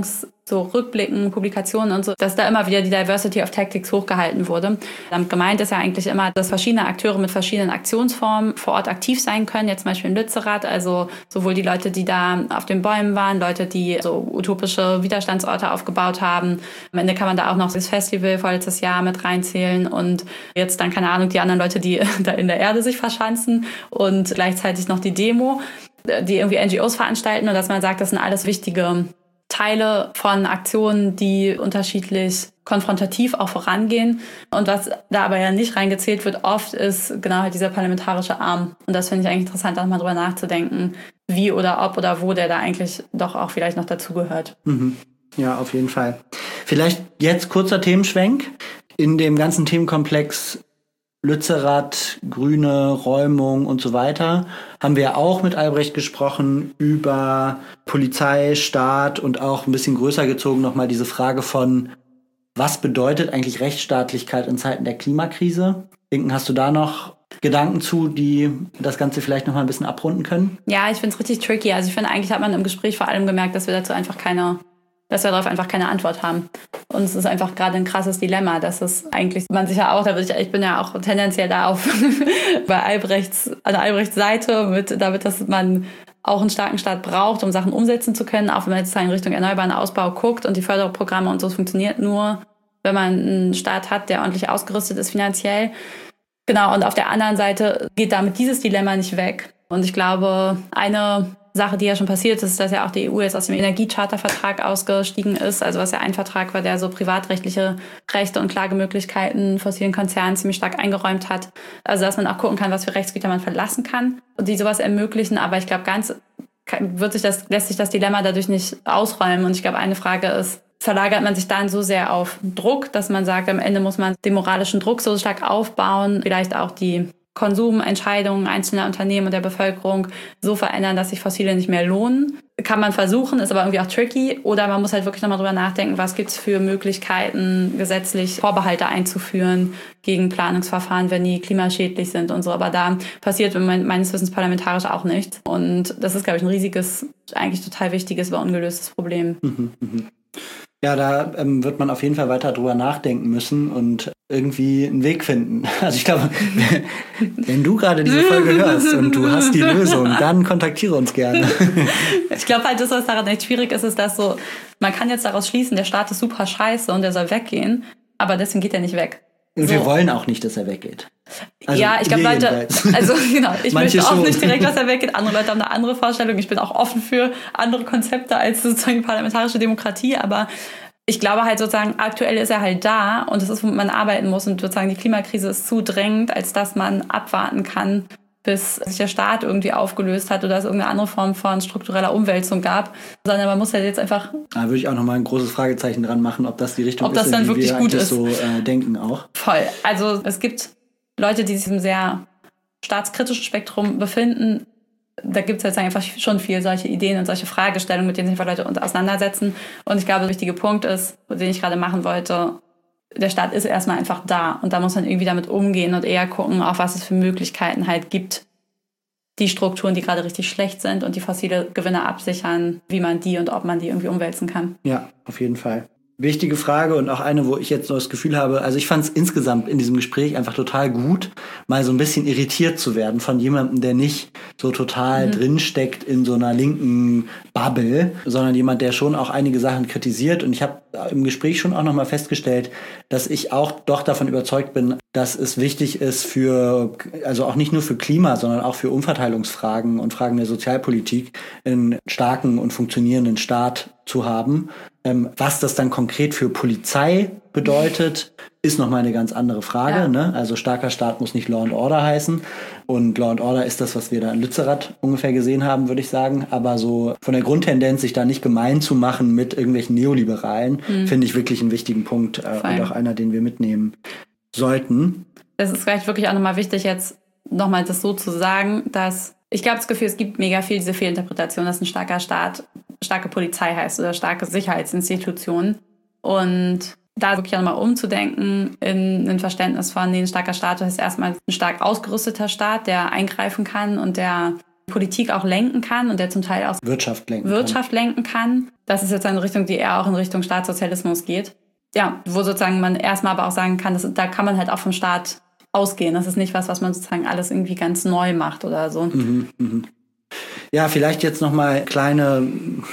Rückblicken, Publikationen und so, dass da immer wieder die Diversity of Tactics hochgehalten wurde. Damit gemeint ist ja eigentlich immer, dass verschiedene Akteure mit verschiedenen Aktionsformen vor Ort aktiv sein können. Jetzt zum Beispiel in Lützerath, also sowohl die Leute, die da auf den Bäumen waren, Leute, die so utopische Widerstandsorte aufgebaut haben. Am Ende kann man da auch noch das Festival vorletztes Jahr mit reinzählen und jetzt dann, keine Ahnung, die anderen Leute, die da in der Erde sich verschanzen und gleichzeitig noch die Demo, die irgendwie NGOs veranstalten und dass man sagt, das sind alles wichtige Teile von Aktionen, die unterschiedlich konfrontativ auch vorangehen. Und was da aber ja nicht reingezählt wird oft, ist genau halt dieser parlamentarische Arm. Und das finde ich eigentlich interessant, auch mal drüber nachzudenken, wie oder ob oder wo der da eigentlich doch auch vielleicht noch dazugehört. Ja, auf jeden Fall. Vielleicht jetzt kurzer Themenschwenk. In dem ganzen Themenkomplex Lützerath, Grüne, Räumung und so weiter, haben wir auch mit Albrecht gesprochen über Polizei, Staat und auch ein bisschen größer gezogen nochmal diese Frage von, was bedeutet eigentlich Rechtsstaatlichkeit in Zeiten der Klimakrise? Inken, hast du da noch Gedanken zu, die das Ganze vielleicht nochmal ein bisschen abrunden können? Ja, ich finde es richtig tricky. Also ich finde, eigentlich hat man im Gespräch vor allem gemerkt, dass wir darauf einfach keine Antwort haben. Und es ist einfach gerade ein krasses Dilemma, dass es eigentlich, man sich ja auch, ich bin ja auch tendenziell da auf an Albrechts Seite damit, dass man auch einen starken Staat braucht, um Sachen umsetzen zu können, auch wenn man jetzt in Richtung erneuerbaren Ausbau guckt und die Förderprogramme und so, es funktioniert nur, wenn man einen Staat hat, der ordentlich ausgerüstet ist finanziell. Genau, und auf der anderen Seite geht damit dieses Dilemma nicht weg. Und ich glaube, eine Sache, die ja schon passiert ist, dass ja auch die EU jetzt aus dem Energiechartervertrag ausgestiegen ist, also was ja ein Vertrag war, der so privatrechtliche Rechte und Klagemöglichkeiten fossilen Konzernen ziemlich stark eingeräumt hat. Also dass man auch gucken kann, was für Rechtsgüter man verlassen kann und die sowas ermöglichen. Aber ich glaube, lässt sich das Dilemma dadurch nicht ausräumen. Und ich glaube, eine Frage ist, verlagert man sich dann so sehr auf Druck, dass man sagt, am Ende muss man den moralischen Druck so stark aufbauen, vielleicht auch die Konsumentscheidungen einzelner Unternehmen und der Bevölkerung so verändern, dass sich Fossile nicht mehr lohnen. Kann man versuchen, ist aber irgendwie auch tricky. Oder man muss halt wirklich nochmal drüber nachdenken, was gibt's für Möglichkeiten, gesetzlich Vorbehalte einzuführen gegen Planungsverfahren, wenn die klimaschädlich sind und so. Aber da passiert meines Wissens parlamentarisch auch nichts. Und das ist, glaube ich, ein riesiges, eigentlich total wichtiges, aber ungelöstes Problem. Ja, da wird man auf jeden Fall weiter drüber nachdenken müssen und irgendwie einen Weg finden. Also ich glaube, wenn du gerade diese Folge hörst und du hast die Lösung, dann kontaktiere uns gerne. Ich glaube halt, das, was daran echt schwierig ist, ist, dass so, man kann jetzt daraus schließen, der Staat ist super scheiße und der soll weggehen, aber deswegen geht er nicht weg. Und wir wollen auch nicht, dass er weggeht. Also ja, ich glaube, Leute, also genau, ich möchte auch nicht direkt, dass er weggeht. Andere Leute haben eine andere Vorstellung. Ich bin auch offen für andere Konzepte als sozusagen die parlamentarische Demokratie. Aber ich glaube halt sozusagen, aktuell ist er halt da und das ist, womit man arbeiten muss. Und sozusagen die Klimakrise ist zu drängend, als dass man abwarten kann, bis sich der Staat irgendwie aufgelöst hat oder es irgendeine andere Form von struktureller Umwälzung gab. Sondern man muss halt jetzt einfach... Da würde ich auch nochmal ein großes Fragezeichen dran machen, ob das die Richtung ist, dann in die wirklich wir gut eigentlich ist. So denken auch. Voll. Also es gibt Leute, die sich im sehr staatskritischen Spektrum befinden. Da gibt es jetzt einfach schon viel solche Ideen und solche Fragestellungen, mit denen sich Leute auseinandersetzen. Und ich glaube, der wichtige Punkt ist, den ich gerade machen wollte, der Staat ist erstmal einfach da. Und da muss man irgendwie damit umgehen und eher gucken, auf was es für Möglichkeiten halt gibt, die Strukturen, die gerade richtig schlecht sind und die fossile Gewinne absichern, wie man die und ob man die irgendwie umwälzen kann. Ja, auf jeden Fall. Wichtige Frage und auch eine, wo ich jetzt noch das Gefühl habe, also ich fand es insgesamt in diesem Gespräch einfach total gut, mal so ein bisschen irritiert zu werden von jemandem, der nicht so total drinsteckt in so einer linken Bubble, sondern jemand, der schon auch einige Sachen kritisiert. Und ich habe im Gespräch schon auch nochmal festgestellt, dass ich auch doch davon überzeugt bin, dass es wichtig ist also auch nicht nur für Klima, sondern auch für Umverteilungsfragen und Fragen der Sozialpolitik einen starken und funktionierenden Staat zu haben. Was das dann konkret für Polizei bedeutet, ist nochmal eine ganz andere Frage. Ja. Ne? Also starker Staat muss nicht Law and Order heißen. Und Law and Order ist das, was wir da in Lützerath ungefähr gesehen haben, würde ich sagen. Aber so von der Grundtendenz, sich da nicht gemein zu machen mit irgendwelchen Neoliberalen, finde ich wirklich einen wichtigen Punkt und auch einer, den wir mitnehmen sollten. Es ist vielleicht wirklich auch nochmal wichtig, jetzt nochmal das so zu sagen, dass ich glaube, das Gefühl, es gibt mega viel diese Fehlinterpretation, dass ein starker Staat starke Polizei heißt oder starke Sicherheitsinstitutionen. Und da wirklich auch nochmal umzudenken in ein Verständnis von, ein starker Staat heißt erstmal ein stark ausgerüsteter Staat, der eingreifen kann und der Politik auch lenken kann und der zum Teil auch Wirtschaft lenken kann. Das ist jetzt eine Richtung, die eher auch in Richtung Staatssozialismus geht. Ja, wo sozusagen man erstmal aber auch sagen kann, da kann man halt auch vom Staat ausgehen. Das ist nicht was man sozusagen alles irgendwie ganz neu macht oder so. Ja, vielleicht jetzt nochmal kleine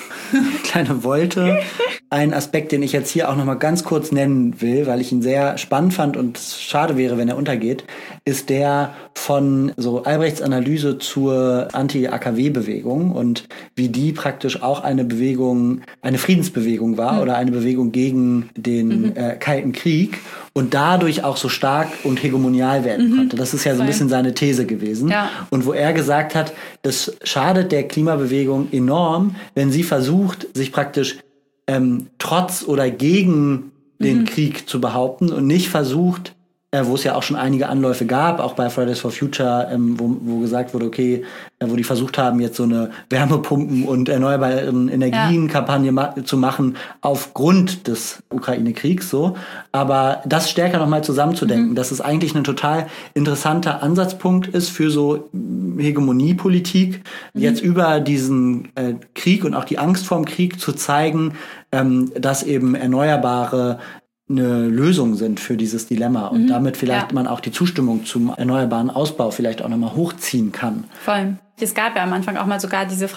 Wolte. Ein Aspekt, den ich jetzt hier auch nochmal ganz kurz nennen will, weil ich ihn sehr spannend fand und es schade wäre, wenn er untergeht, ist der von so Albrechts Analyse zur Anti-AKW-Bewegung und wie die praktisch auch eine Friedensbewegung war oder eine Bewegung gegen den Kalten Krieg und dadurch auch so stark und hegemonial werden konnte. Das ist ja so ein bisschen seine These gewesen. Ja. Und wo er gesagt hat, das schadet der Klimabewegung enorm, wenn sie versucht, sich praktisch trotz oder gegen den Krieg zu behaupten und nicht versucht, wo es ja auch schon einige Anläufe gab, auch bei Fridays for Future, wo gesagt wurde, okay, wo die versucht haben, jetzt so eine Wärmepumpen- und erneuerbaren Energien-Kampagne zu machen aufgrund des Ukraine-Kriegs, so. Aber das stärker nochmal zusammenzudenken, dass es eigentlich ein total interessanter Ansatzpunkt ist für so Hegemoniepolitik, jetzt über diesen Krieg und auch die Angst vorm Krieg zu zeigen, dass eben Erneuerbare eine Lösung sind für dieses Dilemma und damit vielleicht man auch die Zustimmung zum erneuerbaren Ausbau vielleicht auch nochmal hochziehen kann. Voll. Es gab ja am Anfang auch mal sogar diese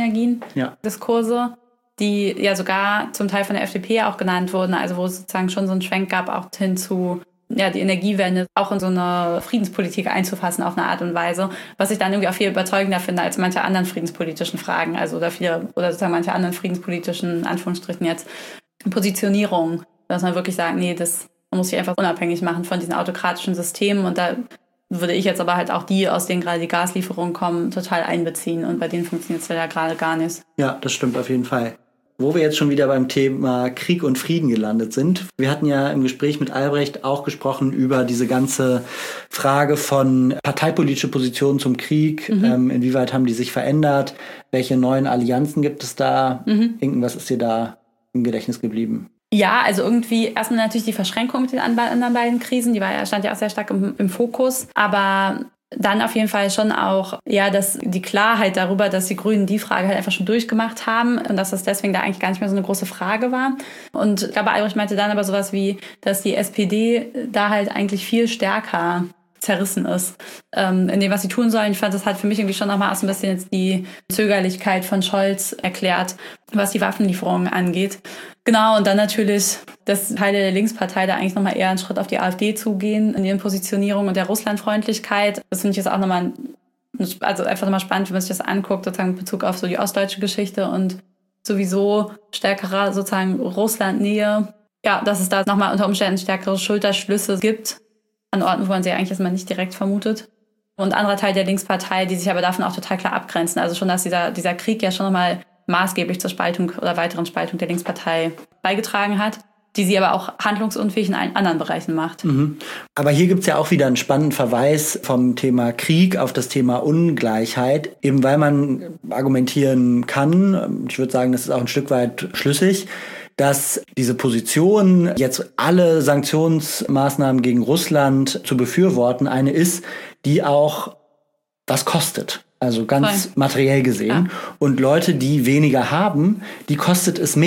Freiheitsenergien-Diskurse, die ja sogar zum Teil von der FDP auch genannt wurden, also wo es sozusagen schon so einen Schwenk gab, auch hin zu die Energiewende auch in so eine Friedenspolitik einzufassen auf eine Art und Weise, was ich dann irgendwie auch viel überzeugender finde als manche anderen friedenspolitischen Fragen, also oder sozusagen manche anderen friedenspolitischen, Anführungsstrichen jetzt, Positionierungen. Dass man wirklich sagt, nee, man muss sich einfach unabhängig machen von diesen autokratischen Systemen. Und da würde ich jetzt aber halt auch die, aus denen gerade die Gaslieferungen kommen, total einbeziehen. Und bei denen funktioniert es ja gerade gar nicht. Ja, das stimmt auf jeden Fall. Wo wir jetzt schon wieder beim Thema Krieg und Frieden gelandet sind. Wir hatten ja im Gespräch mit Albrecht auch gesprochen über diese ganze Frage von parteipolitische Positionen zum Krieg. Inwieweit haben die sich verändert? Welche neuen Allianzen gibt es da? Was ist dir da im Gedächtnis geblieben? Ja, also irgendwie erstmal natürlich die Verschränkung mit den anderen beiden Krisen, stand ja auch sehr stark im Fokus, aber dann auf jeden Fall schon auch, dass die Klarheit darüber, dass die Grünen die Frage halt einfach schon durchgemacht haben und dass das deswegen da eigentlich gar nicht mehr so eine große Frage war. Und ich glaube, Albrecht meinte dann aber sowas wie, dass die SPD da halt eigentlich viel stärker zerrissen ist in dem, was sie tun sollen. Ich fand, das hat für mich irgendwie schon nochmal so ein bisschen jetzt die Zögerlichkeit von Scholz erklärt, was die Waffenlieferungen angeht. Genau, und dann natürlich, dass Teile der Linkspartei da eigentlich nochmal eher einen Schritt auf die AfD zugehen in ihren Positionierungen und der Russlandfreundlichkeit. Das finde ich jetzt auch nochmal, also einfach nochmal spannend, wenn man sich das anguckt, sozusagen in Bezug auf so die ostdeutsche Geschichte und sowieso stärkere sozusagen Russlandnähe. Ja, dass es da nochmal unter Umständen stärkere Schulterschlüsse gibt an Orten, wo man sie eigentlich erstmal nicht direkt vermutet. Und anderer Teil der Linkspartei, die sich aber davon auch total klar abgrenzen. Also schon, dass dieser Krieg ja schon nochmal maßgeblich zur Spaltung oder weiteren Spaltung der Linkspartei beigetragen hat, die sie aber auch handlungsunfähig in allen anderen Bereichen macht. Aber hier gibt's ja auch wieder einen spannenden Verweis vom Thema Krieg auf das Thema Ungleichheit, eben weil man argumentieren kann, ich würde sagen, das ist auch ein Stück weit schlüssig, dass diese Position, jetzt alle Sanktionsmaßnahmen gegen Russland zu befürworten, eine ist, die auch was kostet. Also ganz materiell gesehen. Ja. Und Leute, die weniger haben, die kostet es mehr.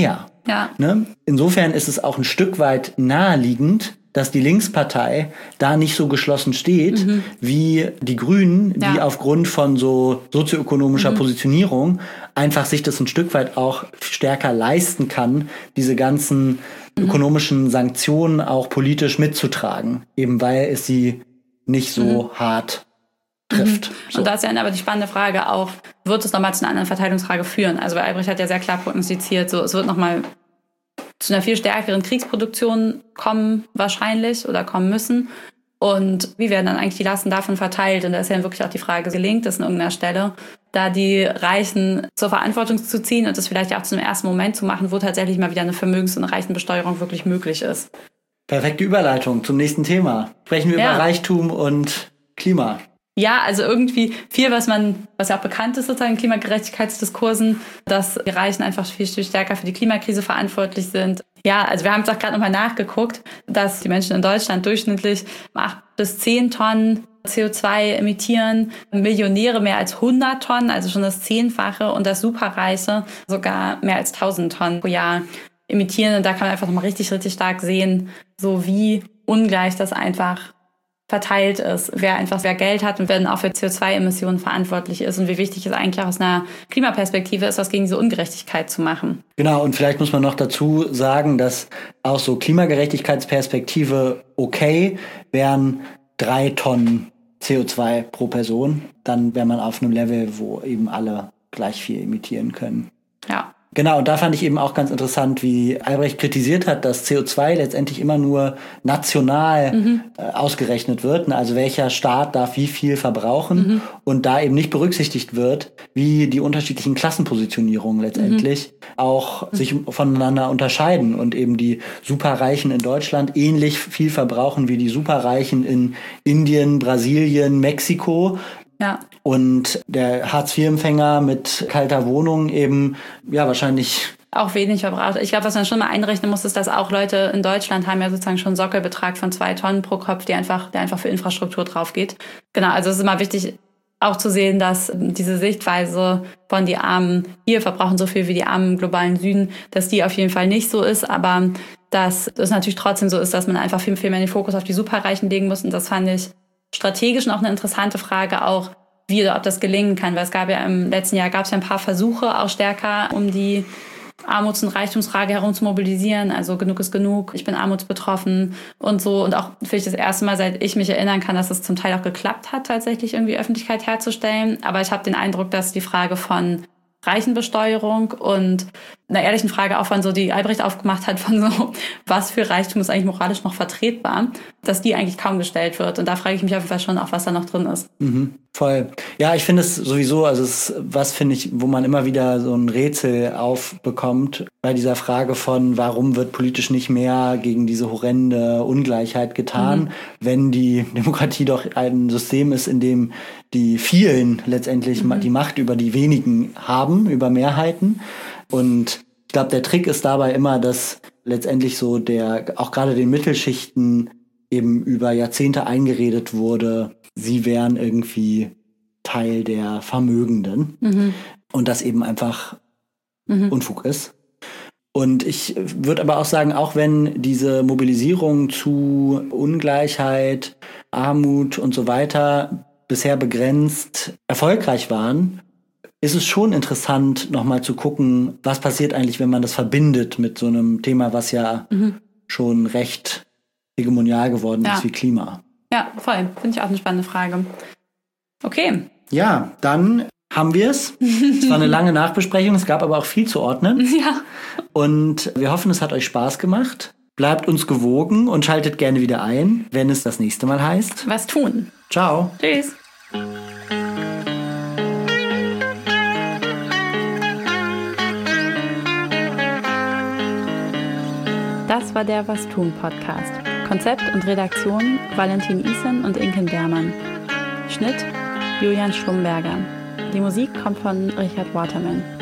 Ja. Ne? Insofern ist es auch ein Stück weit naheliegend, dass die Linkspartei da nicht so geschlossen steht wie die Grünen, die aufgrund von so sozioökonomischer Positionierung einfach sich das ein Stück weit auch stärker leisten kann, diese ganzen ökonomischen Sanktionen auch politisch mitzutragen, eben weil es sie nicht so hart trifft. So. Und da ist ja aber die spannende Frage auch, wird es nochmal zu einer anderen Verteilungsfrage führen? Also Albrecht hat ja sehr klar prognostiziert, so, es wird nochmal zu einer viel stärkeren Kriegsproduktion kommen wahrscheinlich oder kommen müssen. Und wie werden dann eigentlich die Lasten davon verteilt? Und da ist ja wirklich auch die Frage, gelingt es an irgendeiner Stelle, da die Reichen zur Verantwortung zu ziehen und das vielleicht auch zu einem ersten Moment zu machen, wo tatsächlich mal wieder eine Vermögens- und Reichenbesteuerung wirklich möglich ist. Perfekte Überleitung zum nächsten Thema. Sprechen wir über Reichtum und Klima. Ja, also irgendwie viel, was ja auch bekannt ist sozusagen in Klimagerechtigkeitsdiskursen, dass die Reichen einfach viel stärker für die Klimakrise verantwortlich sind. Ja, also wir haben es auch gerade nochmal nachgeguckt, dass die Menschen in Deutschland durchschnittlich 8 bis 10 Tonnen CO2 emittieren, Millionäre mehr als 100 Tonnen, also schon das 10-fache, und das Superreiche sogar mehr als 1000 Tonnen pro Jahr emittieren. Und da kann man einfach nochmal richtig, richtig stark sehen, so wie ungleich das einfach verteilt ist, wer Geld hat und wer dann auch für CO2-Emissionen verantwortlich ist und wie wichtig es eigentlich auch aus einer Klimaperspektive ist, was gegen diese Ungerechtigkeit zu machen. Genau, und vielleicht muss man noch dazu sagen, dass aus so Klimagerechtigkeitsperspektive wären 3 Tonnen CO2 pro Person, dann wäre man auf einem Level, wo eben alle gleich viel emittieren können. Ja. Genau, und da fand ich eben auch ganz interessant, wie Albrecht kritisiert hat, dass CO2 letztendlich immer nur national ausgerechnet wird. Also welcher Staat darf wie viel verbrauchen und da eben nicht berücksichtigt wird, wie die unterschiedlichen Klassenpositionierungen letztendlich auch sich voneinander unterscheiden und eben die Superreichen in Deutschland ähnlich viel verbrauchen wie die Superreichen in Indien, Brasilien, Mexiko. Ja. Und der Hartz-IV-Empfänger mit kalter Wohnung eben, ja, wahrscheinlich auch wenig verbraucht. Ich glaube, was man schon mal einrechnen muss, ist, dass auch Leute in Deutschland haben ja sozusagen schon einen Sockelbetrag von 2 Tonnen pro Kopf, der einfach für Infrastruktur drauf geht. Genau, also es ist immer wichtig, auch zu sehen, dass diese Sichtweise von die Armen, hier verbrauchen so viel wie die Armen im globalen Süden, dass die auf jeden Fall nicht so ist, aber dass es natürlich trotzdem so ist, dass man einfach viel, viel mehr den Fokus auf die Superreichen legen muss. Und das fand ich strategisch noch eine interessante Frage auch, wie oder ob das gelingen kann, weil es gab ja im letzten Jahr ein paar Versuche auch stärker, um die Armuts- und Reichtumsfrage herum zu mobilisieren, also genug ist genug, ich bin armutsbetroffen und so, und auch vielleicht das erste Mal, seit ich mich erinnern kann, dass es zum Teil auch geklappt hat, tatsächlich irgendwie Öffentlichkeit herzustellen, aber ich habe den Eindruck, dass die Frage von Reichenbesteuerung und einer ehrlichen Frage auch von so, die Albrecht aufgemacht hat, von so, was für Reichtum ist eigentlich moralisch noch vertretbar, dass die eigentlich kaum gestellt wird. Und da frage ich mich auf jeden Fall schon, auch was da noch drin ist. Voll. Ja, ich finde es sowieso, also es ist was, finde ich, wo man immer wieder so ein Rätsel aufbekommt bei dieser Frage von, warum wird politisch nicht mehr gegen diese horrende Ungleichheit getan, wenn die Demokratie doch ein System ist, in dem die vielen letztendlich die Macht über die wenigen haben, über Mehrheiten. Und ich glaube, der Trick ist dabei immer, dass letztendlich so auch gerade den Mittelschichten eben über Jahrzehnte eingeredet wurde, sie wären irgendwie Teil der Vermögenden und das eben einfach Unfug ist. Und ich würde aber auch sagen, auch wenn diese Mobilisierung zu Ungleichheit, Armut und so weiter bisher begrenzt erfolgreich waren, ist es schon interessant, nochmal zu gucken, was passiert eigentlich, wenn man das verbindet mit so einem Thema, was ja schon recht hegemonial geworden ist wie Klima. Ja, voll. Finde ich auch eine spannende Frage. Okay. Ja, dann haben wir es. Es war eine lange Nachbesprechung, es gab aber auch viel zu ordnen. Ja. Und wir hoffen, es hat euch Spaß gemacht. Bleibt uns gewogen und schaltet gerne wieder ein, wenn es das nächste Mal heißt: Was tun? Ciao. Tschüss. Das war der Was tun Podcast. Konzept und Redaktion Valentin Isen und Inken Bermann. Schnitt Julian Schlumberger. Die Musik kommt von Richard Waterman.